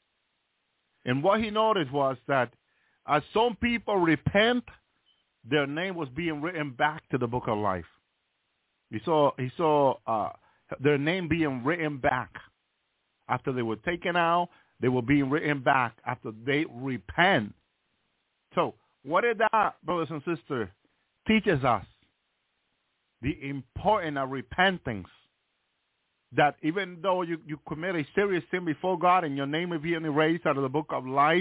And what he noticed was that as some people repent, their name was being written back to the book of life. He saw, he saw uh, their name being written back. After they were taken out, they were being written back after they repent. So what did that, brothers and sisters, teaches us? The importance of repentance. That even though you, you commit a serious sin before God and your name is being erased out of the book of life,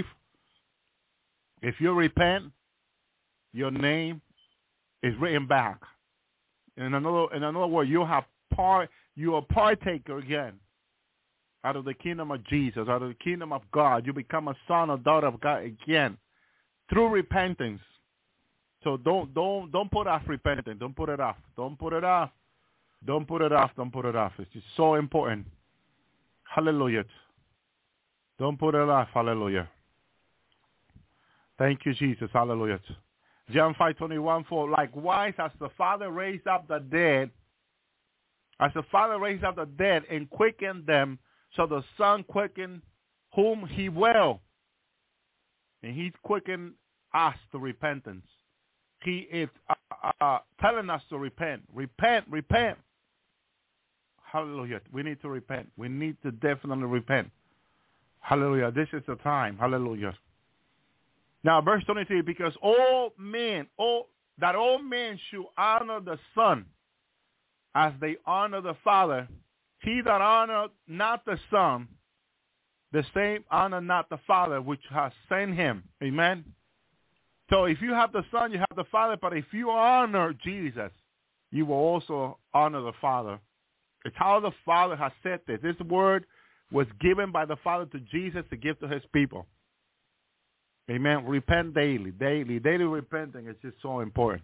if you repent, your name is written back. In another, in another word, you have part, you are partaker again out of the kingdom of Jesus, out of the kingdom of God. You become a son or daughter of God again through repentance. So don't don't don't put off repentance. Don't put it off. Don't put it off. Don't put it off. Don't put it off. It's just so important. Hallelujah. Don't put it off. Hallelujah. Thank you, Jesus. Hallelujah. John five twenty-one, for likewise as the Father raised up the dead, as the Father raised up the dead and quickened them, so the Son quickened whom he will. And he's quickened us to repentance. He is uh, uh, telling us to repent. Repent, repent. Hallelujah. We need to repent. We need to definitely repent. Hallelujah. This is the time. Hallelujah. Now, verse twenty-three, because all men, all, that all men should honor the Son as they honor the Father. He that honor not the Son, the same honor not the Father which has sent him. Amen. So if you have the Son, you have the Father. But if you honor Jesus, you will also honor the Father. It's how the Father has said this. This word was given by the Father to Jesus to give to his people. Amen. Repent daily, daily. Daily repenting is just so important.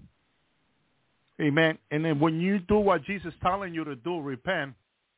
Amen. And then when you do what Jesus is telling you to do, repent,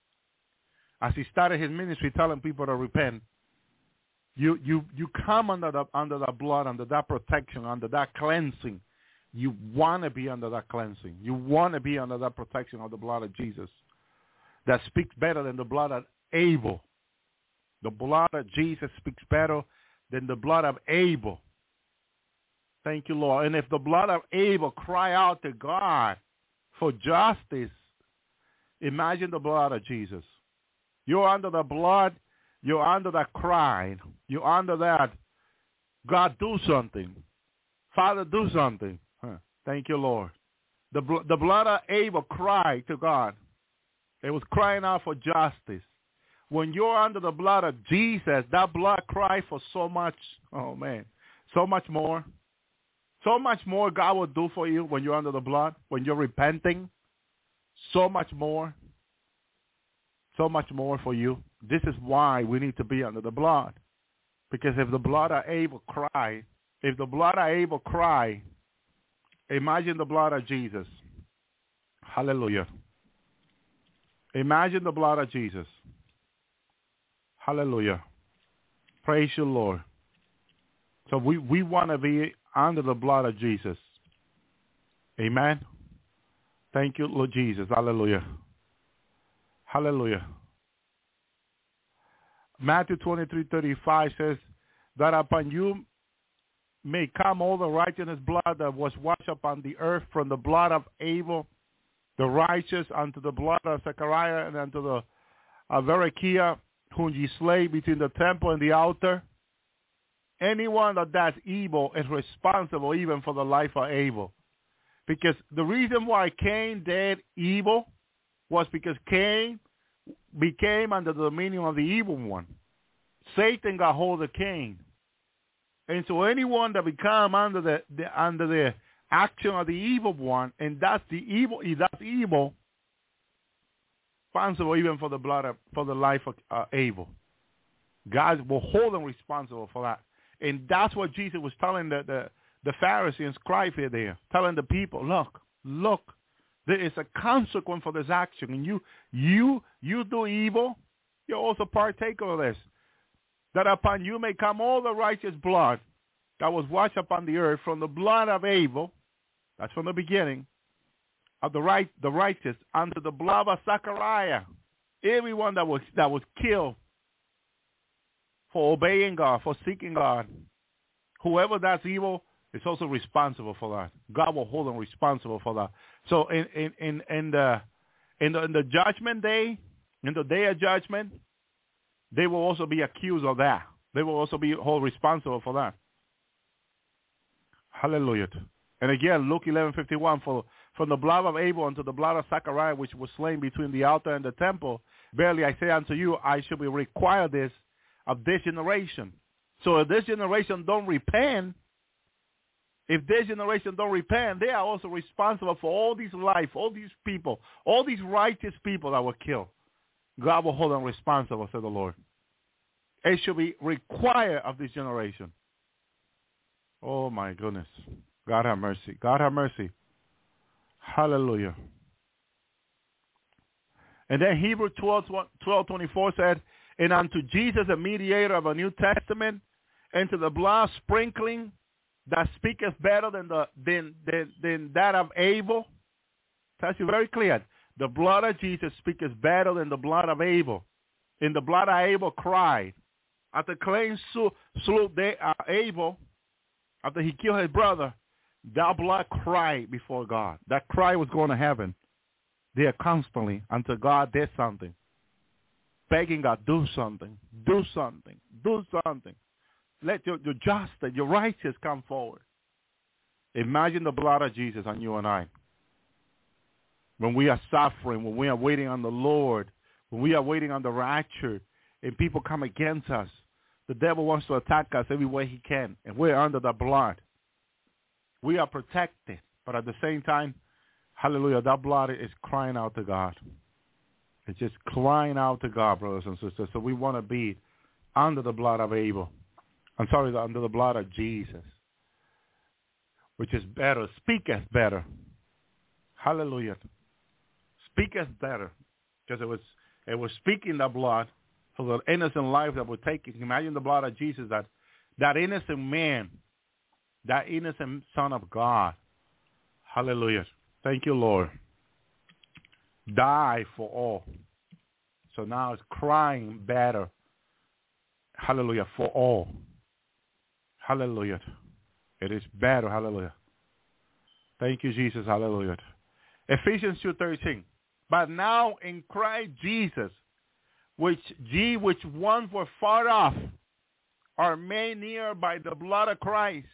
as he started his ministry telling people to repent, you you you come under the under the blood, under that protection, under that cleansing. You want to be under that cleansing. You want to be under that protection of the blood of Jesus that speaks better than the blood of Abel. The blood of Jesus speaks better than the blood of Abel. Thank you, Lord. And if the blood of Abel cry out to God for justice, imagine the blood of Jesus. You're under the blood. You're under that cry. You're under that, God, do something. Father, do something. Huh. Thank you, Lord. The, the blood of Abel cried to God. It was crying out for justice. When you're under the blood of Jesus, that blood cries for so much, oh man, so much more. So much more God will do for you when you're under the blood, when you're repenting. So much more. So much more for you. This is why we need to be under the blood. Because if the blood of Abel cry, if the blood of Abel cry, imagine the blood of Jesus. Hallelujah. Imagine the blood of Jesus. Hallelujah. Praise you, Lord. So we, we want to be under the blood of Jesus. Amen. Thank you, Lord Jesus. Hallelujah. Hallelujah. Matthew twenty-three thirty-five says that upon you may come all the righteousness blood that was washed upon the earth from the blood of Abel, the righteous, unto the blood of Zechariah, and unto the uh, Berechiah, whom ye slay between the temple and the altar. Anyone that does evil is responsible even for the life of Abel. Because the reason why Cain did evil was because Cain became under the dominion of the evil one. Satan got hold of Cain. And so anyone that become under the, the under the action of the evil one, and that's the evil, that's evil, responsible even for the blood of, for the life of uh, Abel. God will hold them responsible for that. And that's what Jesus was telling the, the, the Pharisees and scribes here there, telling the people, look, look, there is a consequence for this action. And you you you do evil, you're also partaker of this. That upon you may come all the righteous blood that was washed upon the earth from the blood of Abel, that's from the beginning, of the right the righteous, under the blood of Zechariah. Everyone that was that was killed for obeying God, for seeking God. Whoever does evil is also responsible for that. God will hold them responsible for that. So in in in, in the in the in the judgment day, in the day of judgment, they will also be accused of that. They will also be held responsible for that. Hallelujah. And again, Luke eleven fifty-one, for from the blood of Abel unto the blood of Zechariah, which was slain between the altar and the temple, verily I say unto you, I shall be require this of this generation. So if this generation don't repent, if this generation don't repent, they are also responsible for all these life, all these people, all these righteous people that were killed. God will hold them responsible, said the Lord. It should be required of this generation. Oh, my goodness. God have mercy. God have mercy. Hallelujah. And then Hebrews twelve twenty-four said, and unto Jesus, a mediator of a New Testament, and to the blood sprinkling that speaketh better than the than, than, than that of Abel. That's very clear. The blood of Jesus speaketh better than the blood of Abel. And the blood of Abel cried. After Cain slew uh, Abel, after he killed his brother, that blood cried before God. That cry was going to heaven. There constantly until God did something. Begging God, do something, do something, do something. Let your, your justice, your righteous come forward. Imagine the blood of Jesus on you and I. When we are suffering, when we are waiting on the Lord, when we are waiting on the rapture, and people come against us, the devil wants to attack us every way he can, and we're under the blood. We are protected, but at the same time, hallelujah, that blood is crying out to God. It's just crying out to God, brothers and sisters. So we want to be under the blood of Abel. I'm sorry, under the blood of Jesus, which is better, speaketh better. Hallelujah. Speaketh better, because it was it was speaking the blood for the innocent life that we're taking. Imagine the blood of Jesus, that that innocent man, that innocent Son of God, Hallelujah. Thank you, Lord. Die for all. So now it's crying better. Hallelujah. For all. Hallelujah. It is better. Hallelujah. Thank you, Jesus. Hallelujah. Ephesians two thirteen. But now in Christ Jesus, which ye which once were far off are made near by the blood of Christ.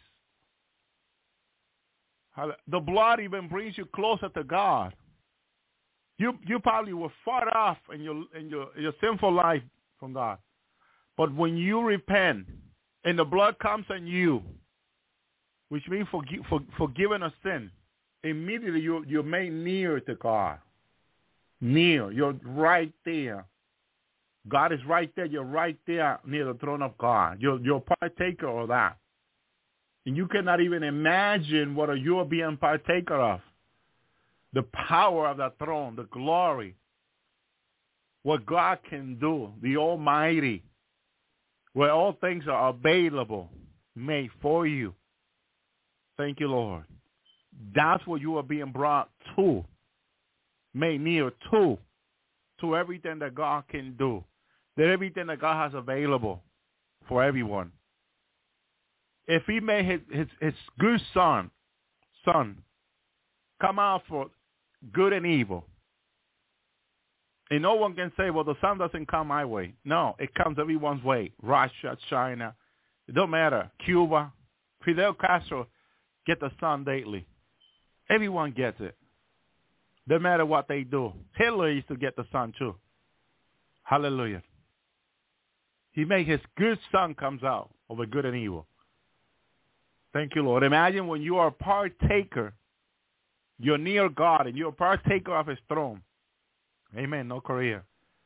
The blood even brings you closer to God. You you probably were far off in your in your your sinful life from God. But when you repent and the blood comes on you, which means forgi- for, forgiven of sin, immediately you, you're made near to God. Near. You're right there. God is right there. You're right there near the throne of God. You're, you're a partaker of that. And you cannot even imagine what you're being partaker of. The power of that throne, the glory, what God can do, the Almighty, where all things are available, made for you. Thank you, Lord. That's what you are being brought to, made near to, to everything that God can do, that everything that God has available for everyone. If he made his, his, his good son, son, come out for good and evil, and no one can say, well, the sun doesn't come my way. No, it comes everyone's way. Russia, China, it don't matter. Cuba, Fidel Castro get the sun daily. Everyone gets it. No matter what they do. Hitler used to get the sun too. Hallelujah. He made his good son comes out over good and evil. Thank you, Lord. Imagine when you are a partaker, you're near God and you're a partaker of his throne. Amen. No Korea.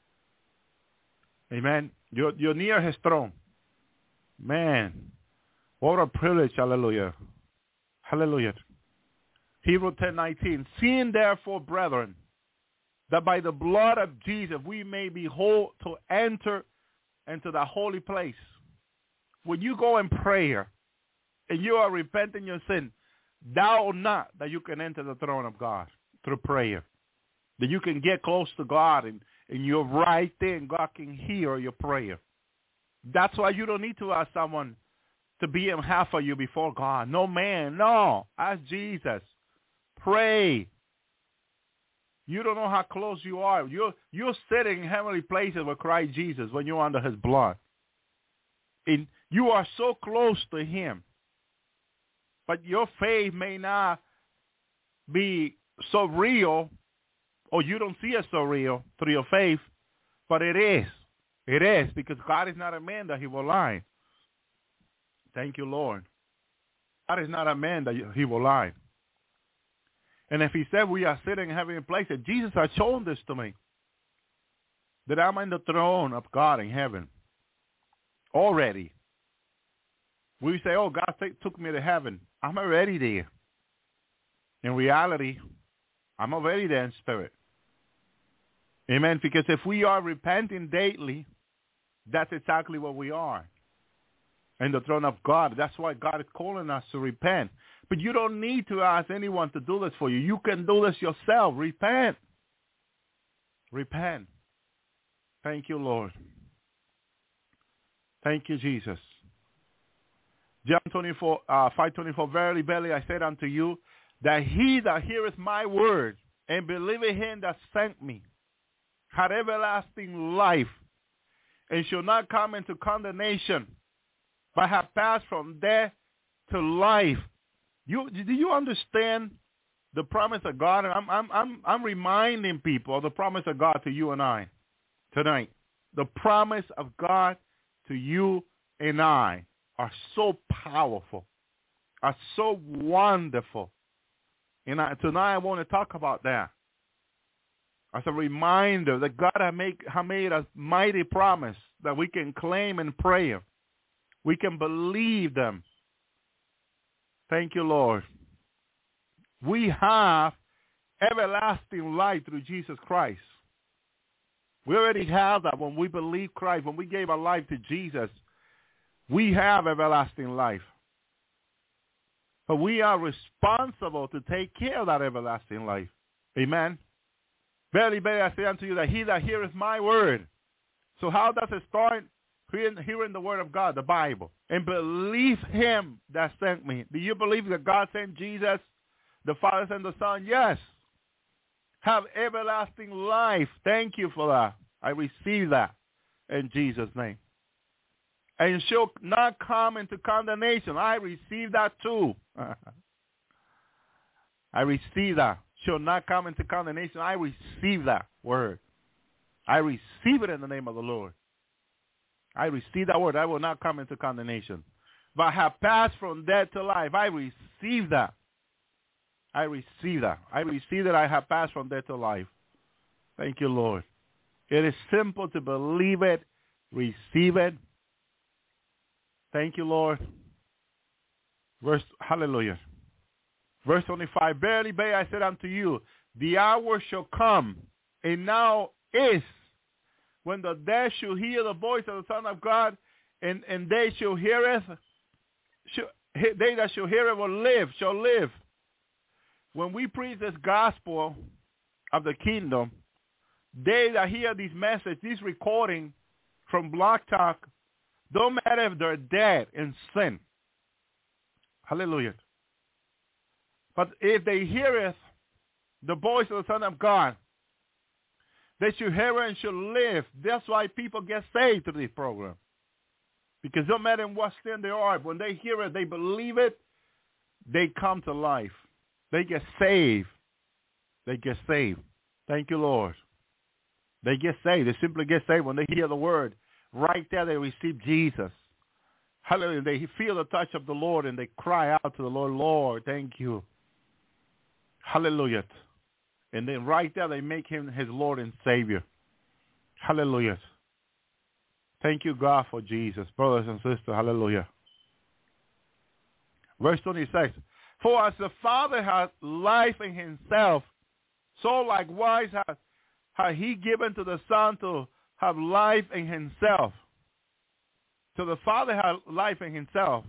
Amen. You're, you're near his throne. Man, what a privilege. Hallelujah. Hallelujah. Hebrews ten nineteen. Seeing therefore, brethren, that by the blood of Jesus we may be whole to enter into the holy place. When you go in prayer and you are repenting your sin, doubt not that you can enter the throne of God through prayer. That you can get close to God and, and you're right there and God can hear your prayer. That's why you don't need to ask someone to be in half of you before God. No man, no. Ask Jesus. Pray. You don't know how close you are. You're, you're sitting in heavenly places with Christ Jesus when you're under his blood. And you are so close to him. But your faith may not be so real, or you don't see it so real through your faith, but it is. It is, because God is not a man that he will lie. Thank you, Lord. God is not a man that he will lie. And if he said we are sitting in heavenly places, Jesus has shown this to me, that I'm in the throne of God in heaven already. We say, oh, God t- took me to heaven. I'm already there. In reality, I'm already there in spirit. Amen. Because if we are repenting daily, that's exactly what we are. In the throne of God. That's why God is calling us to repent. But you don't need to ask anyone to do this for you. You can do this yourself. Repent. Repent. Thank you, Lord. Thank you, Jesus. John twenty-four, uh, five twenty-four, verily, verily, I said unto you, that he that heareth my word and believeth him that sent me had everlasting life, and shall not come into condemnation, but have passed from death to life. You do you understand the promise of God? And I'm I'm I'm I'm reminding people of the promise of God to you and I tonight. The promise of God to you and I are so powerful, are so wonderful. And I, tonight I want to talk about that as a reminder that God has made, has made a mighty promise that we can claim in prayer. We can believe them. Thank you, Lord. We have everlasting life through Jesus Christ. We already have that when we believe Christ, when we gave our life to Jesus. We have everlasting life. But we are responsible to take care of that everlasting life. Amen. Verily, verily, I say unto you that he that heareth my word. So how does it start? Hearing, hearing the word of God, the Bible. And believe him that sent me. Do you believe that God sent Jesus, the Father sent the Son? Yes. Have everlasting life. Thank you for that. I receive that in Jesus' name. And shall not come into condemnation. I receive that too. I receive that. Shall not come into condemnation. I receive that word. I receive it in the name of the Lord. I receive that word. I will not come into condemnation. But have passed from death to life. I receive that. I receive that. I receive that I have passed from death to life. Thank you, Lord. It is simple to believe it, receive it. Thank you, Lord. Verse, hallelujah. Verse twenty-five, verily, verily, I said unto you, the hour shall come, and now is, when the dead shall hear the voice of the Son of God, and, and they shall hear it, shall, they that shall hear it will live, shall live. When we preach this gospel of the kingdom, they that hear these messages, this recording from Blog Talk, don't matter if they're dead in sin. Hallelujah. But if they heareth the voice of the Son of God, they should hear it and should live. That's why people get saved through this program. Because no matter in what sin they are, when they hear it, they believe it, they come to life. They get saved. They get saved. Thank you, Lord. They get saved. They simply get saved when they hear the word. Right there they receive Jesus. Hallelujah. They feel the touch of the Lord and they cry out to the Lord, Lord, thank you. Hallelujah. And then right there they make him his Lord and Savior. Hallelujah. Thank you, God, for Jesus. Brothers and sisters, hallelujah. Verse twenty-six. For as the Father has life in himself, so likewise has, has he given to the Son to have life in himself. So the Father has life in himself.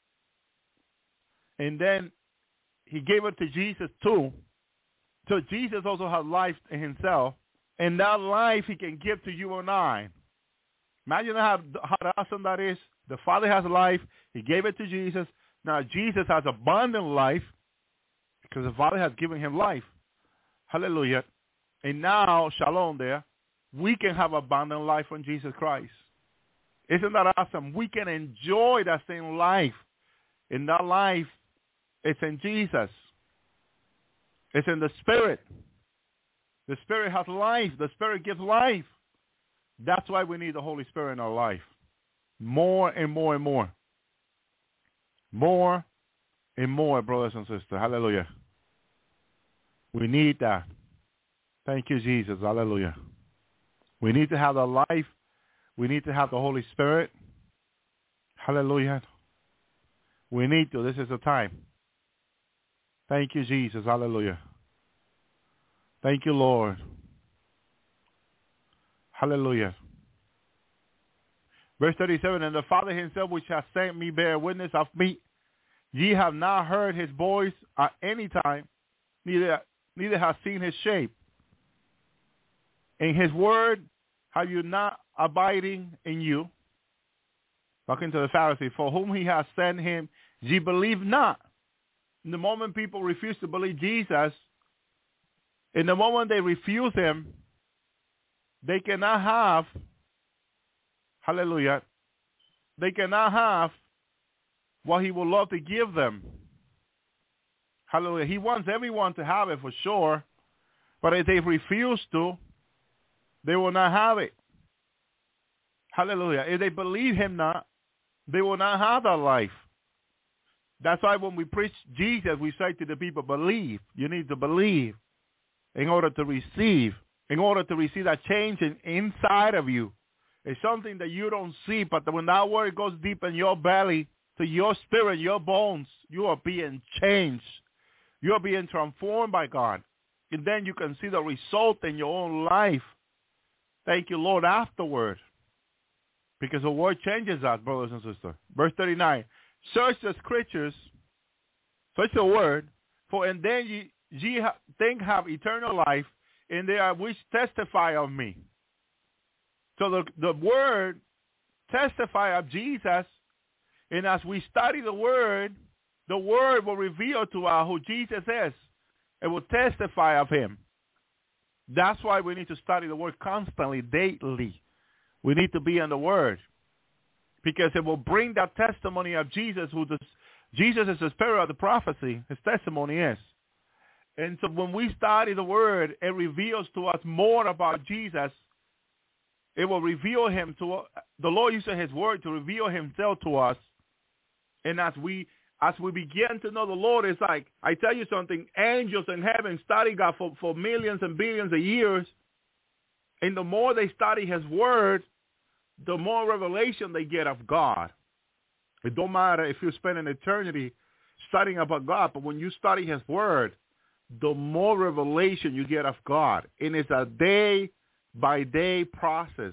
And then he gave it to Jesus too. So Jesus also has life in himself. And that life he can give to you and I. Imagine how, how awesome that is. The Father has life. He gave it to Jesus. Now Jesus has abundant life because the Father has given him life. Hallelujah. And now, shalom there, we can have abundant life from Jesus Christ. Isn't that awesome? We can enjoy that same life. In that life, it's in Jesus. It's in the Spirit. The Spirit has life. The Spirit gives life. That's why we need the Holy Spirit in our life. More and more and more. More and more, brothers and sisters. Hallelujah. We need that. Thank you, Jesus. Hallelujah. We need to have the life. We need to have the Holy Spirit. Hallelujah. We need to. This is the time. Thank you, Jesus. Hallelujah. Thank you, Lord. Hallelujah. Verse thirty-seven, and the Father himself which hath sent me bear witness of me. Ye have not heard his voice at any time, neither, neither have seen his shape. In his word have you not abiding in you. Talking to the Pharisee, for whom he has sent him, ye believe not. In the moment people refuse to believe Jesus, in the moment they refuse him, they cannot have, hallelujah, they cannot have what he would love to give them. Hallelujah. He wants everyone to have it for sure, but if they refuse to, they will not have it. Hallelujah. If they believe him not, they will not have that life. That's why when we preach Jesus, we say to the people, believe. You need to believe in order to receive, in order to receive that change in, inside of you. It's something that you don't see, but when that word goes deep in your belly, to your spirit, your bones, you are being changed. You are being transformed by God. And then you can see the result in your own life. Thank you, Lord, afterward. Because the word changes us, brothers and sisters. Verse thirty-nine. Search the scriptures, Such a word. For and then ye, ye ha, think have eternal life, and they are which testify of me. So the, the word testify of Jesus, and as we study the word, the word will reveal to us who Jesus is. It will testify of him. That's why we need to study the word constantly, daily. We need to be in the word, because it will bring that testimony of Jesus, who the, Jesus is the spirit of the prophecy. His testimony is. And so when we study the word, it reveals to us more about Jesus. It will reveal him to the Lord uses his word to reveal himself to us. And as we as we begin to know the Lord, it's like, I tell you something, angels in heaven study God for, for millions and billions of years. And the more they study his word, the more revelation they get of God. It don't matter if you spend an eternity studying about God, but when you study his word, the more revelation you get of God. And it's a day-by-day process.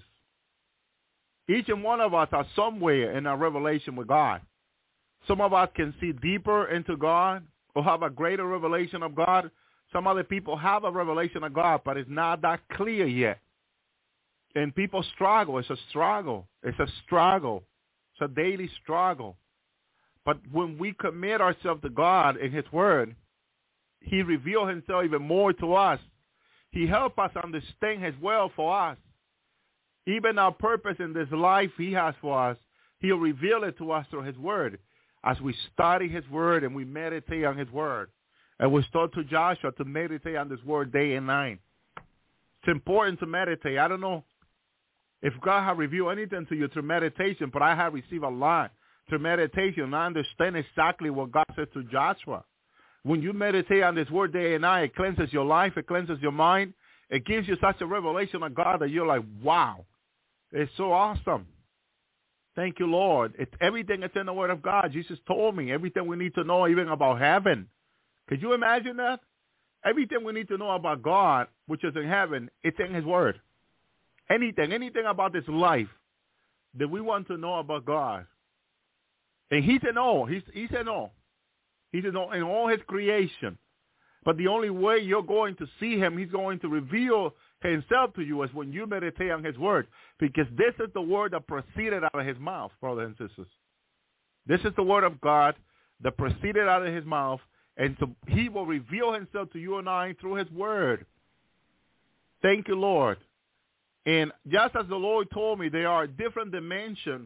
Each and one of us are somewhere in our revelation with God. Some of us can see deeper into God or have a greater revelation of God. Some other people have a revelation of God, but it's not that clear yet. And people struggle. It's a struggle. It's a struggle. It's a daily struggle. But when we commit ourselves to God in his word, he reveals himself even more to us. He helps us understand his will for us. Even our purpose in this life he has for us, he'll reveal it to us through his word. As we study his word and we meditate on his word. And we start to Joshua to meditate on this word day and night. It's important to meditate. I don't know if God has revealed anything to you through meditation, but I have received a lot through meditation. I understand exactly what God said to Joshua. When you meditate on this word day and night, it cleanses your life. It cleanses your mind. It gives you such a revelation of God that you're like, wow, it's so awesome. Thank you, Lord. It's everything that's in the word of God. Jesus told me everything we need to know, even about heaven. Could you imagine that? Everything we need to know about God, which is in heaven, it's in his word. Anything, anything about this life that we want to know about God. And he said no. He, he said no. He said no in all his creation. But the only way you're going to see him, he's going to reveal himself to you, is when you meditate on his word. Because this is the word that proceeded out of his mouth, brothers and sisters. This is the word of God that proceeded out of his mouth. And so he will reveal himself to you and I through his word. Thank you, Lord. And just as the Lord told me, there are different dimensions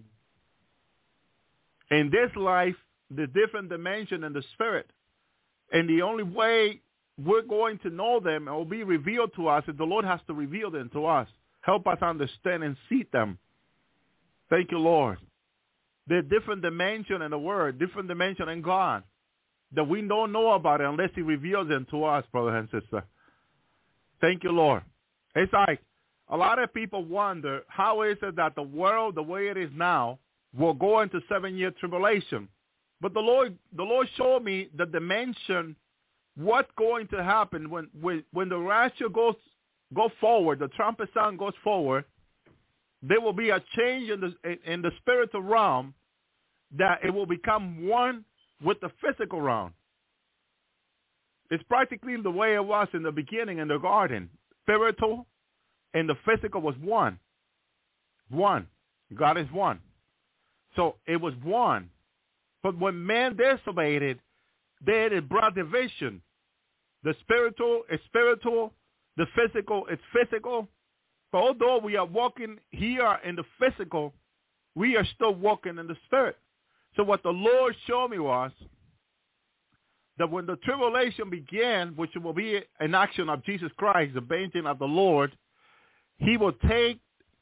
in this life, the different dimension in the spirit. And the only way we're going to know them and will be revealed to us is the Lord has to reveal them to us. Help us understand and see them. Thank you, Lord. There are different dimensions in the word, different dimensions in God that we don't know about it unless he reveals them to us, brother and sister. Thank you, Lord. It's like a lot of people wonder, how is it that the world, the way it is now, will go into seven-year tribulation? But the Lord, the Lord showed me the dimension, what's going to happen when, when, when the rapture goes go forward, the trumpet sound goes forward. There will be a change in the in the spiritual realm, that it will become one with the physical realm. It's practically the way it was in the beginning in the garden. Spiritual and the physical was one. One. God is one. So it was one. But when man disobeyed it, then it brought division. The spiritual is spiritual. The physical is physical. But although we are walking here in the physical, we are still walking in the spirit. So what the Lord showed me was that when the tribulation began, which will be an action of Jesus Christ, the avenging of the Lord, he will take,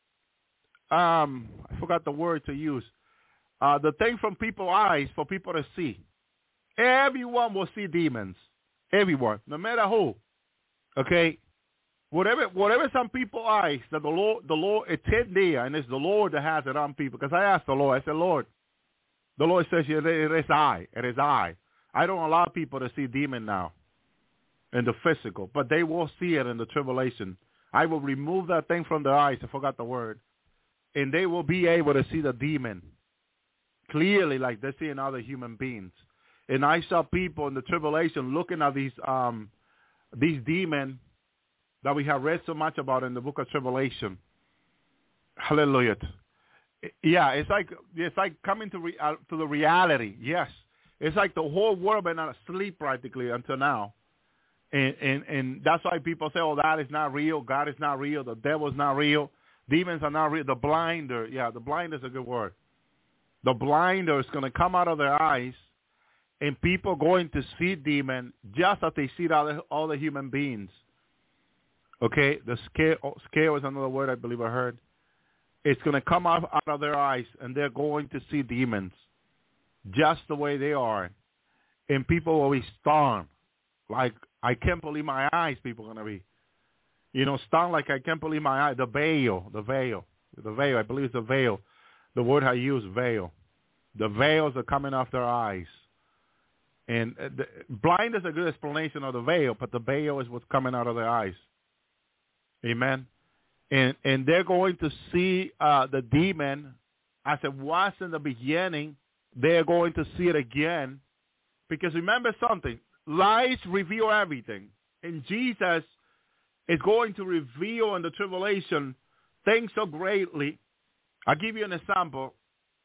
um, I forgot the word to use, uh, the thing from people's eyes for people to see. Everyone will see demons. Everyone, no matter who. Okay? Whatever, whatever some people's eyes that the Lord, the Lord, it's hidden there, and it's the Lord that has it on people. Because I asked the Lord, I said, Lord, the Lord says, it is I, it is I. I don't allow people to see demon now in the physical, but they will see it in the tribulation. I will remove that thing from their eyes. I forgot the word. And they will be able to see the demon clearly like they're seeing other human beings. And I saw people in the tribulation looking at these um, these demons that we have read so much about in the book of Revelation. Hallelujah. Yeah, it's like it's like coming to re, uh, to the reality. Yes, it's like the whole world been asleep practically until now, and and and that's why people say, "Oh, that is not real. God is not real. The devil is not real. Demons are not real." The blinder, yeah, the blinder is a good word. The blinder is going to come out of their eyes, and people going to see demon just as they see all the, all the human beings. Okay, the scale, scale is another word I believe I heard. It's going to come out, out of their eyes, and they're going to see demons just the way they are. And people will be stunned. Like, I can't believe my eyes, people are going to be. You know, stunned like I can't believe my eyes. The veil, the veil, the veil, I believe it's the veil. The word I use, veil. The veils are coming off their eyes. And the, blind is a good explanation of the veil, but the veil is what's coming out of their eyes. Amen. And and they're going to see uh, the demon as it was in the beginning. They're going to see it again. Because remember something, lies reveal everything. And Jesus is going to reveal in the tribulation things so greatly. I'll give you an example.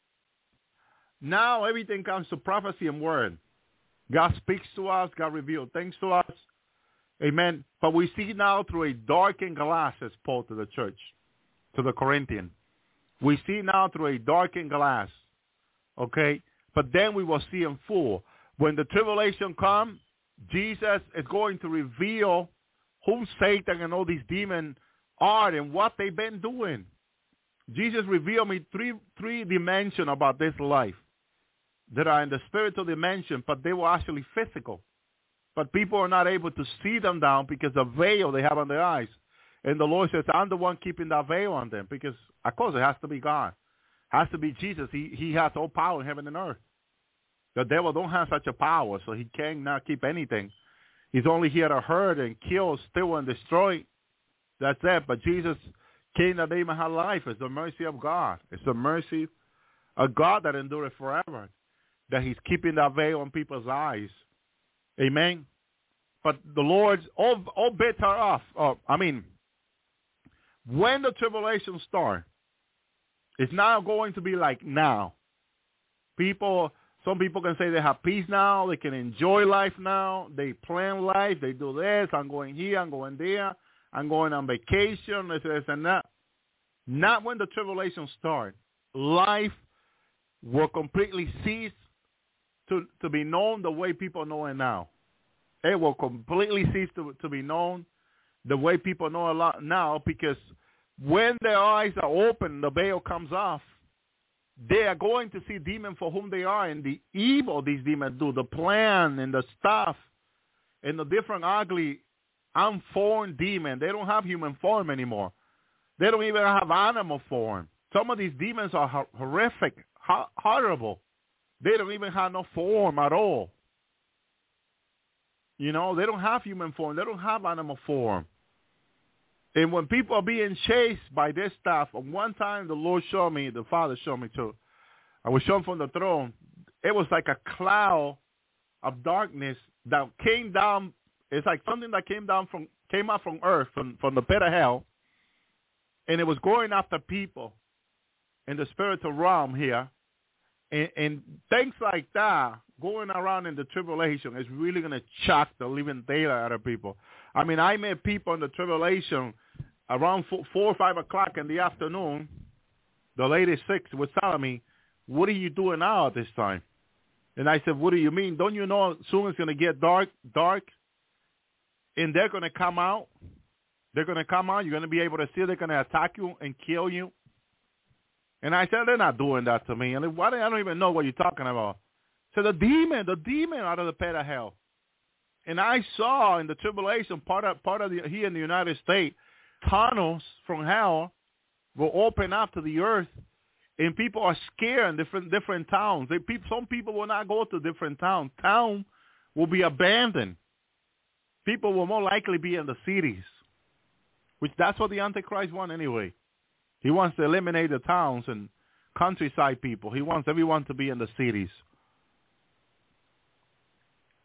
Now everything comes to prophecy and word. God speaks to us. God reveals things to us. Amen. But we see now through a darkened glass, as Paul to the church, to the Corinthians. We see now through a darkened glass. Okay? But then we will see in full. When the tribulation comes, Jesus is going to reveal who Satan and all these demons are and what they've been doing. Jesus revealed me three three dimensions about this life that are in the spiritual dimension, but they were actually physical. But people are not able to see them down because of the veil they have on their eyes. And the Lord says, I'm the one keeping that veil on them because, of course, it has to be God. It has to be Jesus. He he has all power in heaven and earth. The devil don't have such a power, so he cannot keep anything. He's only here to hurt and kill, steal, and destroy. That's it. But Jesus came that they might have life. It's the mercy of God. It's the mercy of God that endureth forever, that he's keeping that veil on people's eyes. Amen. But the Lord's, all, all bets are off. Oh, I mean, when the tribulation starts, it's not going to be like now. People, some people can say they have peace now. They can enjoy life now. They plan life. They do this. I'm going here. I'm going there. I'm going on vacation. This, this, and that. Not when the tribulation starts. Life will completely cease to, to be known the way people know it now. It will completely cease to, to be known the way people know a lot now, because when their eyes are open, the veil comes off. They are going to see demons for whom they are and the evil these demons do, the plan and the stuff and the different ugly, unformed demons. They don't have human form anymore. They don't even have animal form. Some of these demons are horrific, horrible. They don't even have no form at all. You know, they don't have human form. They don't have animal form. And when people are being chased by this stuff, one time the Lord showed me, the Father showed me too. I was shown from the throne. It was like a cloud of darkness that came down. It's like something that came down from, came out from earth, from, from the pit of hell. And it was going after people in the spiritual realm here. And, and things like that going around in the tribulation is really going to shock the living daylight out of people. I mean, I met people in the tribulation around four, four or five o'clock in the afternoon. The lady six was telling me, what are you doing now at this time? And I said, what do you mean? Don't you know soon it's going to get dark, dark, and they're going to come out? They're going to come out. You're going to be able to see. They're going to attack you and kill you. And I said, they're not doing that to me. And why? I don't even know what you're talking about. So the demon, the demon out of the pit of hell. And I saw in the tribulation, part of part of the, here in the United States, tunnels from hell will open up to the earth, and people are scared in different different towns. They, people, some people will not go to different towns. Town will be abandoned. People will more likely be in the cities, which that's what the Antichrist wants anyway. He wants to eliminate the towns and countryside people. He wants everyone to be in the cities.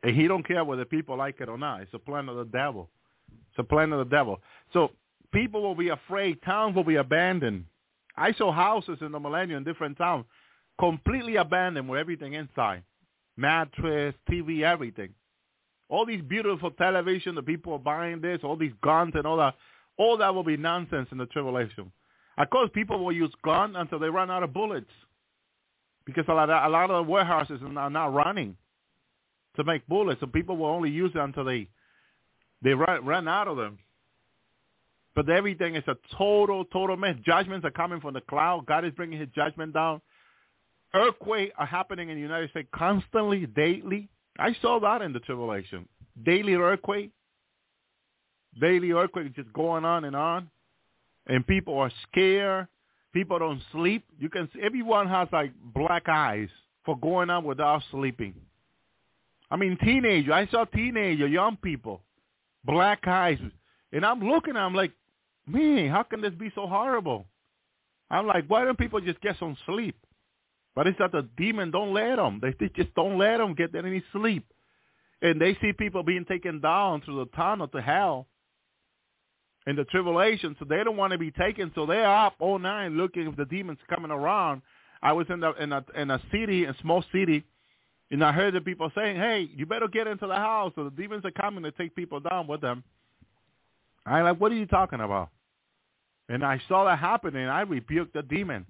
And he don't care whether people like it or not. It's a plan of the devil. It's a plan of the devil. So people will be afraid. Towns will be abandoned. I saw houses in the millennium in different towns completely abandoned with everything inside. Mattress, T V, everything. All these beautiful television, the people are buying this, all these guns and all that. All that will be nonsense in the tribulation. Of course, people will use guns until they run out of bullets. Because a lot of, a lot of the warehouses are not, not running to make bullets. So people will only use it until they, they run, run out of them. But everything is a total, total mess. Judgments are coming from the cloud. God is bringing his judgment down. Earthquakes are happening in the United States constantly, daily. I saw that in the tribulation. Daily earthquake. Daily earthquake just going on and on. And people are scared. People don't sleep. You can see everyone has like black eyes for going on without sleeping. I mean, teenagers. I saw teenagers, young people, black eyes. And I'm looking, I'm like, man, how can this be so horrible? I'm like, why don't people just get some sleep? But it's that the demon don't let them. They just don't let them get any sleep. And they see people being taken down through the tunnel to hell in the tribulation, so they don't want to be taken. So they're up all night looking if the demon's coming around. I was in, the, in, a, in a city, a small city, and I heard the people saying, hey, you better get into the house, so the demons are coming to take people down with them. I'm like, what are you talking about? And I saw that happening, and I rebuked the demon.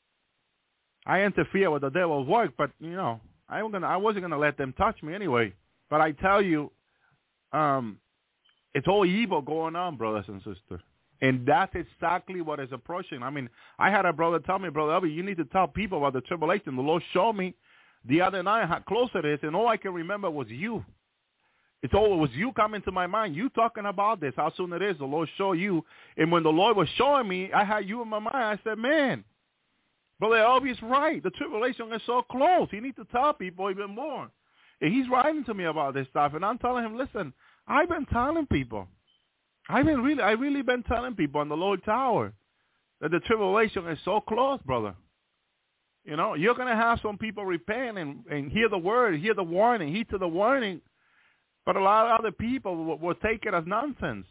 I interfere with the devil's work, but, you know, I, gonna, I wasn't going to let them touch me anyway. But I tell you, um, it's all evil going on, brothers and sisters. And that's exactly what is approaching. I mean, I had a brother tell me, Brother Elby, you need to tell people about the tribulation. The Lord showed me the other night how close it is, and all I can remember was you. It's all, it was you coming to my mind, you talking about this, how soon it is. The Lord showed you. And when the Lord was showing me, I had you in my mind. I said, man, Brother Elby is right. The tribulation is so close. You need to tell people even more. And he's writing to me about this stuff, and I'm telling him, listen, I've been telling people. I've been really, I really been telling people on the Lord Tower that the tribulation is so close, brother. You know, you're going to have some people repent and, and hear the word, hear the warning, heed to the warning. But a lot of other people will, will take it as nonsense.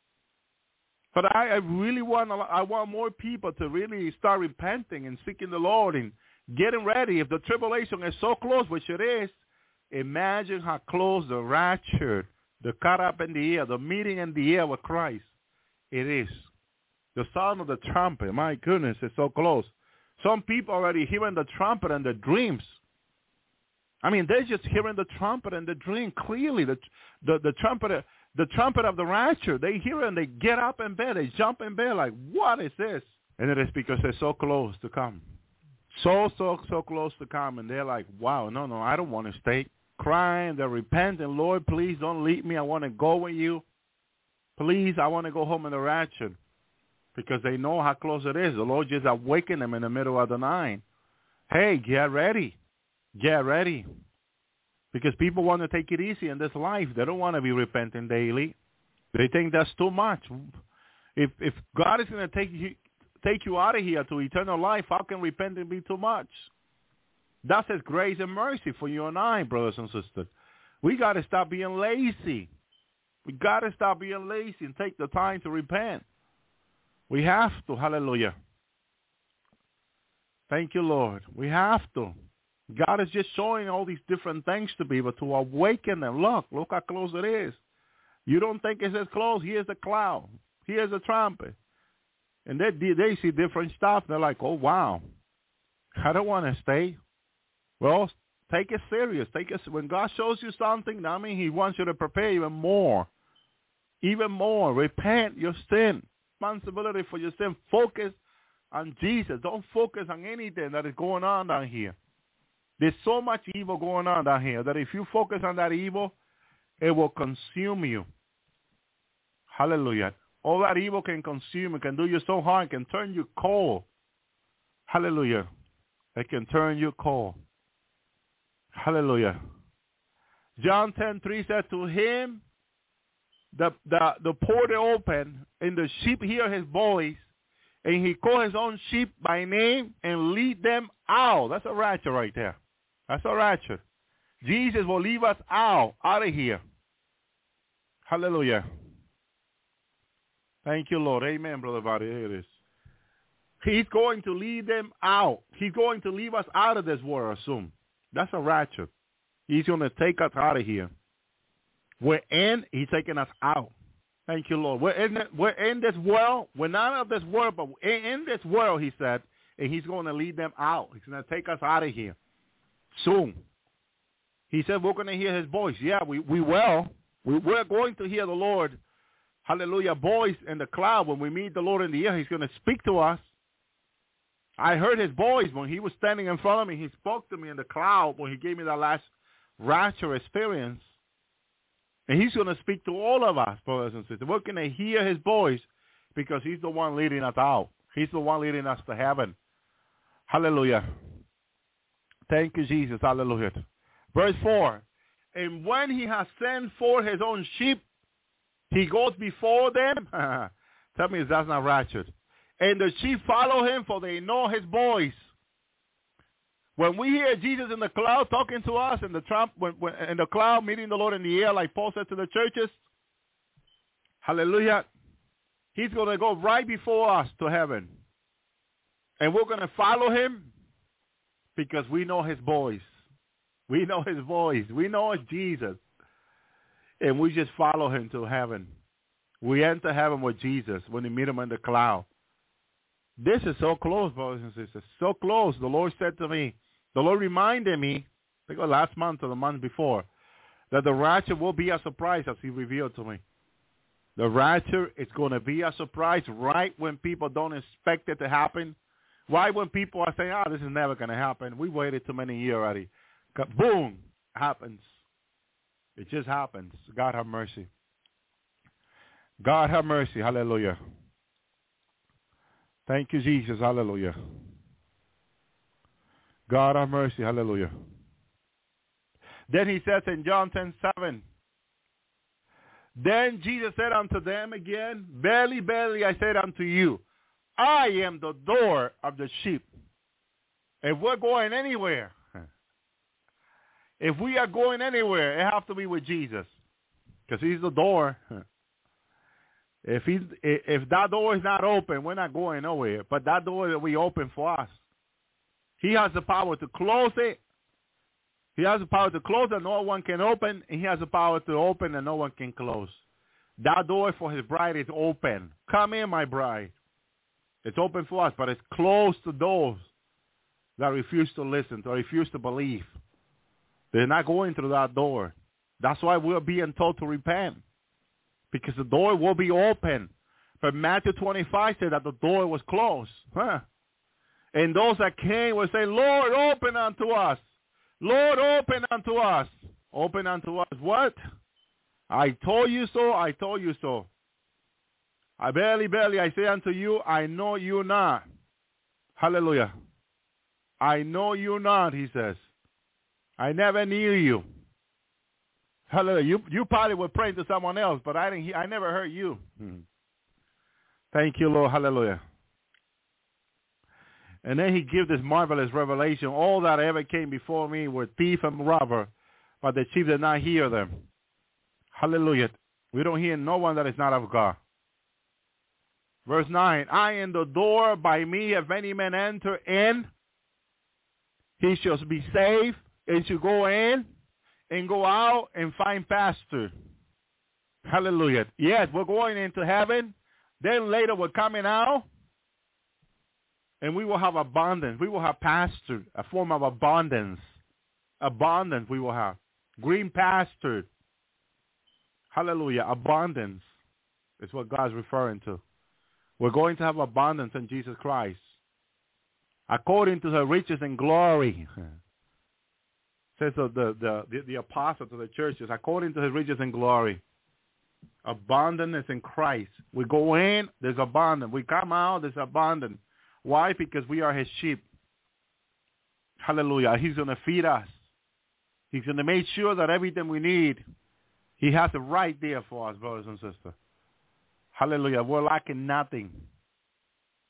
But I, I really want, I want more people to really start repenting and seeking the Lord and getting ready. If the tribulation is so close, which it is, imagine how close the rapture, the caught up in the air, the meeting in the air with Christ, it is. The sound of the trumpet, my goodness, it's so close. Some people already hearing the trumpet in their dreams. I mean, they're just hearing the trumpet in the dream clearly. The, the, the trumpet, the trumpet of the rapture. They hear it and they get up in bed. They jump in bed like, what is this? And it is because they're so close to come. So, so, so close to come. And they're like, wow, no, no, I don't want to stay. Crying, they're repenting. Lord, please don't leave me. I want to go with you. Please, I want to go home in the rapture. Because they know how close it is. The Lord just awakened them in the middle of the night. Hey, get ready. Get ready. Because people want to take it easy in this life. They don't want to be repenting daily. They think that's too much. If if God is going to take you take you out of here to eternal life, how can repenting be too much? That's His grace and mercy for you and I, brothers and sisters. We got to stop being lazy. We got to stop being lazy and take the time to repent. We have to. Hallelujah. Thank you, Lord. We have to. God is just showing all these different things to people to awaken them. Look, look how close it is. You don't think it's as close. Here's the cloud. Here's the trumpet. And they, they see different stuff. They're like, oh, wow. I don't want to stay. Well, take it serious. Take it. When God shows you something, I mean, He wants you to prepare even more. Even more. Repent your sin. Responsibility for your sin. Focus on Jesus. Don't focus on anything that is going on down here. There's so much evil going on down here that if you focus on that evil, it will consume you. Hallelujah. All that evil can consume. It can do you so harm. It can turn you cold. Hallelujah. It can turn you cold. Hallelujah. John ten three said, to him the, the, the portal opened, and the sheep hear his voice, and he called his own sheep by name and lead them out. That's a rapture right there. That's a rapture. Jesus will leave us out, out of here. Hallelujah. Thank you, Lord. Amen, Brother Body. Here it is. He's going to lead them out. He's going to leave us out of this world soon. That's a rapture. He's going to take us out of here. We're in, he's taking us out. Thank you, Lord. We're in, we're in this world. We're not of this world, but in, in this world, he said, and he's going to lead them out. He's going to take us out of here soon. He said we're going to hear his voice. Yeah, we, we will. We, we're going to hear the Lord, hallelujah, voice in the cloud. When we meet the Lord in the air, he's going to speak to us. I heard his voice when he was standing in front of me. He spoke to me in the cloud when he gave me that last rapture experience. And he's going to speak to all of us, brothers and sisters. We're going to hear his voice because he's the one leading us out. He's the one leading us to heaven. Hallelujah. Thank you, Jesus. Hallelujah. Verse four. And when he has sent forth his own sheep, he goes before them. Tell me if that's not raptured. And the sheep follow him, for they know his voice. When we hear Jesus in the cloud talking to us, in the trump, when, when, in the cloud, meeting the Lord in the air, like Paul said to the churches, hallelujah, he's going to go right before us to heaven. And we're going to follow him because we know his voice. We know his voice. We know it's Jesus. And we just follow him to heaven. We enter heaven with Jesus when we meet him in the cloud. This is so close, brothers and sisters. So close. The Lord said to me, the Lord reminded me, I think it was last month or the month before, that the rapture will be a surprise, as he revealed to me. The rapture is going to be a surprise right when people don't expect it to happen. Why when people are saying, oh, this is never going to happen. We waited too many years already. Boom, happens. It just happens. God have mercy. God have mercy. Hallelujah. Thank you, Jesus. Hallelujah. God have mercy. Hallelujah. Then he says in John ten seven, then Jesus said unto them again, verily, verily, I said unto you, I am the door of the sheep. If we're going anywhere, if we are going anywhere, it has to be with Jesus, because he's the door. If he's, if that door is not open, we're not going nowhere. But that door that we open for us, he has the power to close it. He has the power to close that no one can open, and he has the power to open that no one can close. That door for his bride is open. Come in, my bride. It's open for us, but it's closed to those that refuse to listen, or refuse to believe. They're not going through that door. That's why we're being told to repent, because the door will be open. But Matthew twenty-five said that the door was closed. Huh? And those that came will say, Lord, open unto us. Lord, open unto us. Open unto us what? I told you so, I told you so. I barely, barely, I say unto you, I know you not. Hallelujah. I know you not, he says. I never knew you. Hallelujah. You, you probably were praying to someone else, but I didn't hear, I never heard you. Hmm. Thank you, Lord. Hallelujah. And then he gives this marvelous revelation. All that ever came before me were thief and robber, but the chief did not hear them. Hallelujah. We don't hear no one that is not of God. Verse nine, I am the door. By me, if any man enter in, he shall be saved, and shall go in and go out and find pasture. Hallelujah. Yes, we're going into heaven. Then later we're coming out, and we will have abundance. We will have pasture, a form of abundance. Abundance we will have. Green pasture. Hallelujah. Abundance is what God's referring to. We're going to have abundance in Jesus Christ. According to the riches and glory. Says the, the, the, the apostle to the churches, according to his riches and glory. Abundance in Christ. We go in, there's abundance. We come out, there's abundance. Why? Because we are his sheep. Hallelujah. He's going to feed us. He's going to make sure that everything we need, he has it right there for us, brothers and sisters. Hallelujah. We're lacking nothing.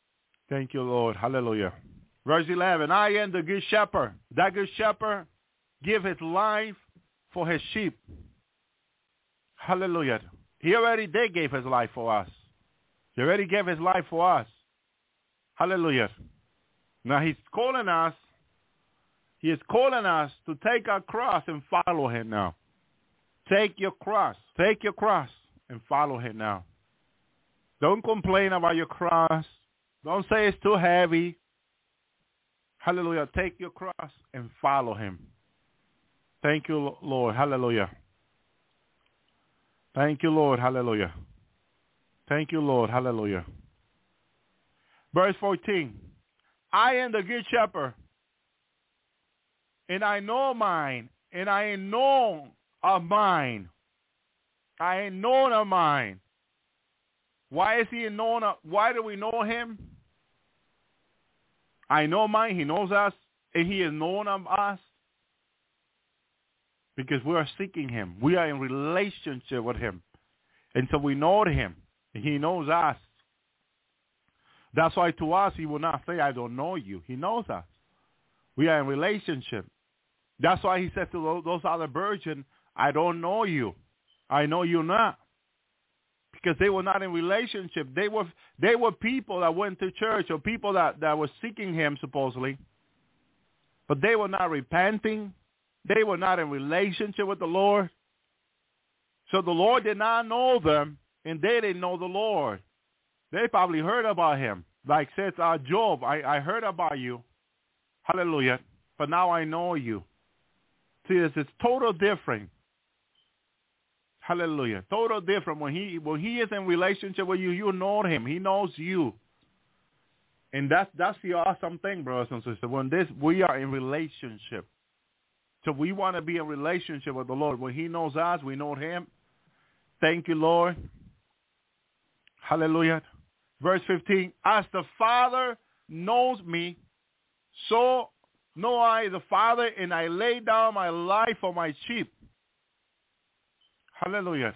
Thank you, Lord. Hallelujah. Verse eleven, I am the good shepherd. That good shepherd give his life for his sheep. Hallelujah. He already did give his life for us. He already gave his life for us. Hallelujah. Now he's calling us. He is calling us to take our cross and follow him now. Take your cross. Take your cross and follow him now. Don't complain about your cross. Don't say it's too heavy. Hallelujah. Take your cross and follow him. Thank you, Lord. Hallelujah. Thank you, Lord. Hallelujah. Thank you, Lord. Hallelujah. Verse fourteen. I am the good shepherd, and I know mine, and I am known of mine. I am known of mine. Why is he known of, why do we know him? I know mine, he knows us, and he is known of us. Because we are seeking him. We are in relationship with him. And so we know him. And he knows us. That's why to us he will not say, I don't know you. He knows us. We are in relationship. That's why he said to those other virgins, I don't know you. I know you not. Because they were not in relationship. They were they were people that went to church or people that, that were seeking him supposedly. But they were not repenting. They were not in relationship with the Lord. So the Lord did not know them, and they didn't know the Lord. They probably heard about him. Like says uh, Job, I, I heard about you. Hallelujah. But now I know you. See, it's, it's total different. Hallelujah. Total different. When he when he is in relationship with you, you know him. He knows you. And that's that's the awesome thing, brothers and sisters. When this we are in relationship. So we want to be in relationship with the Lord. When he knows us, we know him. Thank you, Lord. Hallelujah. Verse fifteen, as the Father knows me, so know I the Father, and I lay down my life for my sheep. Hallelujah.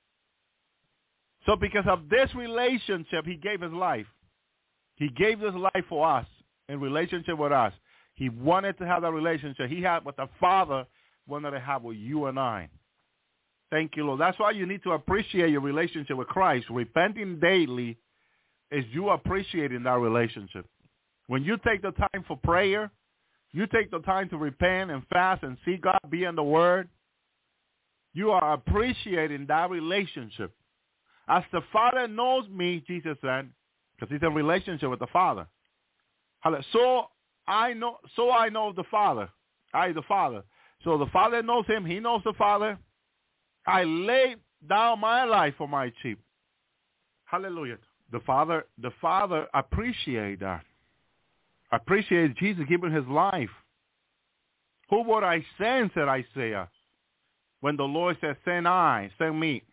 So because of this relationship, he gave his life. He gave his life for us in relationship with us. He wanted to have that relationship. He had what the Father wanted to have with you and I. Thank you, Lord. That's why you need to appreciate your relationship with Christ. Repenting daily is you appreciating that relationship. When you take the time for prayer, you take the time to repent and fast and see God be in the Word, you are appreciating that relationship. As the Father knows me, Jesus said, because he's in relationship with the Father. So I know, so I know the Father. I, the Father. So the Father knows him. He knows the Father. I lay down my life for my sheep. Hallelujah. The Father, the Father appreciate that. Appreciate Jesus giving his life. Who would I send, said Isaiah, when the Lord said, send I, send me.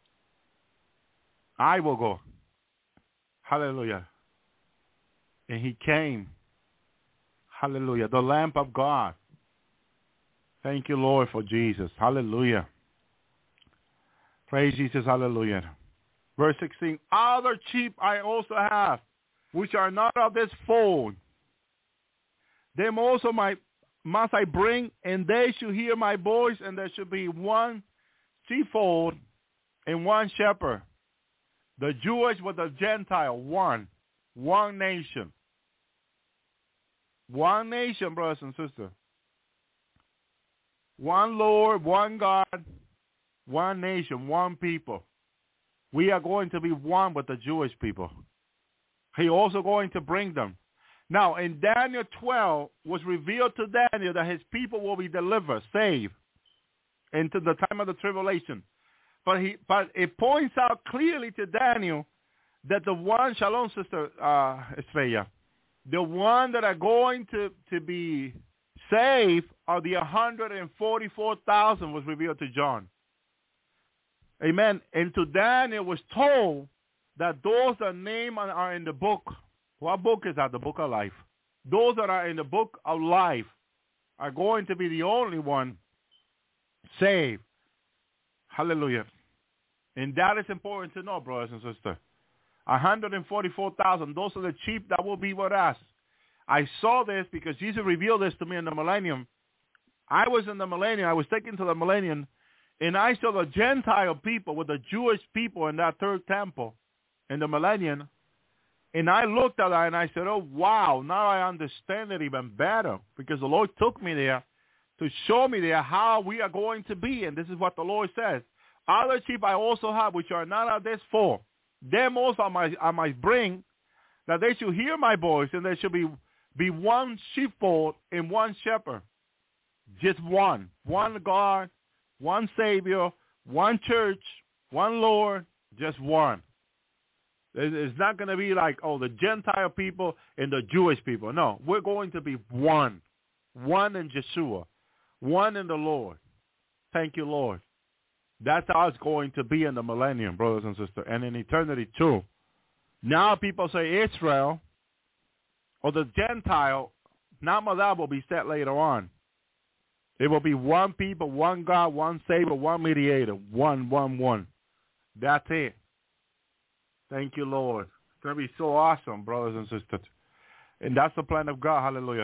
I will go. Hallelujah. And he came. Hallelujah. The Lamb of God. Thank you, Lord, for Jesus. Hallelujah. Praise Jesus. Hallelujah. Verse sixteen. Other sheep I also have, which are not of this fold. Them also my, must I bring, and they should hear my voice, and there should be one sheepfold and one shepherd. The Jewish with the Gentile, one. One nation. One nation, brothers and sisters. One Lord, one God, one nation, one people. We are going to be one with the Jewish people. He also going to bring them. Now, in Daniel twelve, was revealed to Daniel that his people will be delivered, saved, into the time of the tribulation. But he, but it points out clearly to Daniel that the one, shalom, sister uh, Esfeya, the one that are going to, to be saved are the one hundred forty-four thousand was revealed to John. Amen. And to Daniel was told that those that named are in the book. What book is that? The book of life. Those that are in the book of life are going to be the only one saved. Hallelujah. And that is important to know, brothers and sisters. one hundred forty-four thousand, those are the sheep that will be with us. I saw this because Jesus revealed this to me in the millennium. I was in the millennium. I was taken to the millennium, and I saw the Gentile people with the Jewish people in that third temple in the millennium. And I looked at that and I said, oh, wow, now I understand it even better, because the Lord took me there to show me there how we are going to be. And this is what the Lord says. Other sheep I also have, which are not of this fold. Them also I might, I might bring, that they should hear my voice, and there should be, be one sheepfold and one shepherd. Just one. One God, one Savior, one church, one Lord, just one. It's not going to be like, oh, the Gentile people and the Jewish people. No, we're going to be one. One in Yeshua. One in the Lord. Thank you, Lord. That's how it's going to be in the millennium, brothers and sisters, and in eternity too. Now people say Israel or the Gentile, none of that will be set later on. It will be one people, one God, one Savior, one mediator, one, one, one. That's it. Thank you, Lord. It's going to be so awesome, brothers and sisters. And that's the plan of God. Hallelujah.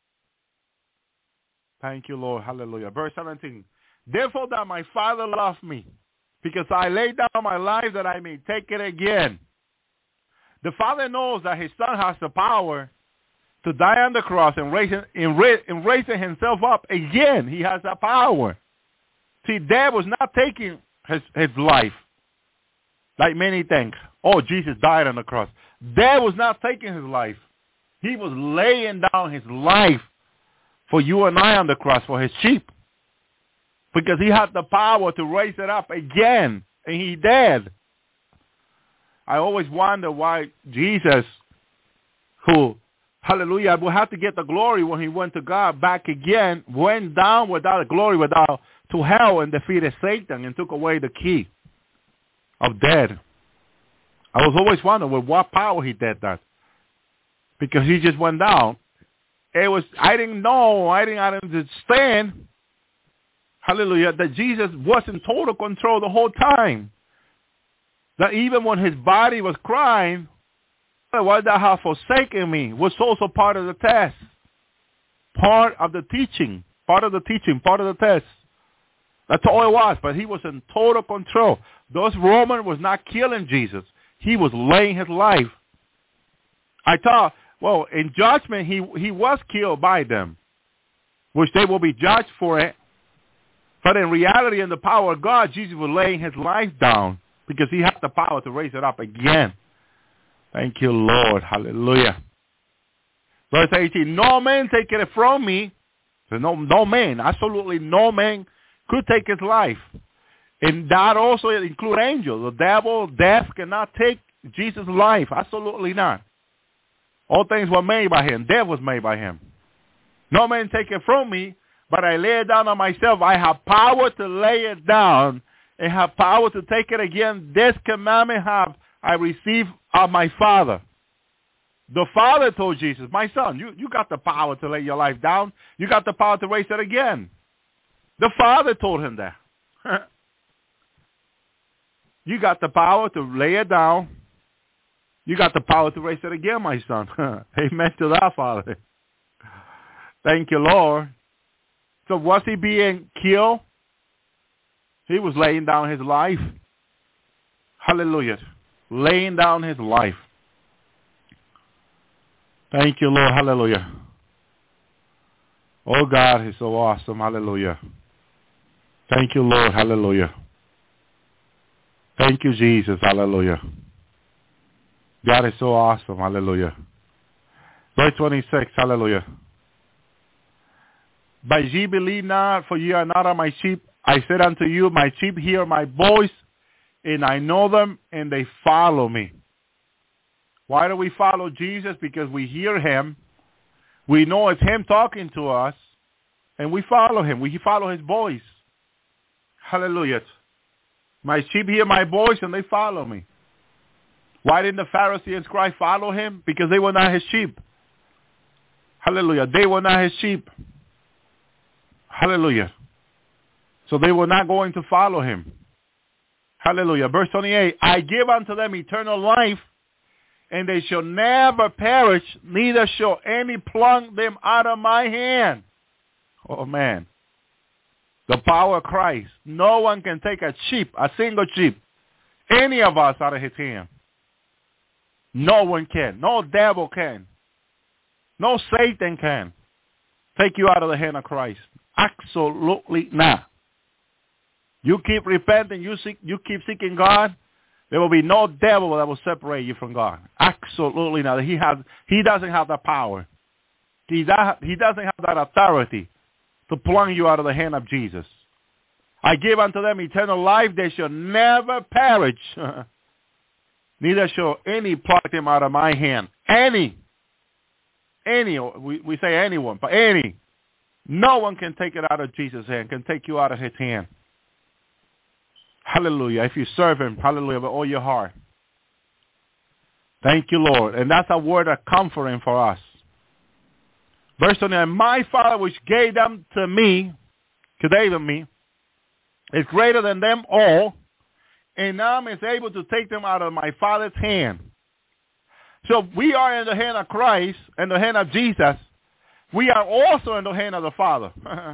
Thank you, Lord. Hallelujah. Verse seventeen. Therefore that my Father loved me, because I laid down my life that I may take it again. The Father knows that his Son has the power to die on the cross and raise, and raising himself up again. He has that power. See, death was not taking his, his life like many think. Oh, Jesus died on the cross. Death was not taking his life. He was laying down his life for you and I on the cross, for his sheep. Because he had the power to raise it up again, and he did. I always wonder why Jesus, who, hallelujah, will have to get the glory when he went to God back again, went down without glory, without to hell, and defeated Satan and took away the key of death. I was always wondering with what power he did that. Because he just went down. It was, I didn't know, I didn't understand, hallelujah, that Jesus was in total control the whole time. That even when his body was crying, why thou hast forsaken me, was also part of the test. Part of the teaching. Part of the teaching, part of the test. That's all it was, but he was in total control. Those Romans was not killing Jesus. He was laying his life. I thought, well, in judgment, he, he was killed by them, which they will be judged for it. But in reality, in the power of God, Jesus was laying his life down because he had the power to raise it up again. Thank you, Lord. Hallelujah. Verse eighteen, no man take it from me. So no, no man, absolutely no man could take his life. And that also includes angels. The devil, death cannot take Jesus' life. Absolutely not. All things were made by him. Death was made by him. No man take it from me, but I lay it down on myself. I have power to lay it down and have power to take it again. This commandment have I received of my Father. The Father told Jesus, my son, you, you got the power to lay your life down. You got the power to raise it again. The Father told him that. You got the power to lay it down. You got the power to raise it again, my son. Amen to that, Father. Thank you, Lord. So was he being killed? He was laying down his life. Hallelujah. Laying down his life. Thank you, Lord. Hallelujah. Oh, God is so awesome. Hallelujah. Thank you, Lord. Hallelujah. Thank you, Jesus. Hallelujah. God is so awesome. Hallelujah. Verse twenty-six. Hallelujah. But ye believe not, for ye are not of my sheep. I said unto you, my sheep hear my voice, and I know them, and they follow me. Why do we follow Jesus? Because we hear him. We know it's him talking to us, and we follow him. We follow his voice. Hallelujah. My sheep hear my voice, and they follow me. Why didn't the Pharisees and scribes follow him? Because they were not his sheep. Hallelujah. They were not his sheep. Hallelujah. So they were not going to follow him. Hallelujah. Verse twenty-eight, I give unto them eternal life, and they shall never perish, neither shall any pluck them out of my hand. Oh, man. The power of Christ. No one can take a sheep, a single sheep, any of us out of his hand. No one can. No devil can. No Satan can take you out of the hand of Christ. Absolutely not. You keep repenting, you seek, you keep seeking God, there will be no devil that will separate you from God. Absolutely not. He has, he doesn't have the power. He, does, he doesn't have that authority to plunge you out of the hand of Jesus. I give unto them eternal life. They shall never perish. Neither shall any pluck them out of my hand. Any. Any. We, we say anyone, but any. No one can take it out of Jesus' hand, can take you out of his hand. Hallelujah. If you serve him, hallelujah, with all your heart. Thank you, Lord. And that's a word of comforting for us. Verse twenty-nine, my Father which gave them to me, gave them me, is greater than them all, and now is able to take them out of my Father's hand. So we are in the hand of Christ, in the hand of Jesus. We are also in the hand of the Father.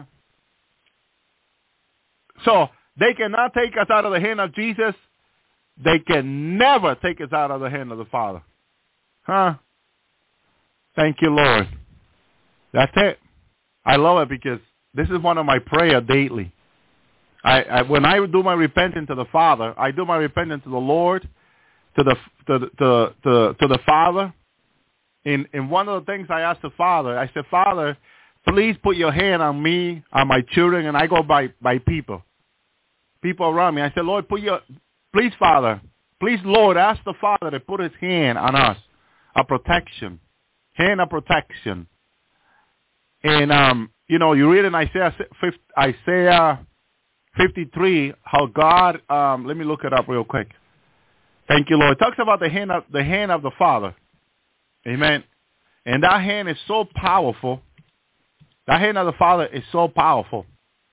So they cannot take us out of the hand of Jesus. They can never take us out of the hand of the Father. Huh? Thank you, Lord. That's it. I love it because this is one of my prayer daily. I, I when I do my repentance to the Father, I do my repentance to the Lord, to the to the, to, to, to the Father. And, and one of the things I asked the Father, I said, Father, please put your hand on me, on my children, and I go by, by people, people around me. I said, Lord, put your, please, Father, please, Lord, ask the Father to put his hand on us, a protection, hand of protection. And, um, you know, you read in Isaiah, Isaiah fifty-three how God, um, let me look it up real quick. Thank you, Lord. It talks about the hand of, the hand of the Father. Amen. And that hand is so powerful. That hand of the Father is so powerful.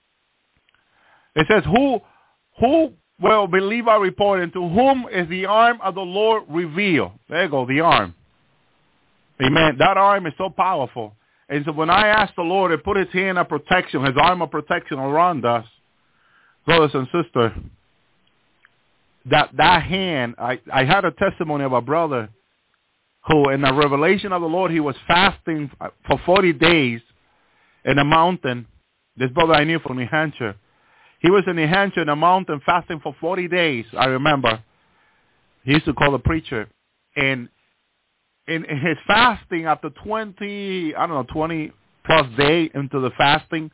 It says, who, who will believe our report, and to whom is the arm of the Lord revealed? There you go, the arm. Amen. That arm is so powerful. And so when I ask the Lord to put his hand of protection, his arm of protection around us, brothers and sisters, that that hand, I, I had a testimony of a brother who in the revelation of the Lord, he was fasting for forty days in a mountain. This brother I knew from New Hampshire. He was in New Hampshire in a mountain fasting for forty days, I remember. He used to call the preacher. And in, in his fasting, after twenty, I don't know, twenty plus days into the fasting,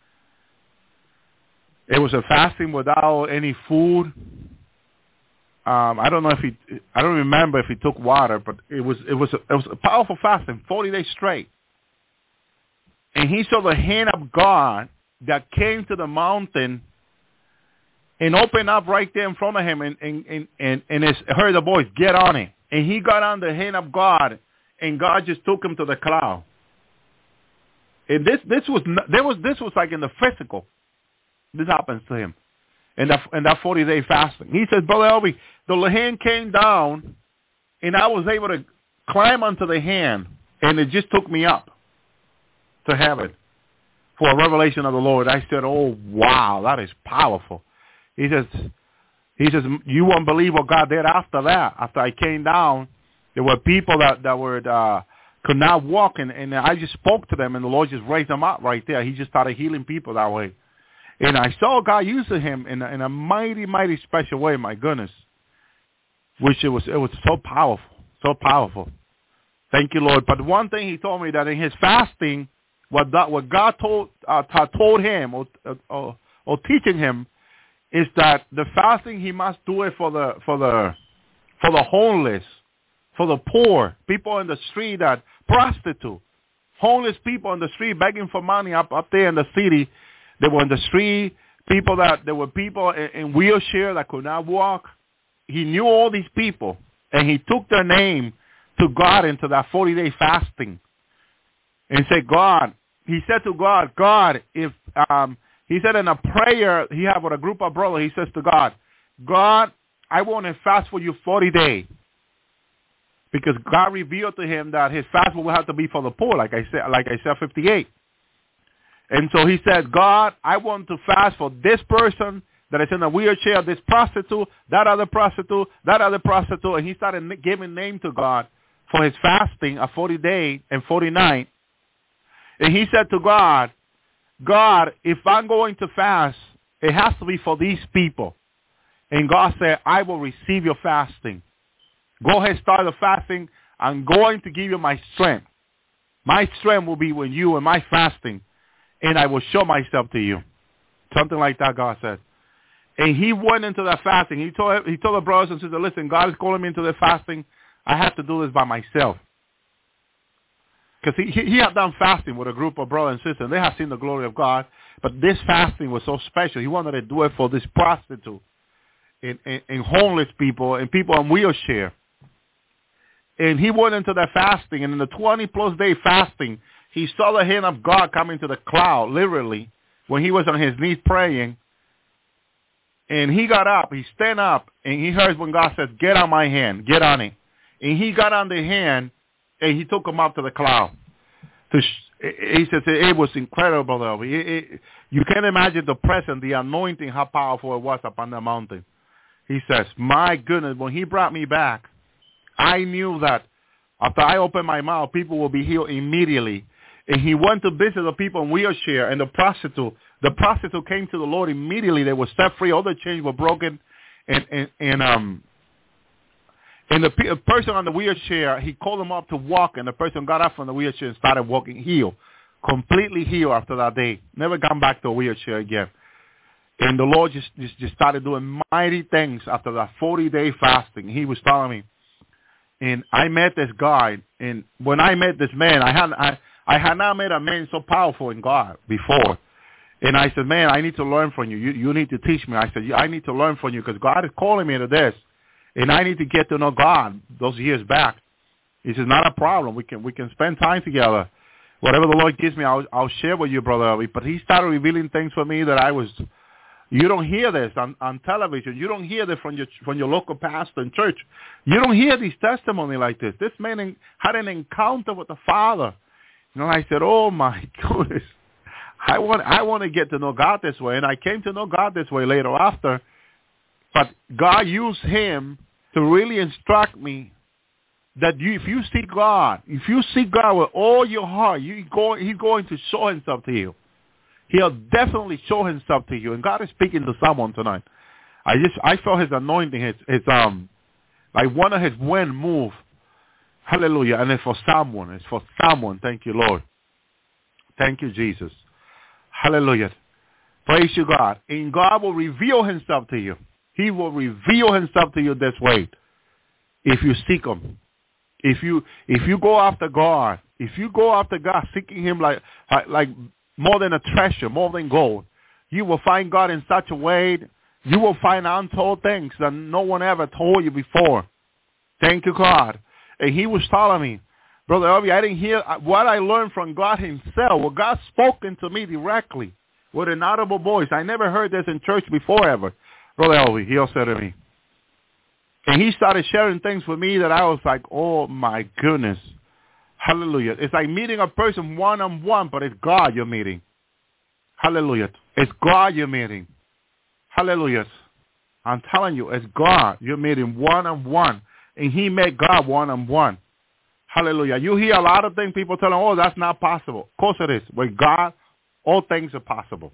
it was a fasting without any food. Um, I don't know if he, I don't remember if he took water, but it was, it was, a, it was a powerful fasting, forty days straight. And he saw the hand of God that came to the mountain and opened up right there in front of him, and and and and, and his, heard the voice, get on it. And he got on the hand of God, and God just took him to the cloud. And this this was there was this was like in the physical. This happens to him. In that, in that forty-day fasting. He says, Brother Elby, the hand came down, and I was able to climb onto the hand, and it just took me up to heaven for a revelation of the Lord. I said, oh, wow, that is powerful. He says, he says, you won't believe what God did after that. After I came down, there were people that, that were uh, could not walk, and, and I just spoke to them, and the Lord just raised them up right there. He just started healing people that way. And I saw God using him in a, in a mighty, mighty special way, my goodness, which it was it was so powerful, so powerful. Thank you, Lord. But one thing he told me that in his fasting, what, that, what God told uh, told him or, or, or teaching him is that the fasting he must do it for the for the for the homeless, for the poor, people in the street, that prostitute, homeless people in the street begging for money up up there in the city. They were in the street, people that, there were people in, in wheelchair that could not walk. He knew all these people, and he took their name to God into that forty-day fasting and said, God, he said to God, God, if, um, he said in a prayer he had with a group of brothers, he says to God, God, I want to fast for you forty days. Because God revealed to him that his fast will have to be for the poor, like I said, like I said, fifty-eight. And so he said, God, I want to fast for this person that is in a wheelchair, this prostitute, that other prostitute, that other prostitute. And he started giving name to God for his fasting of forty days and forty nights. And he said to God, God, if I'm going to fast, it has to be for these people. And God said, I will receive your fasting. Go ahead, start the fasting. I'm going to give you my strength. My strength will be with you in my fasting, and I will show myself to you. Something like that, God said. And he went into that fasting. He told he told the brothers and sisters, listen, God is calling me into the fasting. I have to do this by myself. Because he, he, he had done fasting with a group of brothers and sisters. They have seen the glory of God. But this fasting was so special. He wanted to do it for this prostitute and, and, and homeless people and people in wheelchair. And he went into that fasting. And in the twenty-plus day fasting, he saw the hand of God coming to the cloud, literally, when he was on his knees praying. And he got up. He stand up. And he heard when God says, get on my hand. Get on it. And he got on the hand. And he took him up to the cloud. To sh- he says it was incredible. Though. It, it, you can't imagine the presence, the anointing, how powerful it was upon the mountain. He says, my goodness, when he brought me back, I knew that after I opened my mouth, people will be healed immediately. And he went to visit the people in wheelchair and the prostitute. The prostitute came to the Lord immediately. They were set free. All the chains were broken. And, and, and um. And the pe- person on the wheelchair, he called him up to walk, and the person got up from the wheelchair and started walking, healed, completely healed after that day. Never gone back to a wheelchair again. And the Lord just, just, just started doing mighty things after that forty-day fasting. He was telling me. And I met this guy, and when I met this man, I had I, I had not met a man so powerful in God before. And I said, man, I need to learn from you. You, you need to teach me. I said, I need to learn from you because God is calling me to this. And I need to get to know God those years back. He says, not a problem. We can we can spend time together. Whatever the Lord gives me, I'll, I'll share with you, Brother. But he started revealing things for me that I was, you don't hear this on, on television. You don't hear this from your from your local pastor in church. You don't hear these testimonies like this. This man had an encounter with the Father. You know, I said, oh, my goodness. I want I want to get to know God this way. And I came to know God this way later after. But God used him to really instruct me that you, if you seek God, if you seek God with all your heart, you go, he's going to show himself to you. He'll definitely show himself to you. And God is speaking to someone tonight. I just, I felt his anointing, his, his um, like one of his wind move. Hallelujah. And it's for someone. It's for someone. Thank you, Lord. Thank you, Jesus. Hallelujah. Praise you, God. And God will reveal himself to you. He will reveal himself to you this way if you seek him. If you if you go after God, if you go after God, seeking him like like more than a treasure, more than gold, you will find God in such a way. You will find untold things that no one ever told you before. Thank you, God. And he was telling me, Brother Elvi, I didn't hear what I learned from God himself. Well, God spoken to me directly with an audible voice. I never heard this in church before ever. Brother Elvi, he said to me. And he started sharing things with me that I was like, oh, my goodness. Hallelujah. It's like meeting a person one-on-one, but it's God you're meeting. Hallelujah. It's God you're meeting. Hallelujah. I'm telling you, it's God you're meeting one-on-one. And he met God one-on-one. Hallelujah. You hear a lot of things people telling, oh, that's not possible. Of course it is. With God, all things are possible.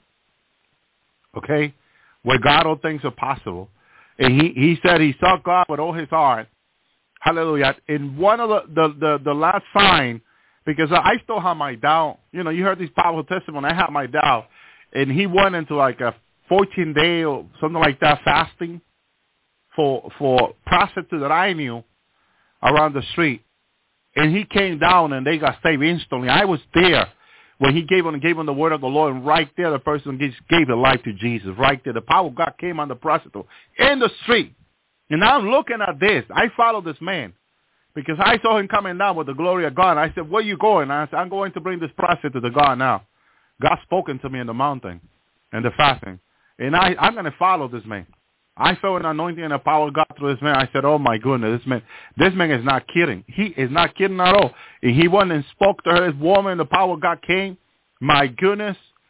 Okay? With God, all things are possible. And he, he said he saw God with all his heart. Hallelujah. In one of the, the, the, the last sign, because I still have my doubt. You know, you heard these powerful testimonies. I had my doubt. And he went into like a fourteen-day or something like that fasting for for prostitutes that I knew around the street. And he came down and they got saved instantly. I was there when he gave them, gave them the word of the Lord, and right there the person just gave their life to Jesus. Right there, the power of God came on the prostitute in the street. And now I'm looking at this. I followed this man because I saw him coming down with the glory of God. I said, where are you going? I said, I'm going to bring this prostitute to God now. God spoken to me in the mountain and the fasting. And I, I'm going to follow this man. I felt an anointing and a power of God through this man. I said, oh, my goodness, this man this man is not kidding. He is not kidding at all. And he went and spoke to her, this woman, the power of God came. My goodness,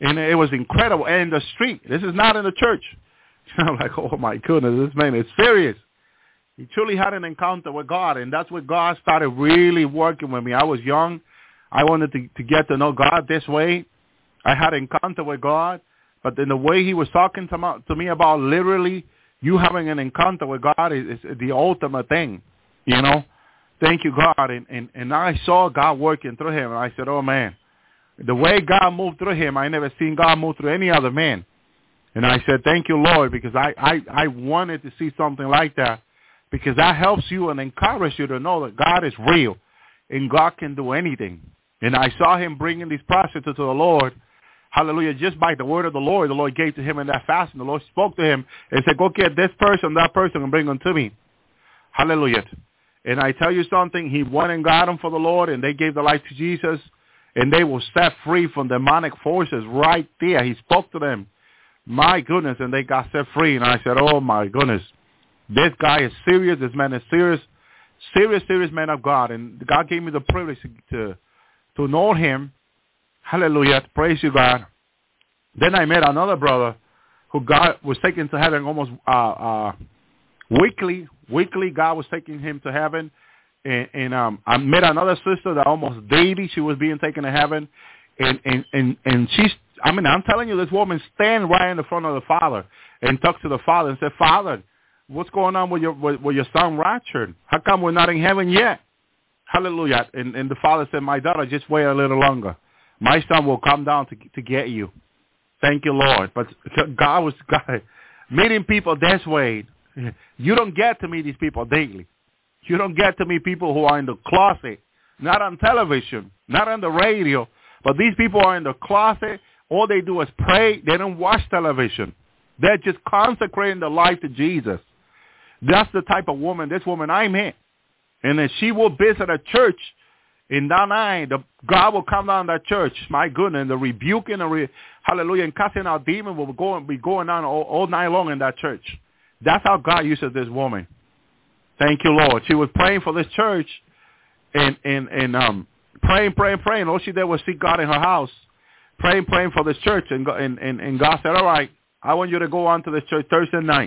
And it was incredible. And in the street. This is not in the church. I'm like, oh, my goodness, this man is serious. He truly had an encounter with God, and that's where God started really working with me. I was young. I wanted to, to get to know God this way. I had an encounter with God, but in the way he was talking to, my, to me about literally you having an encounter with God is, is the ultimate thing, you know. Thank you, God. And, and, and I saw God working through him, and I said, oh, man, the way God moved through him, I never seen God move through any other man. And I said, thank you, Lord, because I, I, I wanted to see something like that, because that helps you and encourages you to know that God is real and God can do anything. And I saw him bringing these prostitutes to the Lord, hallelujah, just by the word of the Lord the Lord gave to him in that fast. And the Lord spoke to him and said, go get this person, that person, and bring them to me. Hallelujah. And I tell you something, he went and got them for the Lord, and they gave their life to Jesus, and they were set free from demonic forces right there. He spoke to them. My goodness, and they got set free. And I said, oh, my goodness, this guy is serious. This man is serious, serious, serious man of God. And God gave me the privilege to, to know him. Hallelujah. Praise you, God. Then I met another brother who God was taken to heaven almost uh, uh, weekly. Weekly, God was taking him to heaven. And, and um, I met another sister that almost daily she was being taken to heaven. And, and, and, and she's, I mean, I'm telling you, this woman stand right in the front of the Father and talked to the Father and said, Father, what's going on with your with, with your son Richard? How come we're not in heaven yet? Hallelujah. And, and the Father said, my daughter, just wait a little longer. My son will come down to to get you. Thank you, Lord. But God was God, meeting people this way. You don't get to meet these people daily. You don't get to meet people who are in the closet, not on television, not on the radio, but these people are in the closet. All they do is pray. They don't watch television. They're just consecrating their life to Jesus. That's the type of woman, this woman I met. And then she will visit a church in that night. The, God will come down to that church. My goodness, the rebuking, and re, hallelujah, and casting out demons will go, be going on all, all night long in that church. That's how God uses this woman. Thank you, Lord. She was praying for this church and, and, and um, praying, praying, praying. All she did was seek God in her house. Praying, praying for this church, and, and, and, and God said, all right, I want you to go on to this church Thursday night.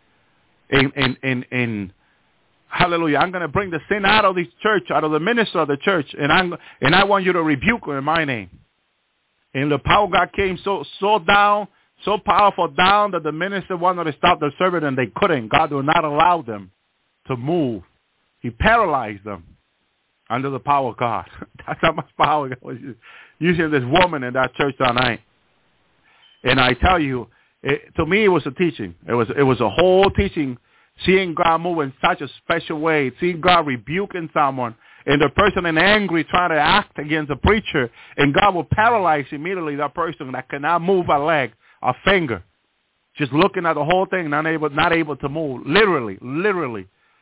And, and, and, and hallelujah, I'm going to bring the sin out of this church, out of the minister of the church, and, I'm, and I want you to rebuke her in my name. And the power of God came so, so down, so powerful down that the minister wanted to stop the service, and they couldn't. God would not allow them to move. He paralyzed them under the power of God. That's how much power God was using this woman in that church that night. And I tell you, it, to me, it was a teaching. It was it was a whole teaching, seeing God move in such a special way, seeing God rebuking someone, and the person in angry trying to act against the preacher, and God will paralyze immediately that person that cannot move a leg, a finger, just looking at the whole thing, not able not able to move. Literally, literally.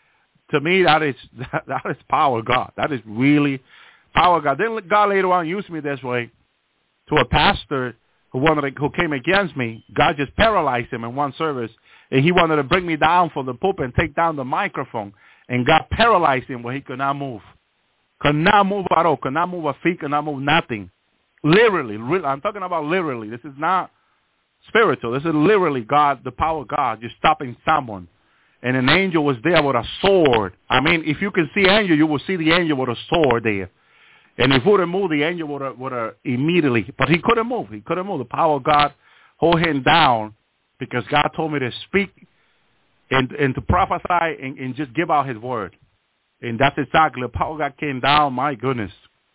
To me, that is that, that is power of God. That is really power of God. Then God later on used me this way to a pastor who wanted to, who came against me. God just paralyzed him in one service, and he wanted to bring me down from the pulpit and take down the microphone. And God paralyzed him where he could not move, could not move at all, could not move a feet, could not move nothing. Literally, I'm talking about literally. This is not spiritual. This is literally God, the power of God, just stopping someone. And an angel was there with a sword. I mean, if you can see angel, you will see the angel with a sword there. And if he would have moved, the angel would have, would have immediately. But he couldn't move. He couldn't move. The power of God hold him down because God told me to speak and, and to prophesy and, and just give out his word. And that's exactly, the power of God came down. My goodness.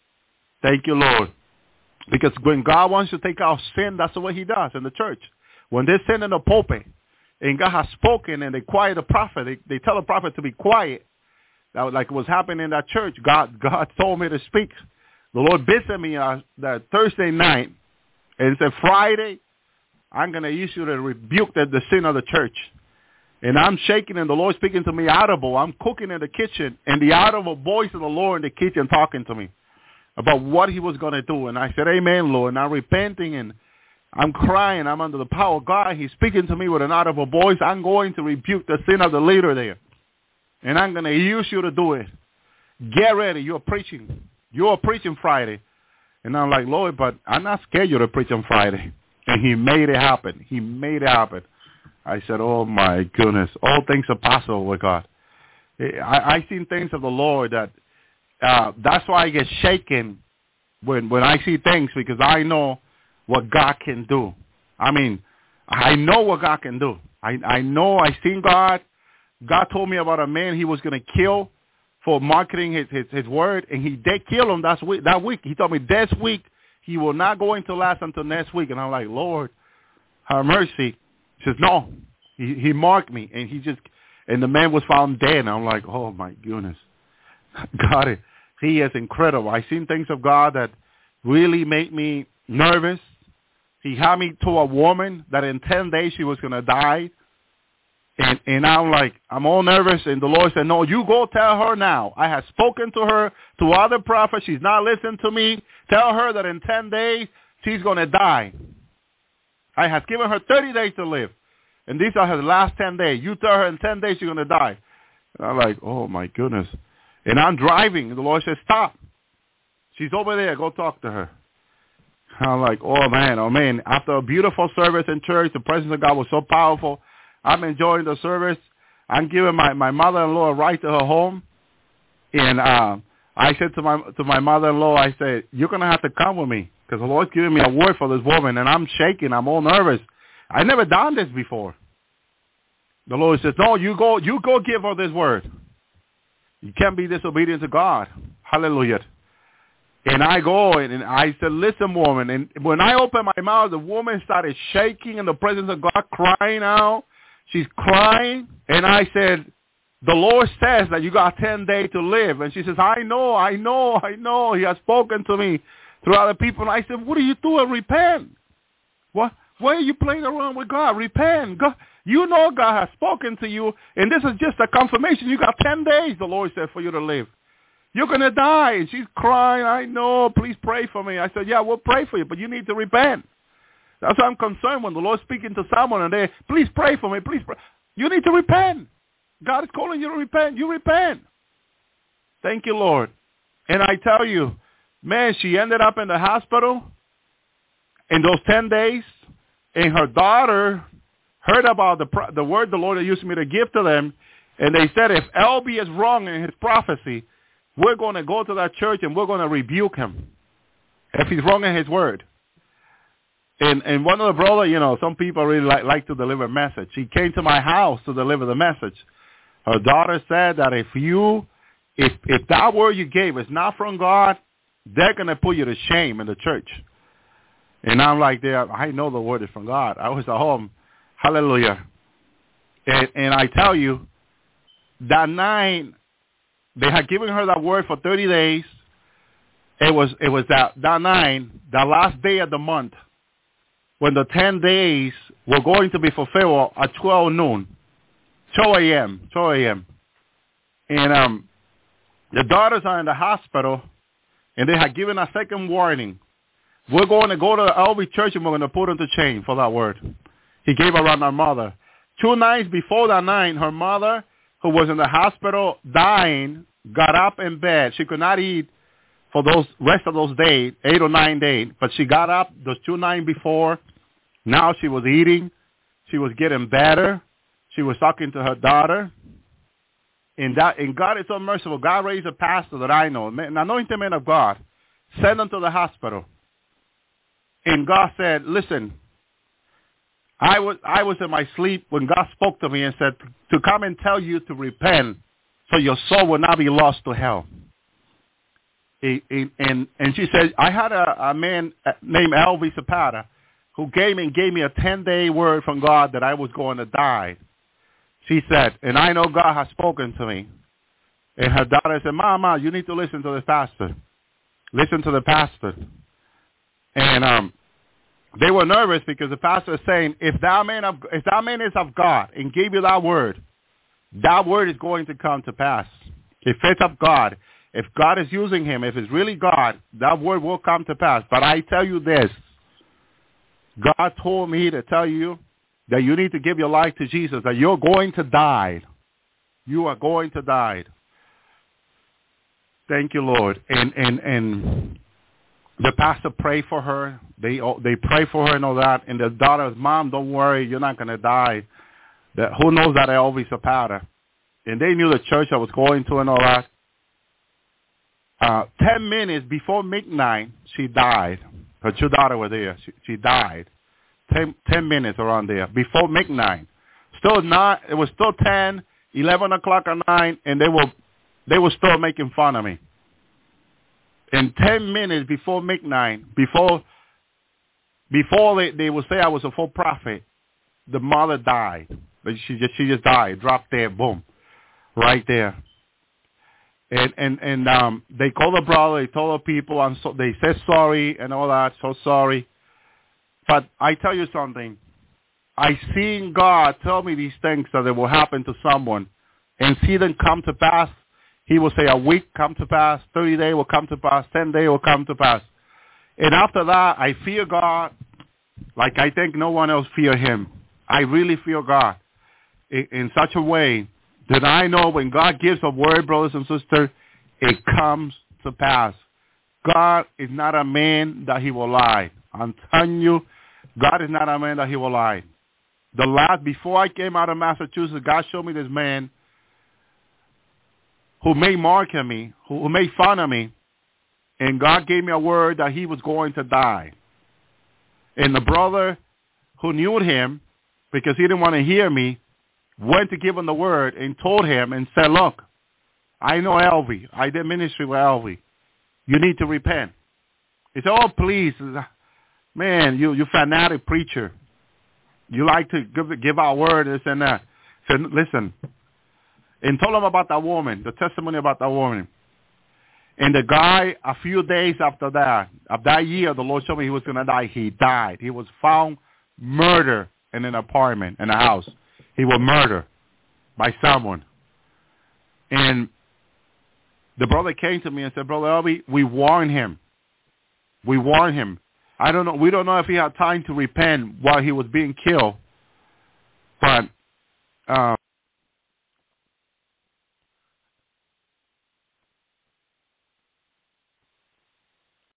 Thank you, Lord. Because when God wants to take out sin, that's the way he does in the church. When they sin in the pulpit, and God has spoken, and they quiet the prophet. They, they tell the prophet to be quiet. That was like was happening in that church. God, God told me to speak. The Lord visited me uh, that Thursday night, and said, Friday, I'm going to use you to rebuke the, the sin of the church. And I'm shaking, and the Lord speaking to me audible. I'm cooking in the kitchen, and the audible voice of the Lord in the kitchen talking to me about what he was going to do. And I said, amen, Lord. And I'm repenting, and I'm crying. I'm under the power of God. He's speaking to me with an audible voice. I'm going to rebuke the sin of the leader there. And I'm going to use you to do it. Get ready. You're preaching. You're preaching Friday. And I'm like, Lord, but I'm not scheduled to preach on Friday. And he made it happen. He made it happen. I said, oh, my goodness. All things are possible with God. I, I've seen things of the Lord that uh, that's why I get shaken when, when I see things, because I know what God can do. I mean, I know what God can do. I, I know I've seen God. God told me about a man he was going to kill for marketing his, his, his word, and he did kill him that week, that week. He told me this week he will not going to last until next week. And I'm like, Lord, have mercy. He says, no. He, he marked me, and he just, and the man was found dead. And I'm like, oh, my goodness. God, he is incredible. I've seen things of God that really make me nervous. He had me to a woman that in ten days she was going to die. And, and I'm like, I'm all nervous. And the Lord said, no, you go tell her now. I have spoken to her, to other prophets. She's not listening to me. Tell her that in ten days she's going to die. I have given her thirty days to live. And these are her last ten days. You tell her in ten days she's going to die. And I'm like, oh, my goodness. And I'm driving. And the Lord said, stop. She's over there. Go talk to her. I'm like, oh, man, oh, man. After a beautiful service in church, the presence of God was so powerful. I'm enjoying the service. I'm giving my, my mother-in-law a ride to her home. And uh, I said to my to my mother-in-law, I said, you're going to have to come with me because the Lord's giving me a word for this woman, and I'm shaking. I'm all nervous. I never done this before. The Lord says, no, you go, you go give her this word. You can't be disobedient to God. Hallelujah. And I go, and, and I said, listen, woman. And when I opened my mouth, the woman started shaking in the presence of God, crying out. She's crying. And I said, the Lord says that you got ten days to live. And she says, I know, I know, I know. He has spoken to me through other people. And I said, what are you doing? Repent. What? Why are you playing around with God? Repent. God, you know God has spoken to you. And this is just a confirmation. You got ten days, the Lord said, for you to live. You're going to die. And she's crying, I know, please pray for me. I said, yeah, we'll pray for you, but you need to repent. That's why I'm concerned when the Lord's speaking to someone and they, please pray for me, please pray. You need to repent. God is calling you to repent. You repent. Thank you, Lord. And I tell you, man, she ended up in the hospital in those ten days, and her daughter heard about the the word the Lord had used me to give to them, and they said, if L B is wrong in his prophecy, we're going to go to that church and we're going to rebuke him if he's wrong in his word. And and one of the brothers, you know, some people really like, like to deliver a message. He came to my house to deliver the message. Her daughter said that if you, if if that word you gave is not from God, they're going to put you to shame in the church. And I'm like, there, I know the word is from God. I was at home. Hallelujah. And, and I tell you, that night, they had given her that word for thirty days. It was it was that, that night, the last day of the month, when the ten days were going to be fulfilled at twelve noon, twelve a.m., twelve a.m. And um, the daughters are in the hospital, and they had given a second warning. We're going to go to the L B church, and we're going to put them to shame for that word. He gave around our mother. Two nights before that night, her mother, who was in the hospital dying, got up in bed. She could not eat for those rest of those days, eight or nine days. But she got up those two nights before. Now she was eating. She was getting better. She was talking to her daughter. And that, and God is so merciful. God raised a pastor that I know, an anointed man of God, sent him to the hospital. And God said, listen, I was I was in my sleep when God spoke to me and said to come and tell you to repent so your soul will not be lost to hell. He, he, and and she said, I had a, a man named Elvis Zapata who came and gave me a ten-day word from God that I was going to die. She said, and I know God has spoken to me. And her daughter said, Mama, you need to listen to the pastor. Listen to the pastor. And um, they were nervous because the pastor is saying, if that man of, if that man is of God and gave you that word, that word is going to come to pass. If it's of God, if God is using him, if it's really God, that word will come to pass. But I tell you this, God told me to tell you that you need to give your life to Jesus, that you're going to die. You are going to die. Thank you, Lord. And and and the pastor prayed for her. They they pray for her and all that. And the daughter's mom, don't worry, you're not going to die. That who knows that Elvis Zapata? And they knew the church I was going to and all that. Uh, ten minutes before midnight, she died. Her two daughters were there. She, she died. Ten, ten minutes around there before midnight. Still not. It was still ten, eleven o'clock at night, and they were they were still making fun of me. And ten minutes before midnight, before before they, they would say I was a full prophet, the mother died. But she just she just died, dropped dead, boom, right there. And and and um, they called the brother. They told the people. I'm so, they said sorry and all that. So sorry. But I tell you something. I seen God tell me these things that it will happen to someone, and see them come to pass. He will say a week come to pass, thirty days will come to pass, ten days will come to pass. And after that, I fear God like I think no one else fear him. I really fear God in, in such a way that I know when God gives a word, brothers and sisters, it comes to pass. God is not a man that he will lie. I'm telling you, God is not a man that he will lie. The last, before I came out of Massachusetts, God showed me this man who made mark at me, who, who made fun of me, and God gave me a word that he was going to die. And the brother who knew him, because he didn't want to hear me, went to give him the word and told him and said, look, I know Elvie. I did ministry with Elvie. You need to repent. He said, oh, please. Man, you you fanatic preacher. You like to give, give our word, this and that. He said, listen. And told him about that woman, the testimony about that woman. And the guy, a few days after that, of that year, the Lord showed me he was going to die. He died. He was found murdered in an apartment, in a house. He was murdered by someone. And the brother came to me and said, Brother Elvie, we warned him. We warned him. I don't know. We don't know if he had time to repent while he was being killed. But uh,